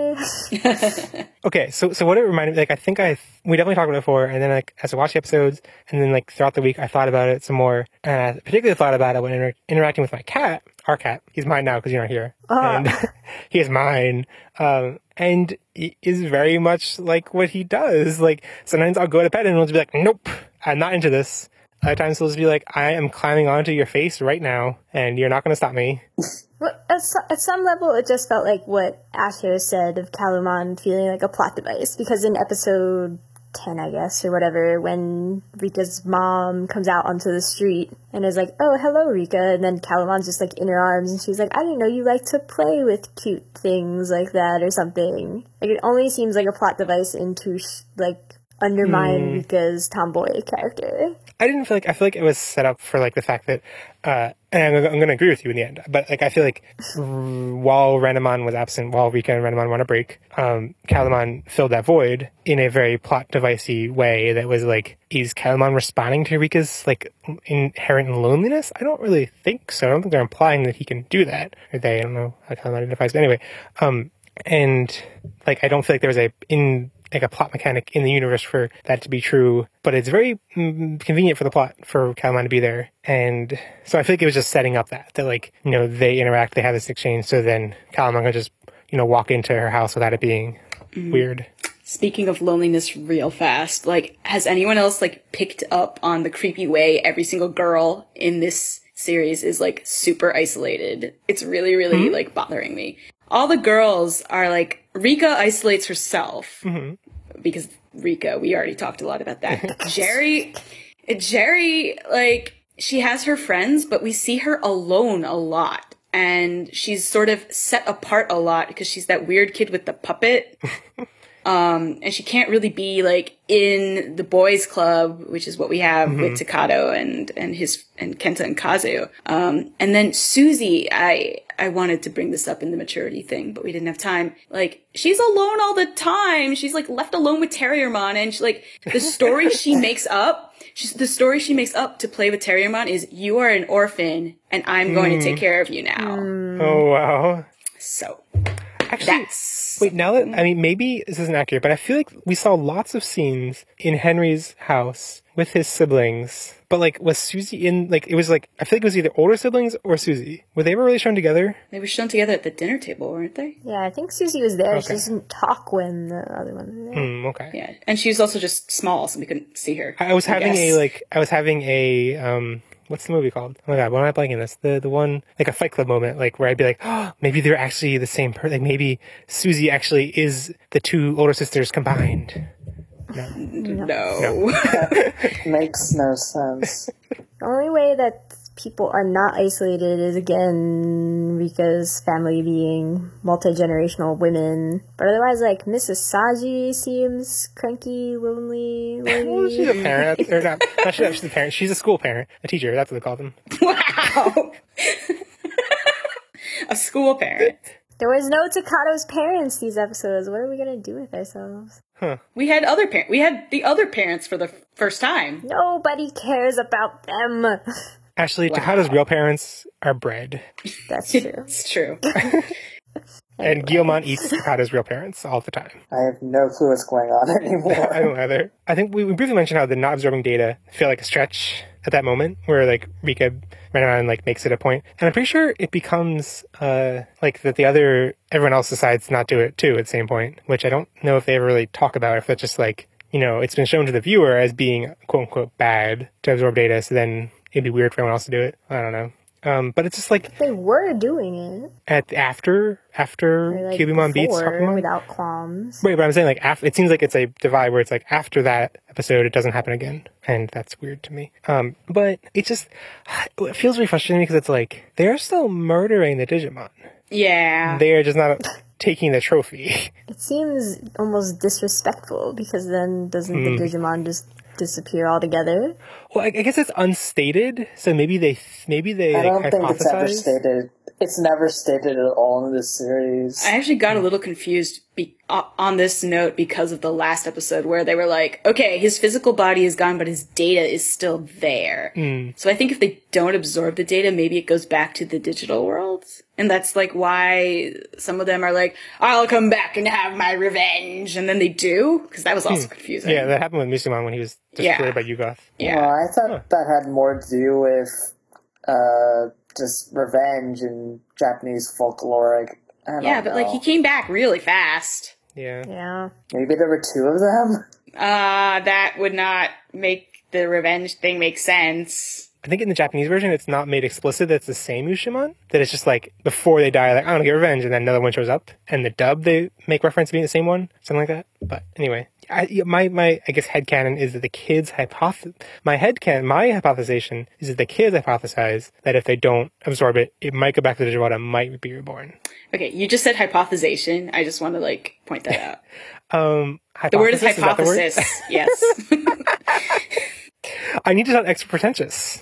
okay. Okay, so so what it reminded me, like I think I we definitely talked about it before, and then like as I watched the episodes, and then like throughout the week, I thought about it some more, and I particularly thought about it when inter- interacting with my cat, our cat. He's mine now because you're not here, Ah. and he is mine, um, and he is very much like what he does. Like sometimes I'll go to pet him and he'll just be like, "Nope, I'm not into this." Other times he'll just be like, "I am climbing onto your face right now, and you're not going to stop me." Well, at, so, at some level, it just felt like what Asher said of Calumon feeling like a plot device, because in episode ten, I guess, or whatever, when Rika's mom comes out onto the street and is like, "Oh, hello, Rika," and then Calumon's just like in her arms, and she's like, "I didn't know you like to play with cute things like that," or something. Like, it only seems like a plot device in to, sh- like, undermine Mm. Rika's tomboy character. I didn't feel like, I feel like it was set up for like the fact that, uh, and I'm, I'm going to agree with you in the end, but like I feel like r- while Renamon was absent, while Rika and Renamon were on a break, um, Calumon filled that void in a very plot devicey way that was like, is Calumon responding to Rika's like inherent loneliness? I don't really think so. I don't think they're implying that he can do that. Or they, I don't know how Calumon identifies, but anyway, um, and like I don't feel like there was a, in, like a plot mechanic in the universe for that to be true, but it's very mm, convenient for the plot for Calumon to be there. And so I feel like it was just setting up that, that like, you know, they interact, they have this exchange, so then Calumon can just, you know, walk into her house without it being mm. weird. Speaking of loneliness real fast, like, has anyone else, like, picked up on the creepy way every single girl in this series is, like, super isolated? It's really, really, mm-hmm. like, bothering me. All the girls are like, Rika isolates herself. Mm-hmm. Because Rika, we already talked a lot about that. Jerry, Jerry, like, she has her friends, but we see her alone a lot. And she's sort of set apart a lot because she's that weird kid with the puppet. Um, and she can't really be like in the boys club, which is what we have mm-hmm. with Takato and, and his, and Kenta and Kazu. Um, and then Susie, I, I wanted to bring this up in the maturity thing, but we didn't have time. Like, she's alone all the time. She's like left alone with Terriermon, and she, like the story she makes up, she's, the story she makes up to play with Terriermon is you are an orphan and I'm going mm. to take care of you now. Mm. Oh wow. So actually, that's... wait, now that, I mean, maybe this isn't accurate, but I feel like we saw lots of scenes in Henry's house with his siblings. But, like, was Susie in, like, it was, like, I feel like it was either older siblings or Susie. Were they ever really shown together? They were shown together at the dinner table, weren't they? Yeah, I think Susie was there. Okay. She doesn't talk when the other one was there. Mm, okay. Yeah, and she was also just small, so we couldn't see her. I was I having guess. a, like, I was having a, um, what's the movie called? Oh my god, why am I blanking this? The the one, like a Fight Club moment, like, where I'd be like, oh, maybe they're actually the same person. Like, maybe Susie actually is the two older sisters combined. No. No. no. Makes no sense. The only way that people are not isolated is, again, Rika's family being multi-generational women. But otherwise, like, Missus Saji seems cranky, lonely, lady. Well, she's a parent. Or not, not she's, she's a parent. She's a school parent. A teacher. That's what they call them. Wow! A school parent. There was no Takado's parents these episodes. What are we going to do with ourselves? Huh. We had other parents. We had the other parents for the f- first time. Nobody cares about them. Actually, Wow. Takado's real parents are bred. That's true. It's true. And Guilmon eats Takado's real parents all the time. I have no clue what's going on anymore. I don't either. I think we, we briefly mentioned how the not absorbing data feel like a stretch at that moment, where like Rika ran around and like makes it a point. And I'm pretty sure it becomes uh like that the other everyone else decides not to do it too at the same point, which I don't know if they ever really talk about, if that's just like, you know, it's been shown to the viewer as being quote unquote bad to absorb data, so then it'd be weird for everyone else to do it. I don't know. Um, but it's just like they were doing it at after after or, like, Cubimon beats Hakumon without qualms. Right, but I'm saying like after, it seems like it's a divide where it's like after that episode it doesn't happen again, and that's weird to me. Um, but it just it feels really frustrating because it's like they're still murdering the Digimon. Yeah, they are just not taking the trophy. It seems almost disrespectful because then doesn't mm. the Digimon just disappear altogether? Well, I, I guess it's unstated, so maybe they maybe they. I don't like, think it's ever hypothesize. stated. It's never stated at all in this series. I actually got a little confused be- on this note because of the last episode where they were like, okay, his physical body is gone, but his data is still there. Mm. So I think if they don't absorb the data, maybe it goes back to the digital world. And that's like why some of them are like, I'll come back and have my revenge. And then they do, because that was also hmm. confusing. Yeah, that happened with Musumon when he was destroyed Yeah. by Yugoth. Yeah. Well, I thought Huh. that had more to do with uh, just revenge and Japanese folklore. Like, I don't Yeah, but know. like he came back really fast. Yeah. Yeah. Maybe there were two of them? Uh, that would not make the revenge thing make sense. I think in the Japanese version, it's not made explicit that it's the same Ushimon. That it's just like, before they die, like, I want to get revenge, and then another one shows up. And the dub, they make reference to being the same one. Something like that. But anyway, I, my, my, I guess, headcanon is that the kids hypoth... My headcanon, my hypothesization is that the kids hypothesize that if they don't absorb it, it might go back to the Digivolta and might be reborn. Okay, you just said hypothesization. I just want to, like, point that out. um, the word is hypothesis, is that the word? hypothesis. Yes. I need to sound extra pretentious.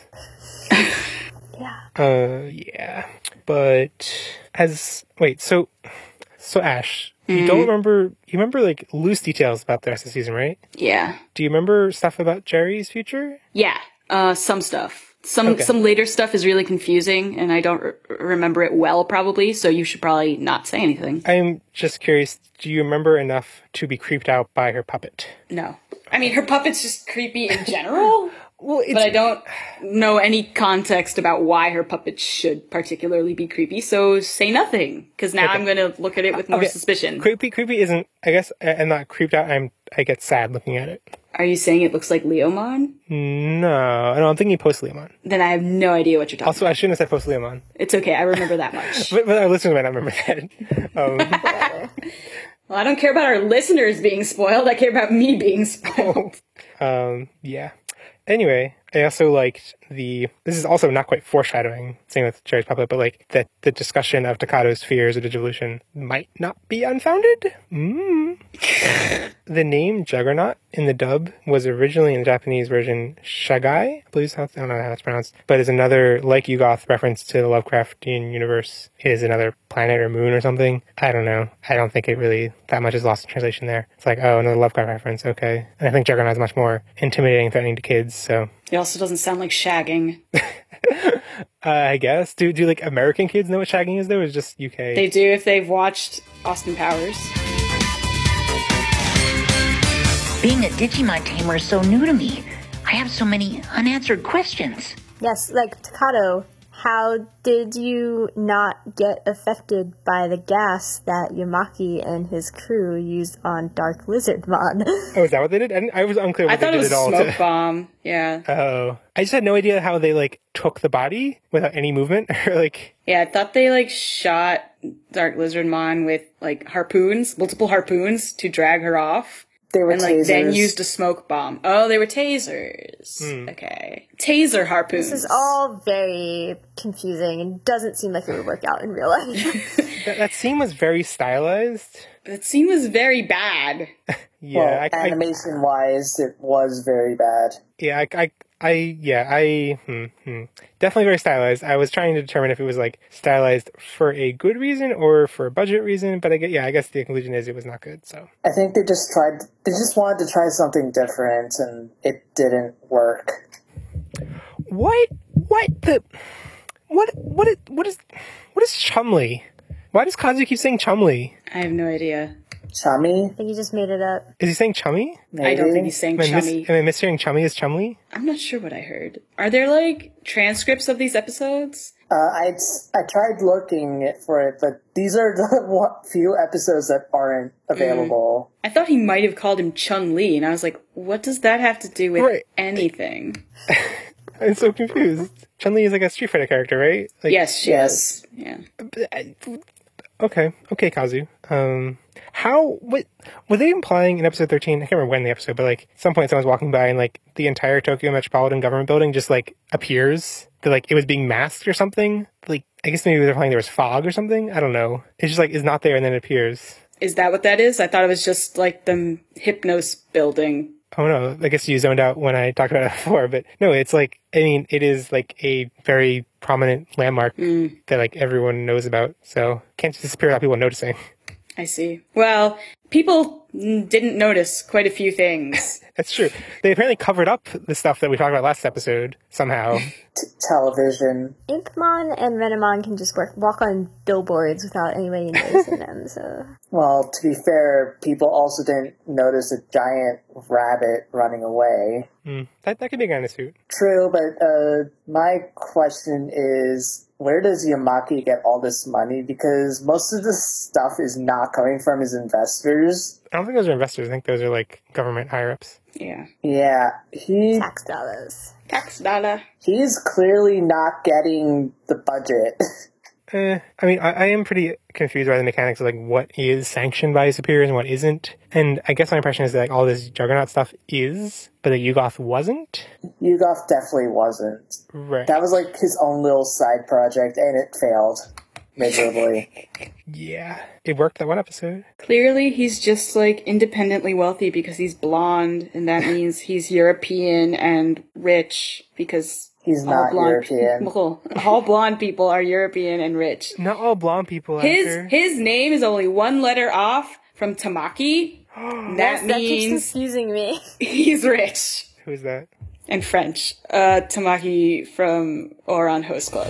Yeah. Uh, yeah. But as wait, so so Ash, mm-hmm. you don't remember? You remember like loose details about the rest of the season, right? Yeah. Do you remember stuff about Jerry's future? Yeah. Uh, some stuff. Some Okay. some later stuff is really confusing, and I don't r- remember it well, probably. So you should probably not say anything. I'm just curious. Do you remember enough to be creeped out by her puppet? No. I mean, her puppet's just creepy in general. Well, it's, but I don't know any context about why her puppet should particularly be creepy, so say nothing, because now Okay. I'm going to look at it with more Okay. suspicion. Creepy, creepy isn't. I guess I- I'm not creeped out. I'm. I get sad looking at it. Are you saying it looks like Leomon? No, no, I'm thinking post Leomon. Then I have no idea what you're talking Also, I shouldn't have said post Leomon. about. It's okay, I remember that much. But, but our listeners might not remember that. Um, Well, I don't care about our listeners being spoiled, I care about me being spoiled. um, yeah. Anyway, I also liked the, this is also not quite foreshadowing, same with Cherry's Puppet, but like that the discussion of Takado's fears of Digivolution might not be unfounded. Mm. The name Juggernaut in the dub was originally in the Japanese version Shagai, I believe how, I don't know how that's pronounced, but is another, like Yugoth, reference to the Lovecraftian universe, is another planet or moon or something. I don't know. I don't think it really, that much is lost in translation there. It's like, oh, another Lovecraft reference, okay. And I think Juggernaut is much more intimidating and threatening to kids, so. It also doesn't sound like shagging. uh, I guess. Do, do like American kids know what shagging is though, or is it just U K? They do if they've watched Austin Powers. Being a Digimon tamer is so new to me. I have so many unanswered questions. Yes, like Takado, how did you not get affected by the gas that Yamaki and his crew used on Dark Lizardmon? Oh, is that what they did? I, didn't, I was unclear what I they thought did it was at all. a smoke to... bomb. Yeah. Oh. I just had no idea how they, like, took the body without any movement. or like. Yeah, I thought they, like, shot Dark Lizardmon with, like, harpoons, multiple harpoons to drag her off. They were and, like, tasers. then used a smoke bomb. Oh, they were tasers. Mm. Okay. Taser harpoons. This is all very confusing and doesn't seem like it would work out in real life. that, that scene was very stylized. That scene was very bad. yeah. Well, I, animation-wise, it was very bad. Yeah, I, I, I yeah, I, hmm, hmm. Definitely very stylized. I was trying to determine if it was, like, stylized for a good reason or for a budget reason, but I get, yeah, I guess the conclusion is it was not good, so. I think they just tried, they just wanted to try something different, and it didn't work. What, what the, what, what, is, what is, what is Chumley? Why does Kazu keep saying Chumley? I have no idea. Chummy? I think he just made it up. Is he saying Chummy? Maybe. I don't think he's saying am I chummy. Mis- am I mishearing Chummy as Chumley? I'm not sure what I heard. Are there, like, transcripts of these episodes? Uh, I I tried looking for it, but these are the one, few episodes that aren't available. Mm. I thought he might have called him Chun-Li, and I was like, what does that have to do with right. anything? I'm so confused. Chun-Li is like a Street Fighter character, right? Like, yes, she yes. is. Yeah. Okay, okay, Kazu. Um, how, what, were they implying in episode thirteen, I can't remember when the episode, but like, at some point someone's walking by and like, the entire Tokyo Metropolitan Government Building just like, appears? That like, it was being masked or something? Like, I guess maybe they're implying there was fog or something? I don't know. It's just like, is not there and then it appears. Is that what that is? I thought it was just like the Hypnos building. Oh no, I guess you zoned out when I talked about it before, but no, it's like, I mean, it is like a very prominent landmark mm. that like everyone knows about, so can't just disappear without people noticing. I see. Well, people didn't notice quite a few things. That's true. They apparently covered up the stuff that we talked about last episode, somehow. T- television. Inkmon and Renamon can just work, walk on billboards without anybody noticing them, so... Well, to be fair, people also didn't notice a giant rabbit running away. Mm, that, that could be a guy in a suit. True, but uh, my question is... Where does Yamaki get all this money? Because most of the stuff is not coming from his investors. I don't think those are investors. I think those are, like, government higher-ups. Yeah. Yeah. He... Tax dollars. Tax dollar. He's clearly not getting the budget. Eh, I mean, I, I am pretty confused by the mechanics of, like, what is sanctioned by his superiors and what isn't. And I guess my impression is that, like, all this Juggernaut stuff is, but the Yugoth wasn't? Yugoth definitely wasn't. Right. That was, like, his own little side project, and it failed miserably. Yeah. It worked that one episode. Clearly, he's just, like, independently wealthy because he's blonde, and that means he's European and rich because... He's not European. People, all blonde people are European and rich. Not all blonde people, His after. his name is only one letter off from Tamaki. that yes, means that keeps confusing me. He's rich. Who is that? And French. Uh, Tamaki from Oran Host Club.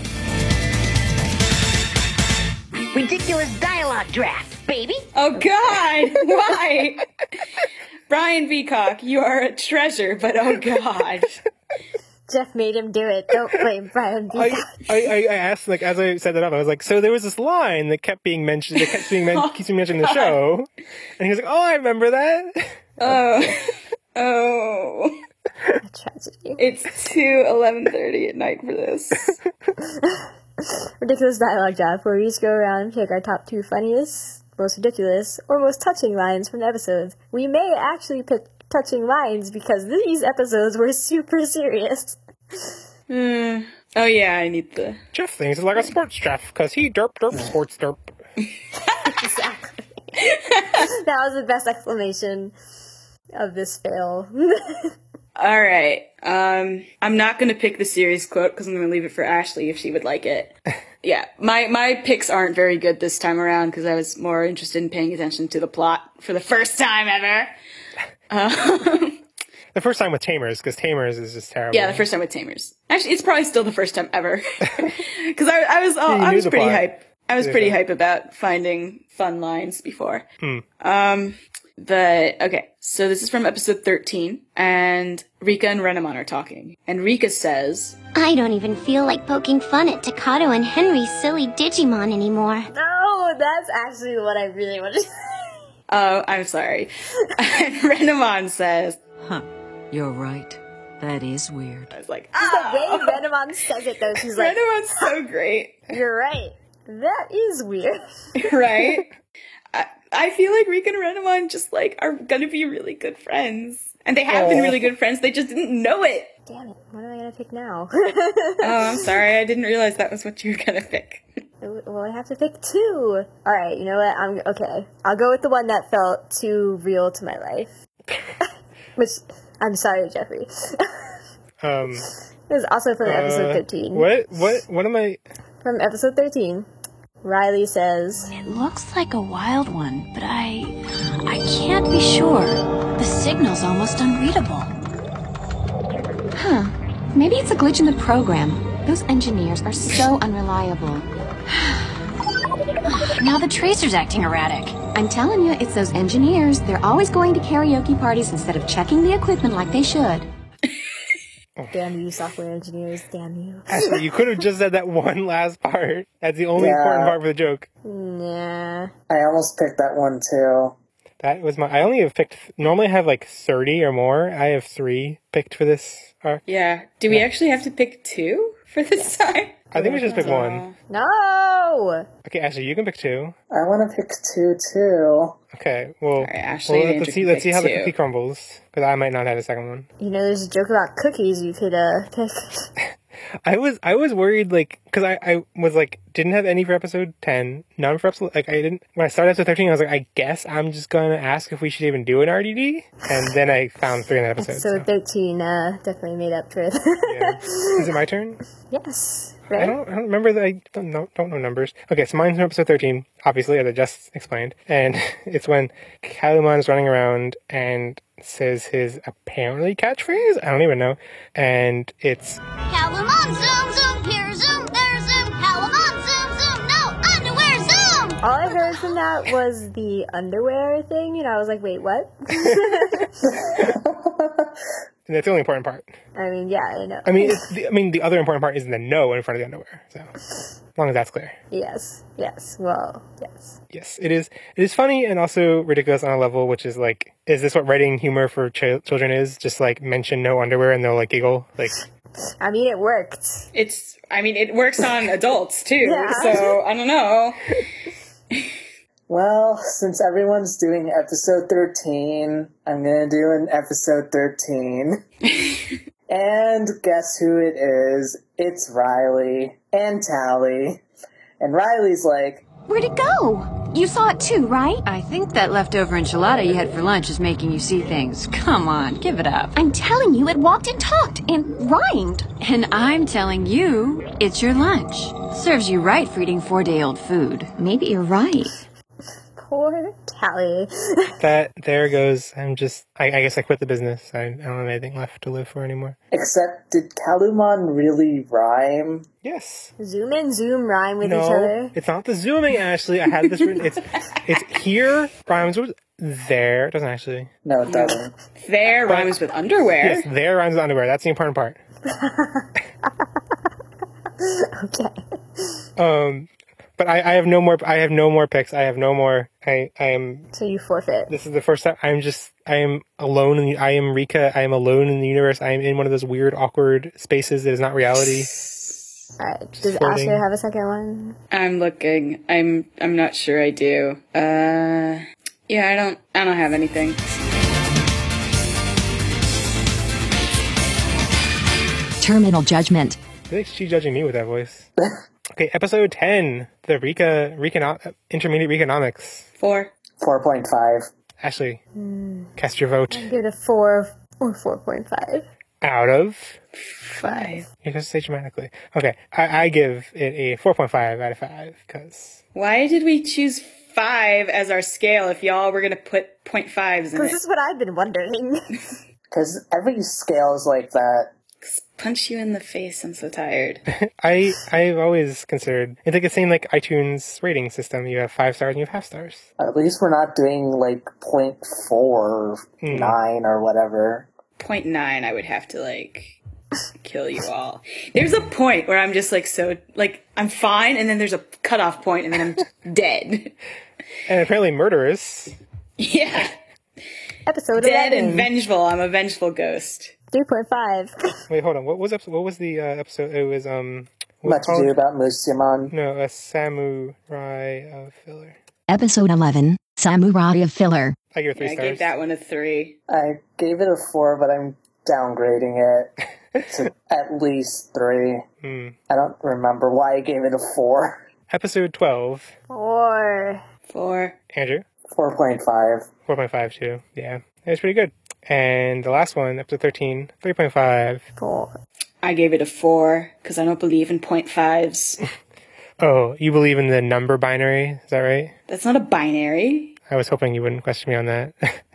Ridiculous dialogue draft, baby. Oh God! Why? Brian Peacock, you are a treasure, but oh God. Jeff made him do it. Don't blame Brian Peacock. I, I, I asked, like, as I set that up, I was like, so there was this line that kept being mentioned, that kept being men- oh, keeps being mentioned in the show. And he was like, oh, I remember that. Oh. Oh. A tragedy. It's two eleven thirty at night for this. Ridiculous dialogue draft, where we each go around and pick our top two funniest, most ridiculous, or most touching lines from the episodes. We may actually pick touching lines because these episodes were super serious. Uh, oh yeah, I need the... Jeff thinks it's like a sports Jeff, because he derp derp sports derp. Exactly. That was the best explanation of this fail. Alright, um, I'm not gonna pick the series quote because I'm gonna leave it for Ashley if she would like it. Yeah, my, my picks aren't very good this time around because I was more interested in paying attention to the plot for the first time ever. Um, the first time with Tamers, because Tamers is just terrible. Yeah, the first time with Tamers. Actually, it's probably still the first time ever. Because I, I was, oh, You I knew was the pretty plot. hype. I was Yeah. pretty hype about finding fun lines before. Hmm. Um, but, okay, so this is from episode thirteen, and Rika and Renamon are talking. And Rika says, I don't even feel like poking fun at Takato and Henry's silly Digimon anymore. No, that's actually what I really wanted to say. oh, I'm sorry. And Renamon says, Huh. You're right. That is weird. I was like, The way Renamon says it, though, she's like, Renamon's so great. You're right. That is weird. Right? I, I feel like Rika and Renamon just, like, are gonna be really good friends. And they have been Aw. really good friends, they just didn't know it. Damn it, what am I gonna pick now? Oh, I'm sorry, I didn't realize that was what you were gonna pick. Well, I have to pick two. Alright, you know what? I'm okay. I'll go with the one that felt too real to my life. Which, I'm sorry, Jeffrey. Um, It was also from episode uh, thirteen. What? What? What am I? From episode thirteen. Riley says, It looks like a wild one, but I... I can't be sure. The signal's almost unreadable. Huh. Maybe it's a glitch in the program. Those engineers are so unreliable. Now the tracer's acting erratic. I'm telling you, it's those engineers. They're always going to karaoke parties instead of checking the equipment like they should. Damn you, software engineers, damn you. Ashley, you could have just said that one last part. That's the only Yeah. important part for the joke. Nah. I almost picked that one too. That was my. I only have picked. Normally I have like thirty or more. I have three picked for this arc. Yeah. Do we actually have to pick two for this time? I think we should just pick one. No! Okay, Ashley, you can pick two. I want to pick two too. Okay, well, Ashley well and let's Andrew see. can Let's see pick how the two. cookie crumbles because I might not have a second one. You know, there's a joke about cookies you could, uh, pick. I was I was worried like because I, I was like didn't have any for episode ten, none for episode like I didn't when I started episode thirteen I was like I guess I'm just gonna ask if we should even do an R D D and then I found three in that episode. Episode thirteen, uh, definitely made up for it. Yeah. Is it my turn? Yes. I Right? don't I don't remember that I don't know don't know numbers. Okay, so mine's from episode thirteen, obviously as I just explained, and it's when Kalumon is running around and says his apparently catchphrase. I don't even know, and it's Calamon, zoom, zoom, here, zoom, there, zoom. Calamon, zoom, zoom, no, underwear, zoom. All I heard from that was the underwear thing, and I was like, wait, what? and that's the only important part. I mean, yeah, I know. I mean, it's the, I mean, the other important part is the no in front of the underwear. So, as long as that's clear. Yes, yes, well, yes. Yes, it is. It is funny and also ridiculous on a level, which is like, is this what writing humor for ch- children is? Just like mention no underwear and they'll like giggle. Like, I mean, it worked. It's, I mean, it works on adults too, Yeah. so I don't know. Well, since everyone's doing episode thirteen, I'm gonna do an episode thirteen. And guess who it is? It's Riley and Tally. And Riley's like, Where'd it go? You saw it too, right? I think that leftover enchilada you had for lunch is making you see things. Come on, give it up. I'm telling you, it walked and talked and rhymed. And I'm telling you, it's your lunch. Serves you right for eating four-day-old food. Maybe you're right. Poor Tally. that, there goes. I'm just, I, I guess I quit the business. I, I don't have anything left to live for anymore. except did Kalumon really rhyme? Yes. Zoom and zoom rhyme with no, each other. it's not the zooming, Ashley. I had this written. It's, it's here rhymes with there. It doesn't actually. No, it doesn't. There rhymes with underwear. Yes, there rhymes with underwear. That's the important part. Okay. Um, but I, I have no more. I have no more picks. I have no more. I, I am. So you forfeit. This is the first time. I'm just. I am alone in the. I am Rika. I am alone in the universe. I am in one of those weird, awkward spaces that is not reality. Alright, does Floating. Asher have a second one? I'm looking. I'm, I'm not sure I do. Uh, yeah, I don't, I don't have anything. terminal judgment. I think she's judging me with that voice. Okay, episode ten, the Rika, Rika Intermediate Reconomics. Four. four point five. Ashley, Hmm. cast your vote. I'll give it a four or four point five. Out of? Five. You're supposed to say dramatically. Okay, I, I give it a four point five out of five, because... Why did we choose five as our scale if y'all were going to put point fives in it? This is what I've been wondering. Because every scale is like that. Punch you in the face, I'm so tired. I, I've always considered, it's like the same like iTunes rating system. You have five stars and you have half stars. At least we're not doing like point four or Mm. nine or whatever. Point nine, I would have to like kill you all. There's a point where I'm just like so like I'm fine, and then there's a cutoff point, and then I'm dead. And apparently murderous. Yeah. Episode Dead eleven. and vengeful. I'm a vengeful ghost. three point five. Wait, hold on. What was episode, what was the uh, episode? It was um. what Much was it ado called? about Musumon. No, a samurai of filler. Episode eleven, Samurai of Filler. I give it three Yeah, I stars. gave that one a three. I gave it a four, but I'm downgrading it to at least three. Hmm. I don't remember why I gave it a four. Episode twelve. Four. Four. Andrew. four point five. four point five too. Yeah, it was pretty good. And the last one, episode thirteen, three point five. Four. I gave it a four because I don't believe in point fives. Oh, you believe in the number binary? Is that right? That's not a binary. I was hoping you wouldn't question me on that.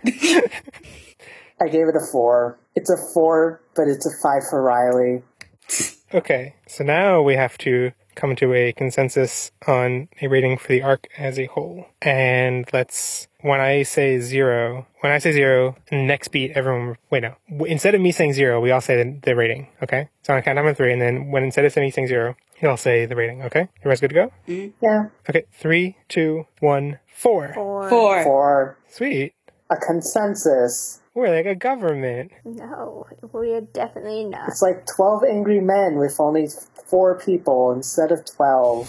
I gave it a four. It's a four, but it's a five for Riley. Okay, so now we have to come to a consensus on a rating for the arc as a whole. And let's, when I say zero, when I say zero, next beat, everyone, wait, no. Instead of me saying zero, we all say the, the rating, okay? So I'm going to count down from three, and then when instead of me saying zero, you all say the rating, okay? Everyone's good to go? Mm-hmm. Yeah. Okay, three, two, one, four. Four. Four. Four. Sweet. A consensus. We're like a government. No, we are definitely not. It's like twelve angry men with only four people instead of twelve.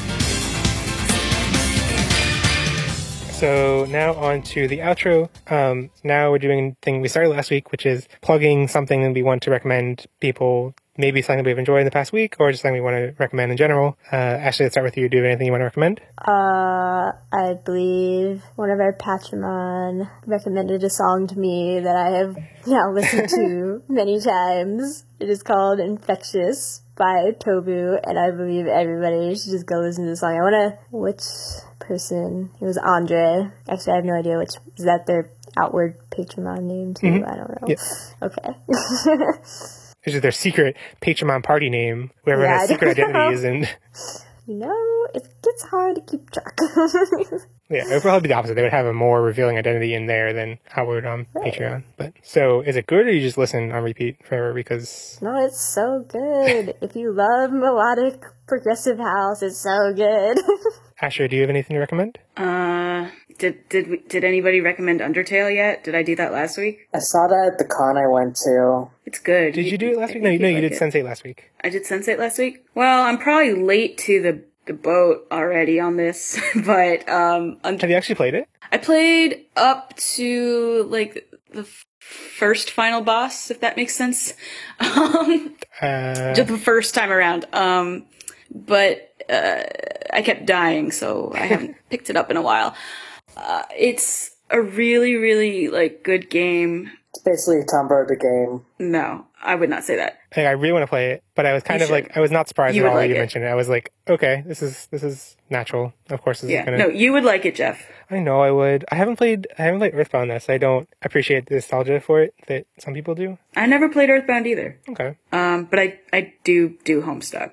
So now on to the outro. Um, now we're doing a thing we started last week, which is plugging something that we want to recommend people, maybe something we've enjoyed in the past week, or just something we want to recommend in general. Uh, Ashley, let's start with you. Do you have anything you want to recommend? Uh, I believe one of our Patreon recommended a song to me that I have now listened to many times. It is called Infectious by Tobu, and I believe everybody should just go listen to the song. I wanna, which person? It was Andre. Actually, I have no idea which, is that their outward Patreon name too? Mm-hmm. I don't know. Yep. Okay. Which is their secret Patreon party name, where everyone Yeah, has I secret don't know. identities. And You know, it gets hard to keep track. yeah, it would probably be the opposite. They would have a more revealing identity in there than outward on Right. Patreon. But so, is it good, or you just listen on repeat forever because? No, it's so good. If you love melodic progressive house, it's so good. Asher, do you have anything to recommend? Uh, did did we, did anybody recommend Undertale yet? Did I do that last week? I saw that at the con I went to. It's good. Did you do it last week? No, no, you did Sensei last week. I did Sense eight last week. Well, I'm probably late to the the boat already on this, but um, Have you actually played it? I played up to like the f- first final boss, if that makes sense. Um, Uh, just the first time around. Um, but uh, I kept dying, so I haven't picked it up in a while. Uh, it's a really, really like good game. It's basically a Tomb Raider game. No, I would not say that. Like, I really want to play it, but I was kind You of like, should. I was not surprised You at would all that like you it. mentioned it. I was like, okay, this is this is natural. Of course, this Yeah, is gonna. no, you would like it, Jeff. I know I would. I haven't played. I haven't played Earthbound though, so I don't appreciate the nostalgia for it that some people do. I never played Earthbound either. Okay. Um, but I I do do Homestuck,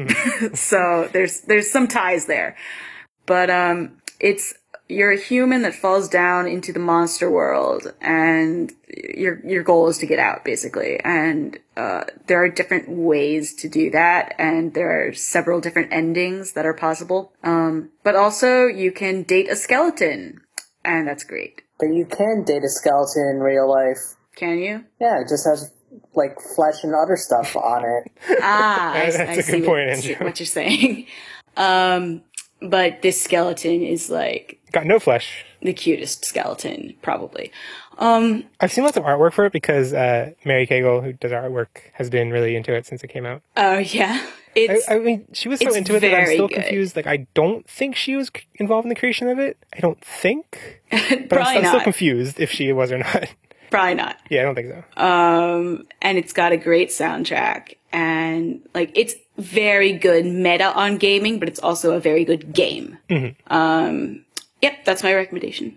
so there's there's some ties there. But um, it's you're a human that falls down into the monster world, and your your goal is to get out, basically. And uh, there are different ways to do that, and there are several different endings that are possible. Um, but also you can date a skeleton, and that's great. But you can date a skeleton in real life. Can you? Yeah, it just has like flesh and other stuff on it. Ah, I, That's I a good see, point, what, see Andrew. what you're saying. Um, but this skeleton is like Got no flesh. the cutest skeleton, probably. Um, I've seen lots of artwork for it because uh, Mary Cagle, who does artwork, has been really into it since it came out. Oh, yeah. It's, I, I mean, she was so it's into it that I'm very still good. confused. Like, I don't think she was c- involved in the creation of it. I don't think. But I'm, Probably I'm still not. confused if she was or not. Probably not. Yeah, I don't think so. Um, and it's got a great soundtrack. And, like, it's very good meta on gaming, but it's also a very good game. Mm-hmm. Um, yep, that's my recommendation.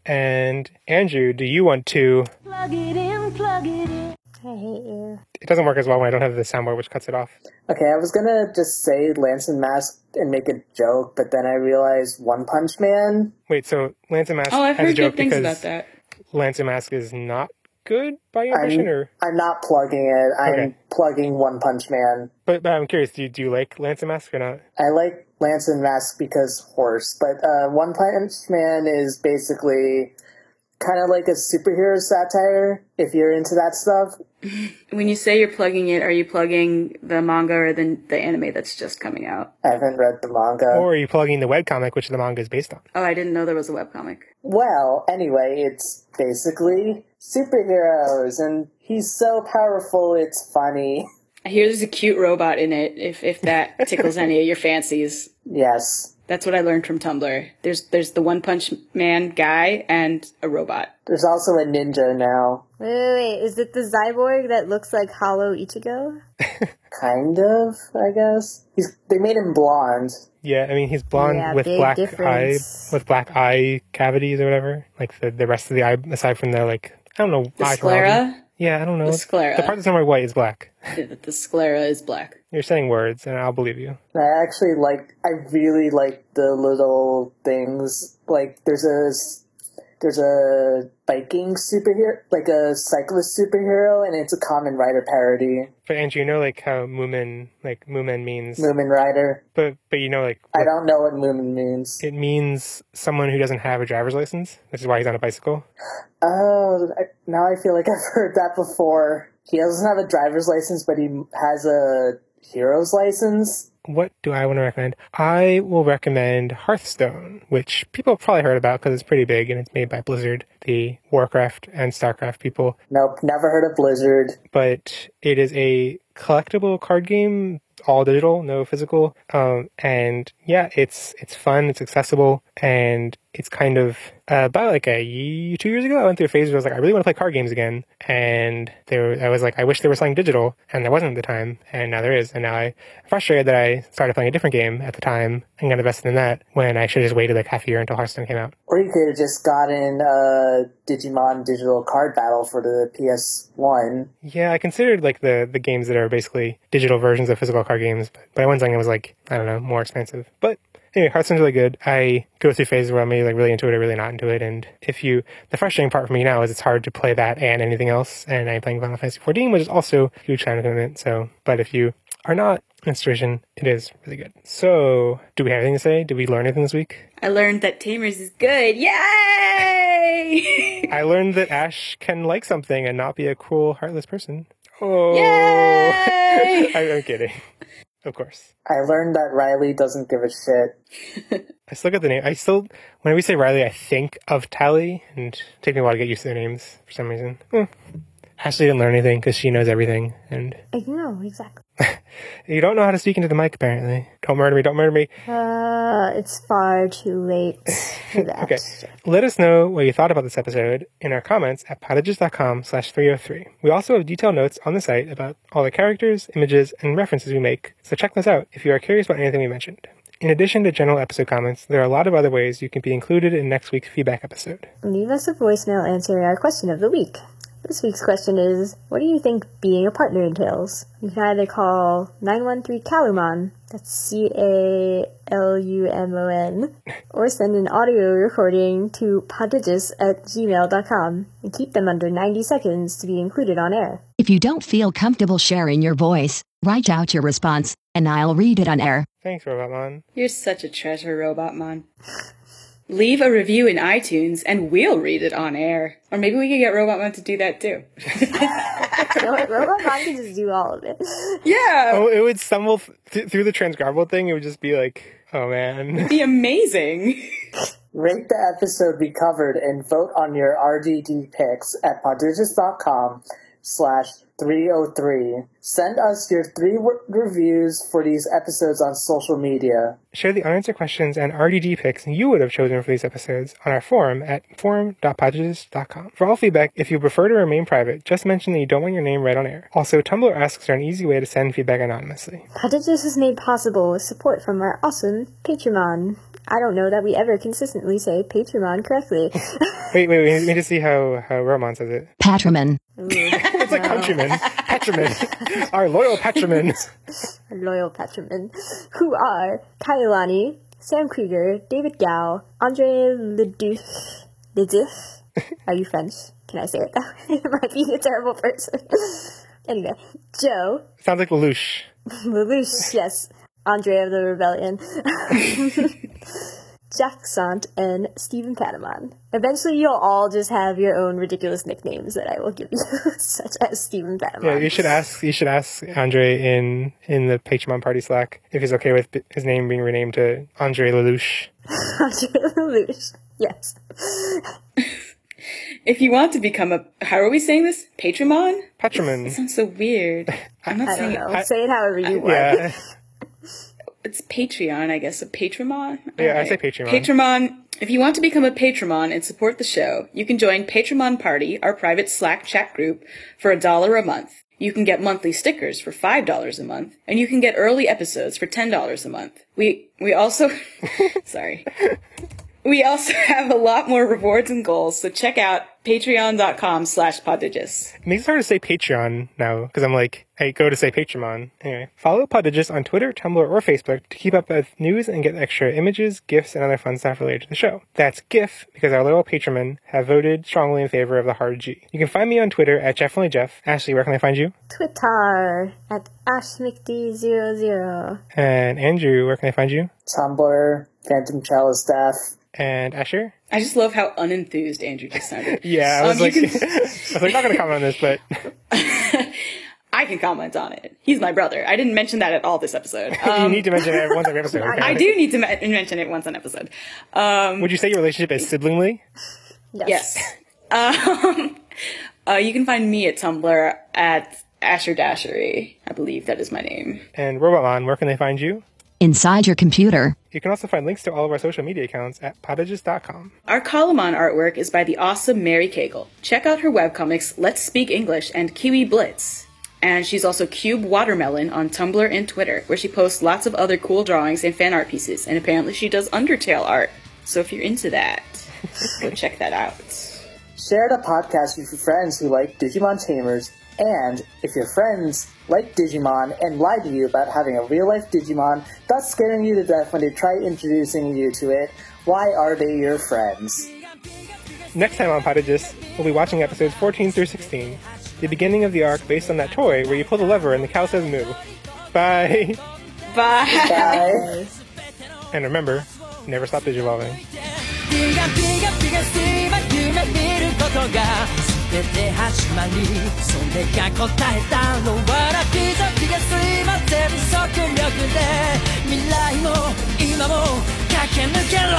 And Andrew, do you want to... Plug it in, plug it in. I hate you. It doesn't work as well when I don't have the soundboard, which cuts it off. Okay, I was gonna just say Lance and Mask and make a joke, but then I realized One Punch Man. Wait, so Lance and Mask Oh, I've has a heard joke good things because about that. Lance and Mask is not good by your impression, I'm, or... I'm not plugging it. I'm Okay. plugging One Punch Man. But, but I'm curious, do you, do you like Lance and Mask or not? I like Lance and Mask because horse, but uh, One Punch Man is basically kind of like a superhero satire, if you're into that stuff. When you say you're plugging it, are you plugging the manga or the, the anime that's just coming out? I haven't read the manga. Or are you plugging the webcomic, which the manga is based on? Oh, I didn't know there was a webcomic. Well, anyway, it's basically superheroes, and he's so powerful, it's funny. I hear there's a cute robot in it, if if that tickles any of your fancies. Yes. That's what I learned from Tumblr. There's there's the One Punch Man guy and a robot. There's also a ninja now. Wait, wait, wait. Is it the cyborg that looks like Hollow Ichigo? Kind of, I guess. He's They made him blonde. Yeah, I mean, he's blonde Yeah, with big black difference. eye, with black eye cavities or whatever. Like the, the rest of the eye, aside from the, like, I don't know. The eye sclera? tonality. Yeah, I don't know. The sclera. The part that's not white is black. The, the sclera is black. You're saying words, and I'll believe you. I actually like, I really like the little things. Like, there's a, there's a biking superhero, like a cyclist superhero, and it's a Kamen Rider parody. But Andrew, you know, like how Moomin, like Moomin means. Moomin Rider. But but you know, like I don't know what Moomin means. it means someone who doesn't have a driver's license, which is why he's on a bicycle. Oh, I, now I feel like I've heard that before. He doesn't have a driver's license, but he has a hero's license. What do I want to recommend? I will recommend Hearthstone, which people have probably heard about because it's pretty big and it's made by Blizzard, the Warcraft and StarCraft people. Nope, never heard of Blizzard. But it is a collectible card game, all digital, no physical. Um, and yeah, it's it's fun, it's accessible, and it's kind of uh, about like a ye- two years ago, I went through a phase where I was like, I really want to play card games again. And there, I was like, I wish there was something digital, and there wasn't at the time, and now there is. And now I'm frustrated that I started playing a different game at the time and got invested in that when I should have just waited like half a year until Hearthstone came out. Or you could have just gotten uh, Digimon Digital Card Battle for the P S one. Yeah, I considered like the, the games that are basically digital versions of physical card games, but, but I went something that was like, I don't know, more expensive. But anyway, Hearthstone's really good. I go through phases where I'm maybe like really into it or really not into it. And if you, the frustrating part for me now is it's hard to play that and anything else. And I'm playing Final Fantasy fourteen, which is also a huge time commitment. So, but if you are not in a situation, it is really good. So, do we have anything to say? Did we learn anything this week? I learned that Tamers is good. Yay! I learned that Ash can like something and not be a cruel, heartless person. Oh, Yay! I, I'm kidding. Of course. I learned that Riley doesn't give a shit. I still get the name. I still, whenever we say Riley, I think of Tally, and it takes me a while to get used to their names for some reason. Hmm. Ashley didn't learn anything because she knows everything, and I know, exactly. you don't know how to speak into the mic, apparently. Don't murder me, don't murder me. Uh, it's far too late for that. Okay. Let us know what you thought about this episode in our comments at pottages.com slash 303. We also have detailed notes on the site about all the characters, images, and references we make, so check those out if you are curious about anything we mentioned. In addition to general episode comments, there are a lot of other ways you can be included in next week's feedback episode. Leave us a voicemail answering our question of the week. This week's question is, what do you think being a partner entails? You can either call nine one three Calumon, that's C A L U M O N, or send an audio recording to pottages at gmail dot com and keep them under ninety seconds to be included on air. If you don't feel comfortable sharing your voice, write out your response, and I'll read it on air. Thanks, Robotmon. You're such a treasure, Robotmon. Leave a review in iTunes and we'll read it on air. Or maybe we could get Robotmon to do that too. You know what? Robotmon can just do all of it. Yeah! Oh, it would stumble th- through the transcribable thing. It would just be like, oh man. It'd be amazing. Rate the episode we covered and vote on your R D D picks at poddigest.com slash 303. Send us your three w- reviews for these episodes on social media. Share the unanswered questions and R D D picks you would have chosen for these episodes on our forum at forum dot poddigest dot com. For all feedback, if you prefer to remain private, just mention that you don't want your name read on air. Also, Tumblr asks are an easy way to send feedback anonymously. Poddigest is made possible with support from our awesome Patreon. I don't know that we ever consistently say Patreon correctly. wait, wait, wait, we need to see how, how Roman says it. Patromon. It's like countrymen. Patromon. Our loyal patromon. Our loyal patromon. Who are Kailani, Sam Krieger, David Gao, Andre Leduc. Leduc? Are you French? Can I say it that way? I might be a terrible person. Anyway, Joe. Sounds like Lelouch. Lelouch, yes. Andre of the Rebellion. Jack Sant, and Stephen Panamon. Eventually you'll all just have your own ridiculous nicknames that I will give you, such as Stephen Panamon. Yeah, you should ask you should ask Andre in in the Patreon party Slack if he's okay with his name being renamed to Andre Lelouch. Andre Lelouch, yes. If you want to become a, how are we saying this? Patreon? Patreon. It sounds so weird. I'm not I saying don't know. it. Say it however you want. Yeah. It's Patreon, I guess. A Patreon? Yeah, I say Patreon. Patreon. If you want to become a Patreon and support the show, you can join Patreon Party, our private Slack chat group, for a dollar a month. You can get monthly stickers for five dollars a month, and you can get early episodes for ten dollars a month. We, we also, sorry. We also have a lot more rewards and goals, so check out patreon.com slash poddigest. It makes it hard to say Patreon now, because I'm like, I go to say Patreon. Anyway, follow Poddigest on Twitter, Tumblr, or Facebook to keep up with news and get extra images, GIFs, and other fun stuff related to the show. That's GIF, because our loyal patrons have voted strongly in favor of the hard G. You can find me on Twitter at JeffOnlyJeff. Ashley, where can I find you? Twitter at ashmcd zero zero. And Andrew, where can I find you? Tumblr, Phantom Chalice Staff. And Asher? I just love how unenthused Andrew just sounded. Yeah, I was um, like, can... I was like, not going to comment on this, but I can comment on it. He's my brother. I didn't mention that at all this episode. Um, you need to mention it once every episode. Okay? I do need to me- mention it once an episode. Um, Would you say your relationship is siblingly? Yes. Yes. Um, uh, you can find me at Tumblr at Asher Dashery. I believe that is my name. And Robotman, where can they find you? Inside your computer. You can also find links to all of our social media accounts at poddigest dot com. Our Column-On artwork is by the awesome Mary Cagle. Check out her webcomics Let's Speak English and Kiwi Blitz. And she's also Cube Watermelon on Tumblr and Twitter, where she posts lots of other cool drawings and fan art pieces. And apparently she does Undertale art. So if you're into that, go check that out. Share the podcast with your friends who like Digimon Tamers. And if your friends like Digimon and lie to you about having a real-life Digimon that's scaring you to death when they try introducing you to it, why are they your friends? Next time on Poddigest, we'll be watching episodes fourteen through sixteen, the beginning of the arc based on that toy where you pull the lever and the cow says moo. Bye! Bye! Bye! And remember, never stop digivolving. 全て始まりそれが答えたのわらピザピが吸い混ぜる速力で未来も今も駆け抜けろ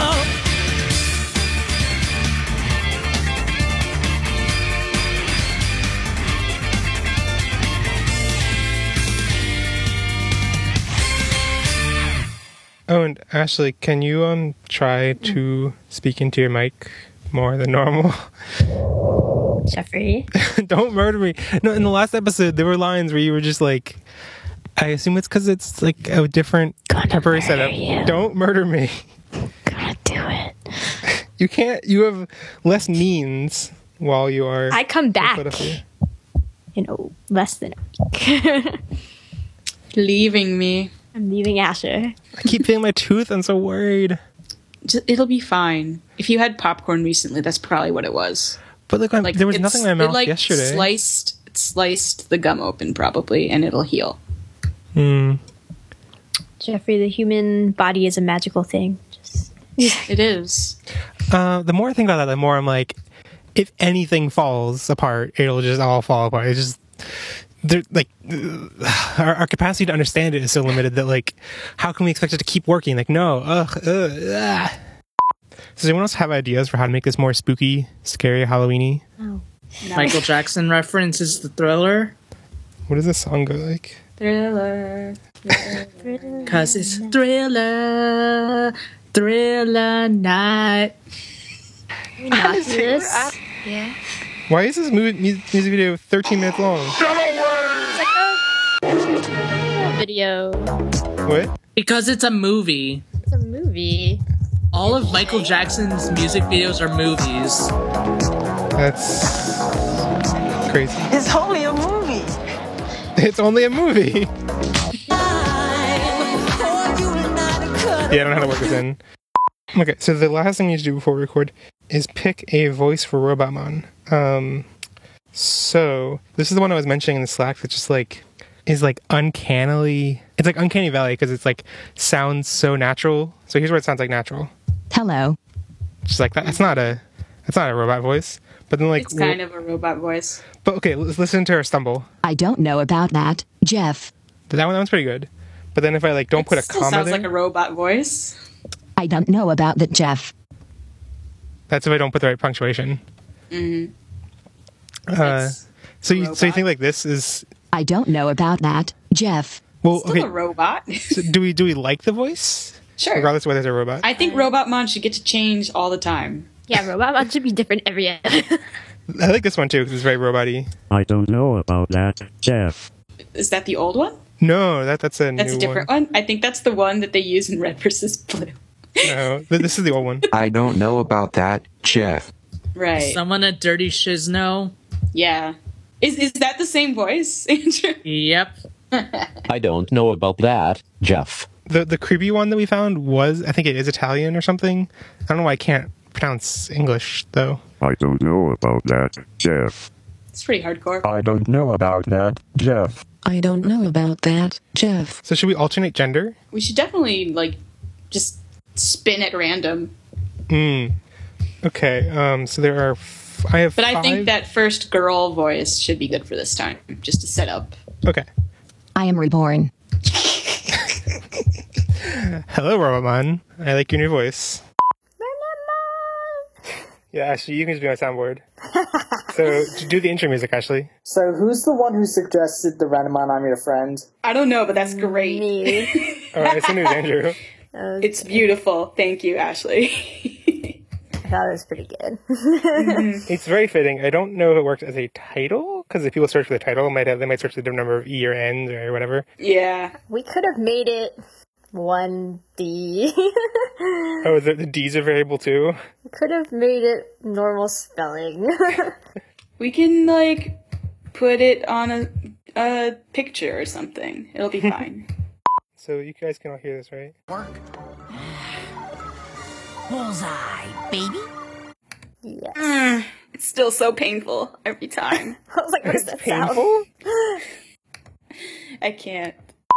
Oh, and Ashley, can you um try to speak into your mic more than normal? Jeffrey? Don't murder me. No, in the last episode, there were lines where you were just like, I assume it's because it's like a different Gonna temporary murder setup. you. Don't murder me. Gonna do it. You can't, you have less means while you are. I come back politically. in oh, less than a week. Leaving me. I'm leaving Asher. I keep feeling my tooth. I'm so worried. Just, it'll be fine. If you had popcorn recently, that's probably what it was. But look, like, there was it's- nothing in my mouth it, like, yesterday. Sliced, it sliced the gum open probably, and it'll heal. Hmm. Jeffrey, the human body is a magical thing. Just... It is. Uh, the more I think about that, the more I'm like, if anything falls apart, it'll just all fall apart. It's just, there, like, our, our capacity to understand it is so limited that, like, how can we expect it to keep working? Like, no, ugh, ugh, ah. Does anyone else have ideas for how to make this more spooky, scary, Halloweeny? No. No. Michael Jackson reference is the Thriller. What does this song go like? Thriller. Cause it's Thriller, Thriller night. We not do this. Yeah. Why is this movie, mu- music video thirteen minutes long? Video. What? Because it's a movie. It's a movie. All of Michael Jackson's music videos are movies. That's crazy. It's only a movie. It's only a movie. Yeah, I don't know how to work this in. Okay, so the last thing you need to do before we record is pick a voice for Robotmon. Um, so this is the one I was mentioning in the Slack that just like is like uncannily. It's like Uncanny Valley because it's like sounds so natural. So here's what it sounds like natural. Hello. Just like that. It's not a. It's not a robot voice. But then like It's kind of a robot voice. But okay, let's listen to her stumble. I don't know about that, Jeff. That one, that one's pretty good. But then if I like don't It put a still comma sounds there, like a robot voice. I don't know about that, Jeff. that's if I don't put the right punctuation. Mm-hmm. Uh, so you so you think like this is? I don't know about that, Jeff. Well, Still okay. a robot. So do we do we like the voice? Sure. Regardless of whether it's a robot. I think Robotmon should get to change all the time. Yeah, Robotmon should be different every year. I like this one too because it's very robot-y. I don't know about that, Jeff. Is that the old one? No, that that's a That's new a different one. I think that's the one that they use in Red versus Blue. No, th- this is the old one. I don't know about that, Jeff. Right. Someone a dirty shizno. Yeah. Is is that the same voice, Andrew? Yep. I don't know about that, Jeff. The the creepy one that we found was, I think it is Italian or something. I don't know why I can't pronounce English though. I don't know about that, Jeff. It's pretty hardcore. I don't know about that, Jeff. I don't know about that, Jeff. So should we alternate gender? We should definitely like just spin at random. Hmm. Okay. Um. So there are. F- I have. But I five? think that first girl voice should be good for this time, just to set up. Okay. I am reborn. Hello, Robotmon. I like your new voice. Yeah, Ashley, you can just be my soundboard. So, to do the intro music, Ashley. So who's the one who suggested the Renamon I'm Your Friend? I don't know, but that's great. Oh, I assume it was Andrew. It's beautiful. Thank you, Ashley. I thought it was pretty good. It's very fitting. I don't know if it works as a title, because if people search for the title, might have, they might search the different number of E or N's or whatever. Yeah. We could have made it one D. Oh, the, the D's are variable too? We could have made it normal spelling. We can, like, put it on a, a picture or something. It'll be fine. So you guys can all hear this, right? Work. Bullseye, baby. Yes. Mm, it's still so painful every time. I was like, what's that painful? sound? I can't.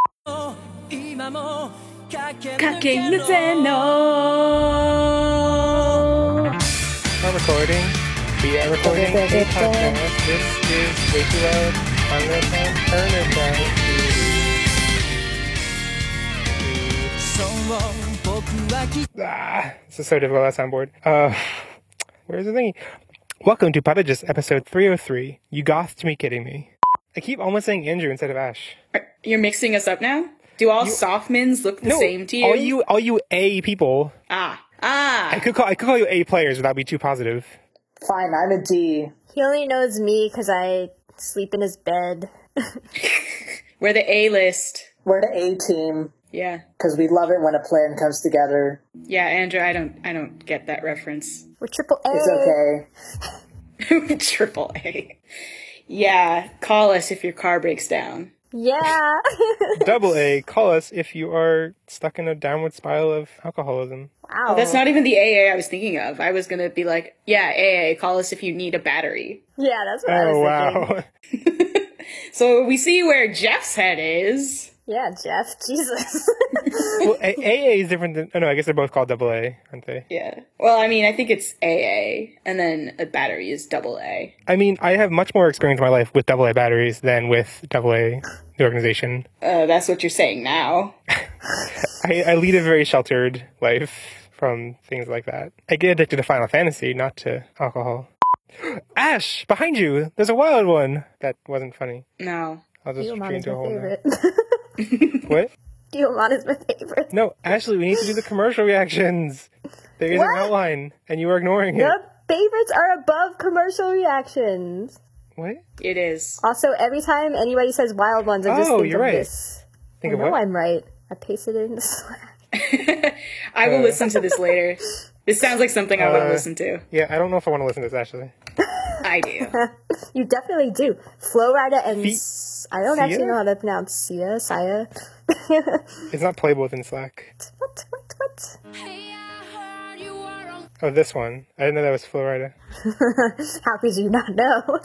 We're recording. We are recording a podcast. This is way too loud. I'm gonna turn it down. Ah, this is so difficult on soundboard. Uh, where's the thingy? Welcome to Podages episode three oh three. You goth to me kidding me. I keep almost saying Andrew instead of Ash. You're mixing us up now? Do all You- softmans look the No, same to you? all you, all you A people. Ah. Ah. I could call, I could call you A players without being too positive. Fine, I'm a D. He only knows me because I sleep in his bed. We're the A-list. We're the A team. Yeah. Because we love it when a plan comes together. Yeah, Andrew, I don't I don't get that reference. We're triple A. It's okay. Triple A. Yeah, call us if your car breaks down. Yeah. Double A, call us if you are stuck in a downward spiral of alcoholism. Wow. Oh, that's not even the A A I was thinking of. I was gonna be like, yeah, A A, call us if you need a battery. Yeah, that's what I Oh, was thinking. wow. So we see where Jeff's head is. Yeah, Jeff. Jesus. Well, A- AA is different than... Oh, no, I guess they're both called double A, aren't they? Yeah. Well, I mean, I think it's A A, and then a battery is double A. I mean, I have much more experience in my life with double A batteries than with double A, the organization. Uh, that's what you're saying now. I, I lead a very sheltered life from things like that. I get addicted to Final Fantasy, not to alcohol. Ash, behind you! There's a wild one! That wasn't funny. No. I'll just Guillemon retreat is into a my hole favorite. now. What? Guillemon is my favorite. No, Ashley, we need to do the commercial reactions. There is What? an outline, and you are ignoring it. The favorites are above commercial reactions. What? It is. Also, every time anybody says wild ones, I just Oh, think you're of right. this. Think I of know what? I'm right. I pasted it in the Slack. I will Uh. listen to this later. This sounds like something I would Uh, listen to. Yeah, I don't know if I want to listen to this, Ashley. I do. You definitely do. Flowrider and... Fe- S- I don't Sia? actually know how to pronounce Sia, Saya. It's not playable within Slack. What, what, what? Oh, this one. I didn't know that was Flowrider. How could you not know?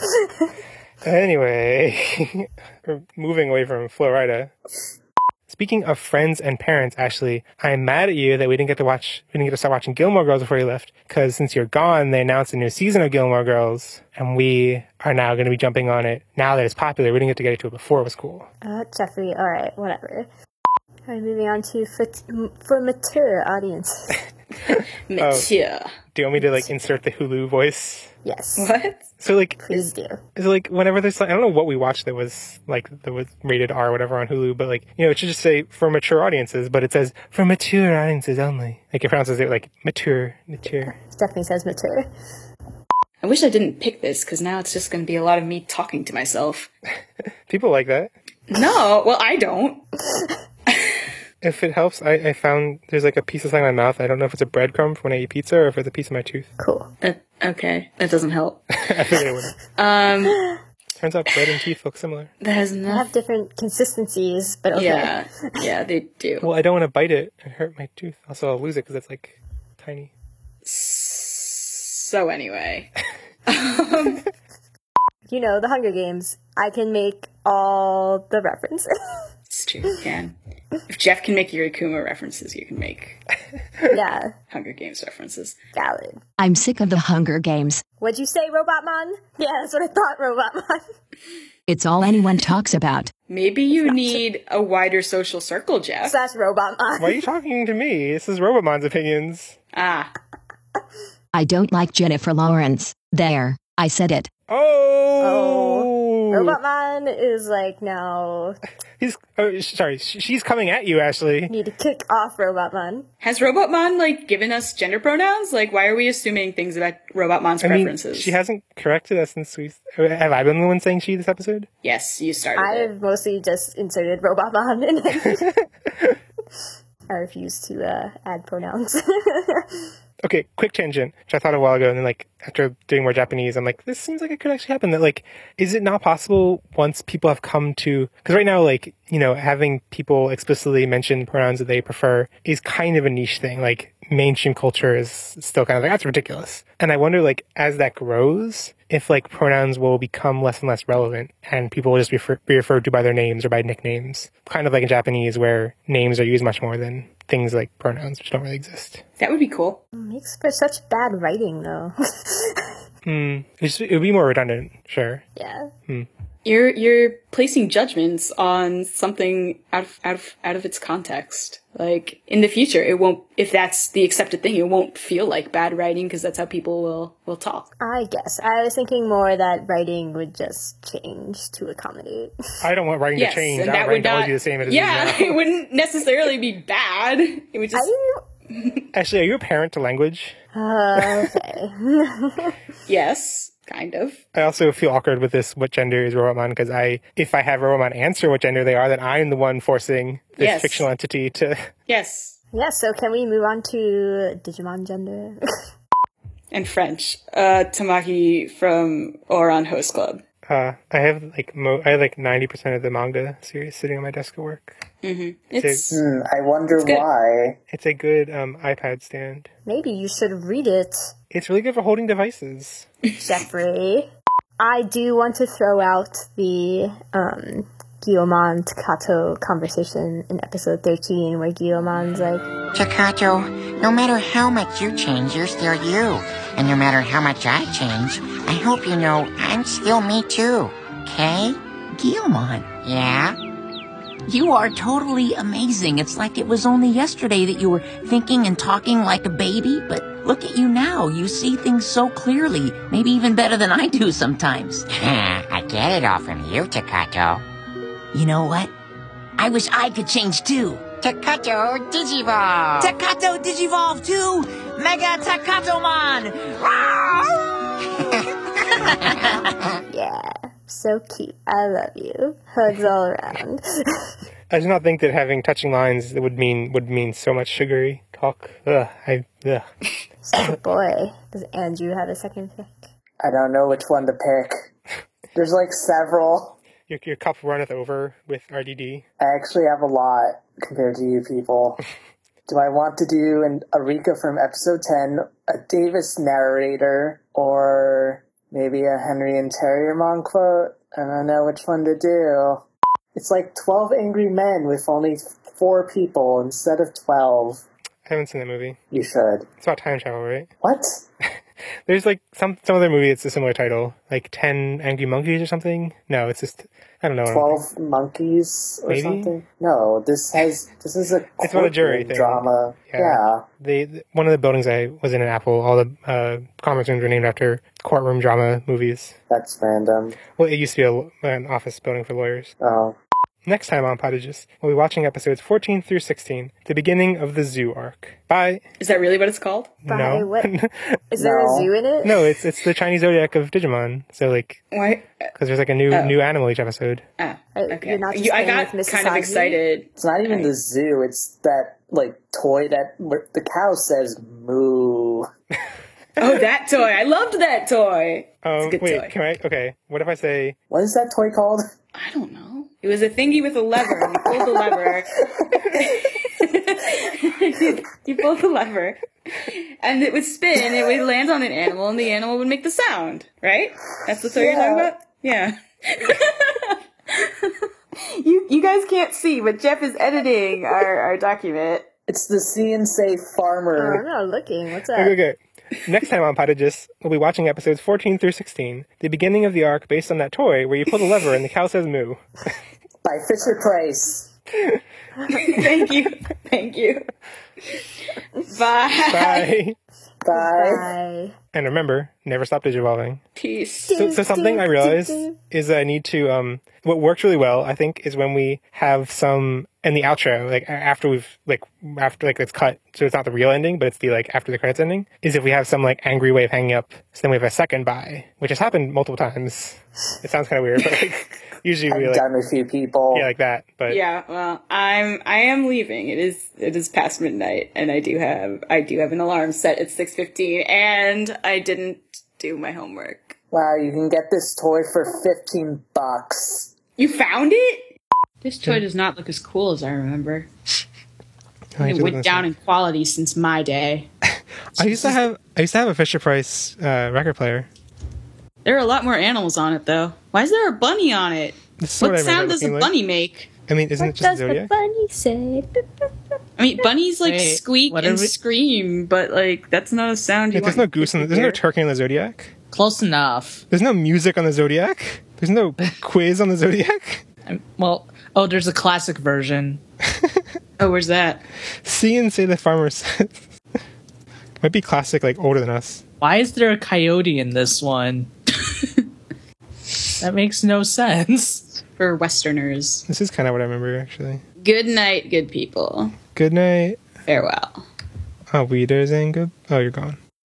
Anyway, we're moving away from Flowrider. Speaking of friends and parents, Ashley, I'm mad at you that we didn't get to watch, we didn't get to start watching Gilmore Girls before you left, because since you're gone, they announced a new season of Gilmore Girls, and we are now going to be jumping on it now that it's popular. We didn't get to get into it before it was cool. Uh, Jeffrey, alright, whatever. Alright, moving on to for, for mature audiences. Mature. Oh, do you want me to, like, insert the Hulu voice? Yes. What? So, like, Please do. It's like whenever there's, like, I don't know what we watched that was like that was rated R or whatever on Hulu, but like, you know, it should just say for mature audiences, but it says for mature audiences only. Like it pronounces it like mature, mature. It definitely says mature. I wish I didn't pick this, because now it's just going to be a lot of me talking to myself. People like that. No, well, I don't. If it helps, I, I found there's like a piece of something in my mouth. I don't know if it's a breadcrumb from when I eat pizza or if it's a piece of my tooth. Cool. Uh, okay, that doesn't help. I figured it wouldn't. Um, Turns out bread and teeth look similar. that has They enough. have different consistencies, but okay. Yeah, yeah, they do. Well, I don't want to bite it and hurt my tooth. Also, I'll lose it because it's like tiny. So anyway. um, You know, the Hunger Games. I can make all the references. it's true, you can. If Jeff can make Yurikuma references, you can make Yeah, Hunger Games references. valid. I'm sick of the Hunger Games. What'd you say, Robotmon? Yeah, that's what I thought, Robotmon. It's all anyone talks about. Maybe you need a wider social circle, Jeff. Slash Robotmon. Why are you talking to me? This is Robomon's opinions. Ah. I don't like Jennifer Lawrence. There, I said it. Oh! Robotmon is like, no, He's, oh, sh- sorry, sh- she's coming at you, Ashley. need to kick off Robotmon. Has Robotmon, like, given us gender pronouns? Like, why are we assuming things about Robotmon's I mean, preferences? she hasn't corrected us since we... Have I been the one saying she this episode? Yes, you started it. I've mostly just inserted Robotmon in it. I refuse to uh, add pronouns. Okay, quick tangent, which I thought a while ago, and then, like, after doing more Japanese, I'm like, this seems like it could actually happen. That, like, is it not possible once people have come to... Because right now, like, you know, having people explicitly mention pronouns that they prefer is kind of a niche thing. Like, mainstream culture is still kind of like, that's ridiculous. And I wonder, like, as that grows, if, like, pronouns will become less and less relevant, and people will just be, refer- be referred to by their names or by nicknames. Kind of like in Japanese, where names are used much more than things like pronouns, which don't really exist. That would be cool. Makes for such bad writing, though. Hmm. It would be more redundant, sure. Yeah. Hmm. You're you're placing judgments on something out of out of out of its context. Like in the future, it won't. If that's the accepted thing, it won't feel like bad writing because that's how people will will talk. I guess. I was thinking more that writing would just change to accommodate. I don't want writing Yes, to change. and I that want would writing to always not. be the same as it is Yeah, now. it wouldn't necessarily be bad. It would just. Ashley, are you a parent to language? Uh, okay. Yes, kind of. I also feel awkward with this, what gender is Robotmon, because I, if I have Robotmon answer what gender they are, then I'm the one forcing this Yes. fictional entity to... Yes. Yeah, so can we move on to Digimon gender? And French. Uh, Tamaki from Oran Host Club. Uh, I have like mo- I have like ninety percent of the manga series sitting on my desk at work. Mm-hmm. It's, It's. Hmm, I wonder It's good. why. it's a good um, iPad stand. Maybe you should read it, It's really good for holding devices. Jeffrey. I do want to throw out the um, Guillemon Takato conversation in episode thirteen, where Guillemon's like, Takato, no matter how much you change, you're still you. And no matter how much I change, I hope you know I'm still me too. Okay? Guillemon. Yeah? You are totally amazing. It's like it was only yesterday that you were thinking and talking like a baby, but look at you now. You see things so clearly, maybe even better than I do sometimes. I get it all from you, Takato. You know what? I wish I could change too. Takato Digivolve! Takato Digivolve too! Mega Takatomon! Yeah, so cute. I love you. Hugs all around. I do not think that having touching lines would mean would mean so much sugary talk. Ugh, I ugh. So boy, does Andrew have a second pick? I don't know which one to pick. There's like several. Your your cup runneth over with R D D. I actually have a lot compared to you people. Do I want to do an a Rika from episode ten, a Davis narrator, or maybe a Henry and Terriermon quote? I don't know which one to do. It's like twelve Angry Men with only four people instead of twelve. I haven't seen that movie. You should. It's about time travel, right? What? There's like some some other movie. It's a similar title, like Ten Angry Monkeys or something. No, it's just I don't know. Twelve Monkeys or Maybe? something. No, this has this is a It's about a jury thing. drama. Yeah. yeah. They the, one of the buildings I was in in Apple, all the uh, conference rooms were named after courtroom drama movies. That's random. Well, it used to be a, an office building for lawyers. Oh. Next time on Podages, we'll be watching episodes fourteen through sixteen, the beginning of the zoo arc. Bye. Is that really what it's called? Bye, No. what? Is there a zoo in it? No, it's it's the Chinese zodiac of Digimon. So like, Why? because there's like a new Oh. new animal each episode. Ah, okay. You're not just You- I playing got with kind of Misasagi? excited. It's not even the zoo. It's that like toy that where the cow says moo. Oh, that toy! I loved that toy. Um, It's a good wait, toy. can I? Okay, what if I say? What is that toy called? I don't know. It was a thingy with a lever. And you pulled the lever. you, you pulled the lever, and it would spin. And it would land on an animal, and the animal would make the sound. Right? That's the toy you're talking about. Yeah. you you guys can't see, but Jeff is editing our, our document. It's the See and Say Farmer. Oh, I'm not looking. What's up? Okay, okay. Next time on Podages, we'll be watching episodes fourteen through sixteen, the beginning of the arc based on that toy where you pull the lever and the cow says moo. By Fisher Price. Thank you. Thank you. Bye. Bye. Bye. Bye. And remember, never stop digivolving. Peace. So, so something I realized is that I need to, um, what works really well, I think, is when we have some, in the outro, like, after we've, like, after, like, it's cut, so it's not the real ending, but it's the, like, after the credits ending, is if we have some, like, angry way of hanging up, so then we have a second bye, which has happened multiple times. It sounds kind of weird, but, like, usually we, I've like, done with a few people. yeah, like that, but. Yeah, well, I'm I am leaving. It is it is past midnight, and I do have I do have an alarm set at six fifteen, and I didn't do my homework. Wow, you can get this toy for fifteen bucks. You found it? This toy does not look as cool as I remember. Oh, It went down in quality since my day. I used to have I used to have a Fisher Price uh, record player. There are a lot more animals on it, though. Why is there a bunny on it? This is What what I sound remember does a looking like. bunny make? I mean, isn't it just a zodiac? bunny say? I mean, bunnies like Wait, squeak what and are we- scream, but like that's not a sound you Like, there's want no goose in the, there's no turkey on the zodiac. Close enough. There's no music on the zodiac. There's no quiz on the zodiac. Um, Well, oh, there's a classic version. Oh, where's that? See and Say the Farmer says. Might be classic, like older than us. Why is there a coyote in this one? That makes no sense. For Westerners. This is kind of what I remember, actually. Good night, good people. Good night. Farewell. Oh, Wiedersehen. Good. Oh, you're gone.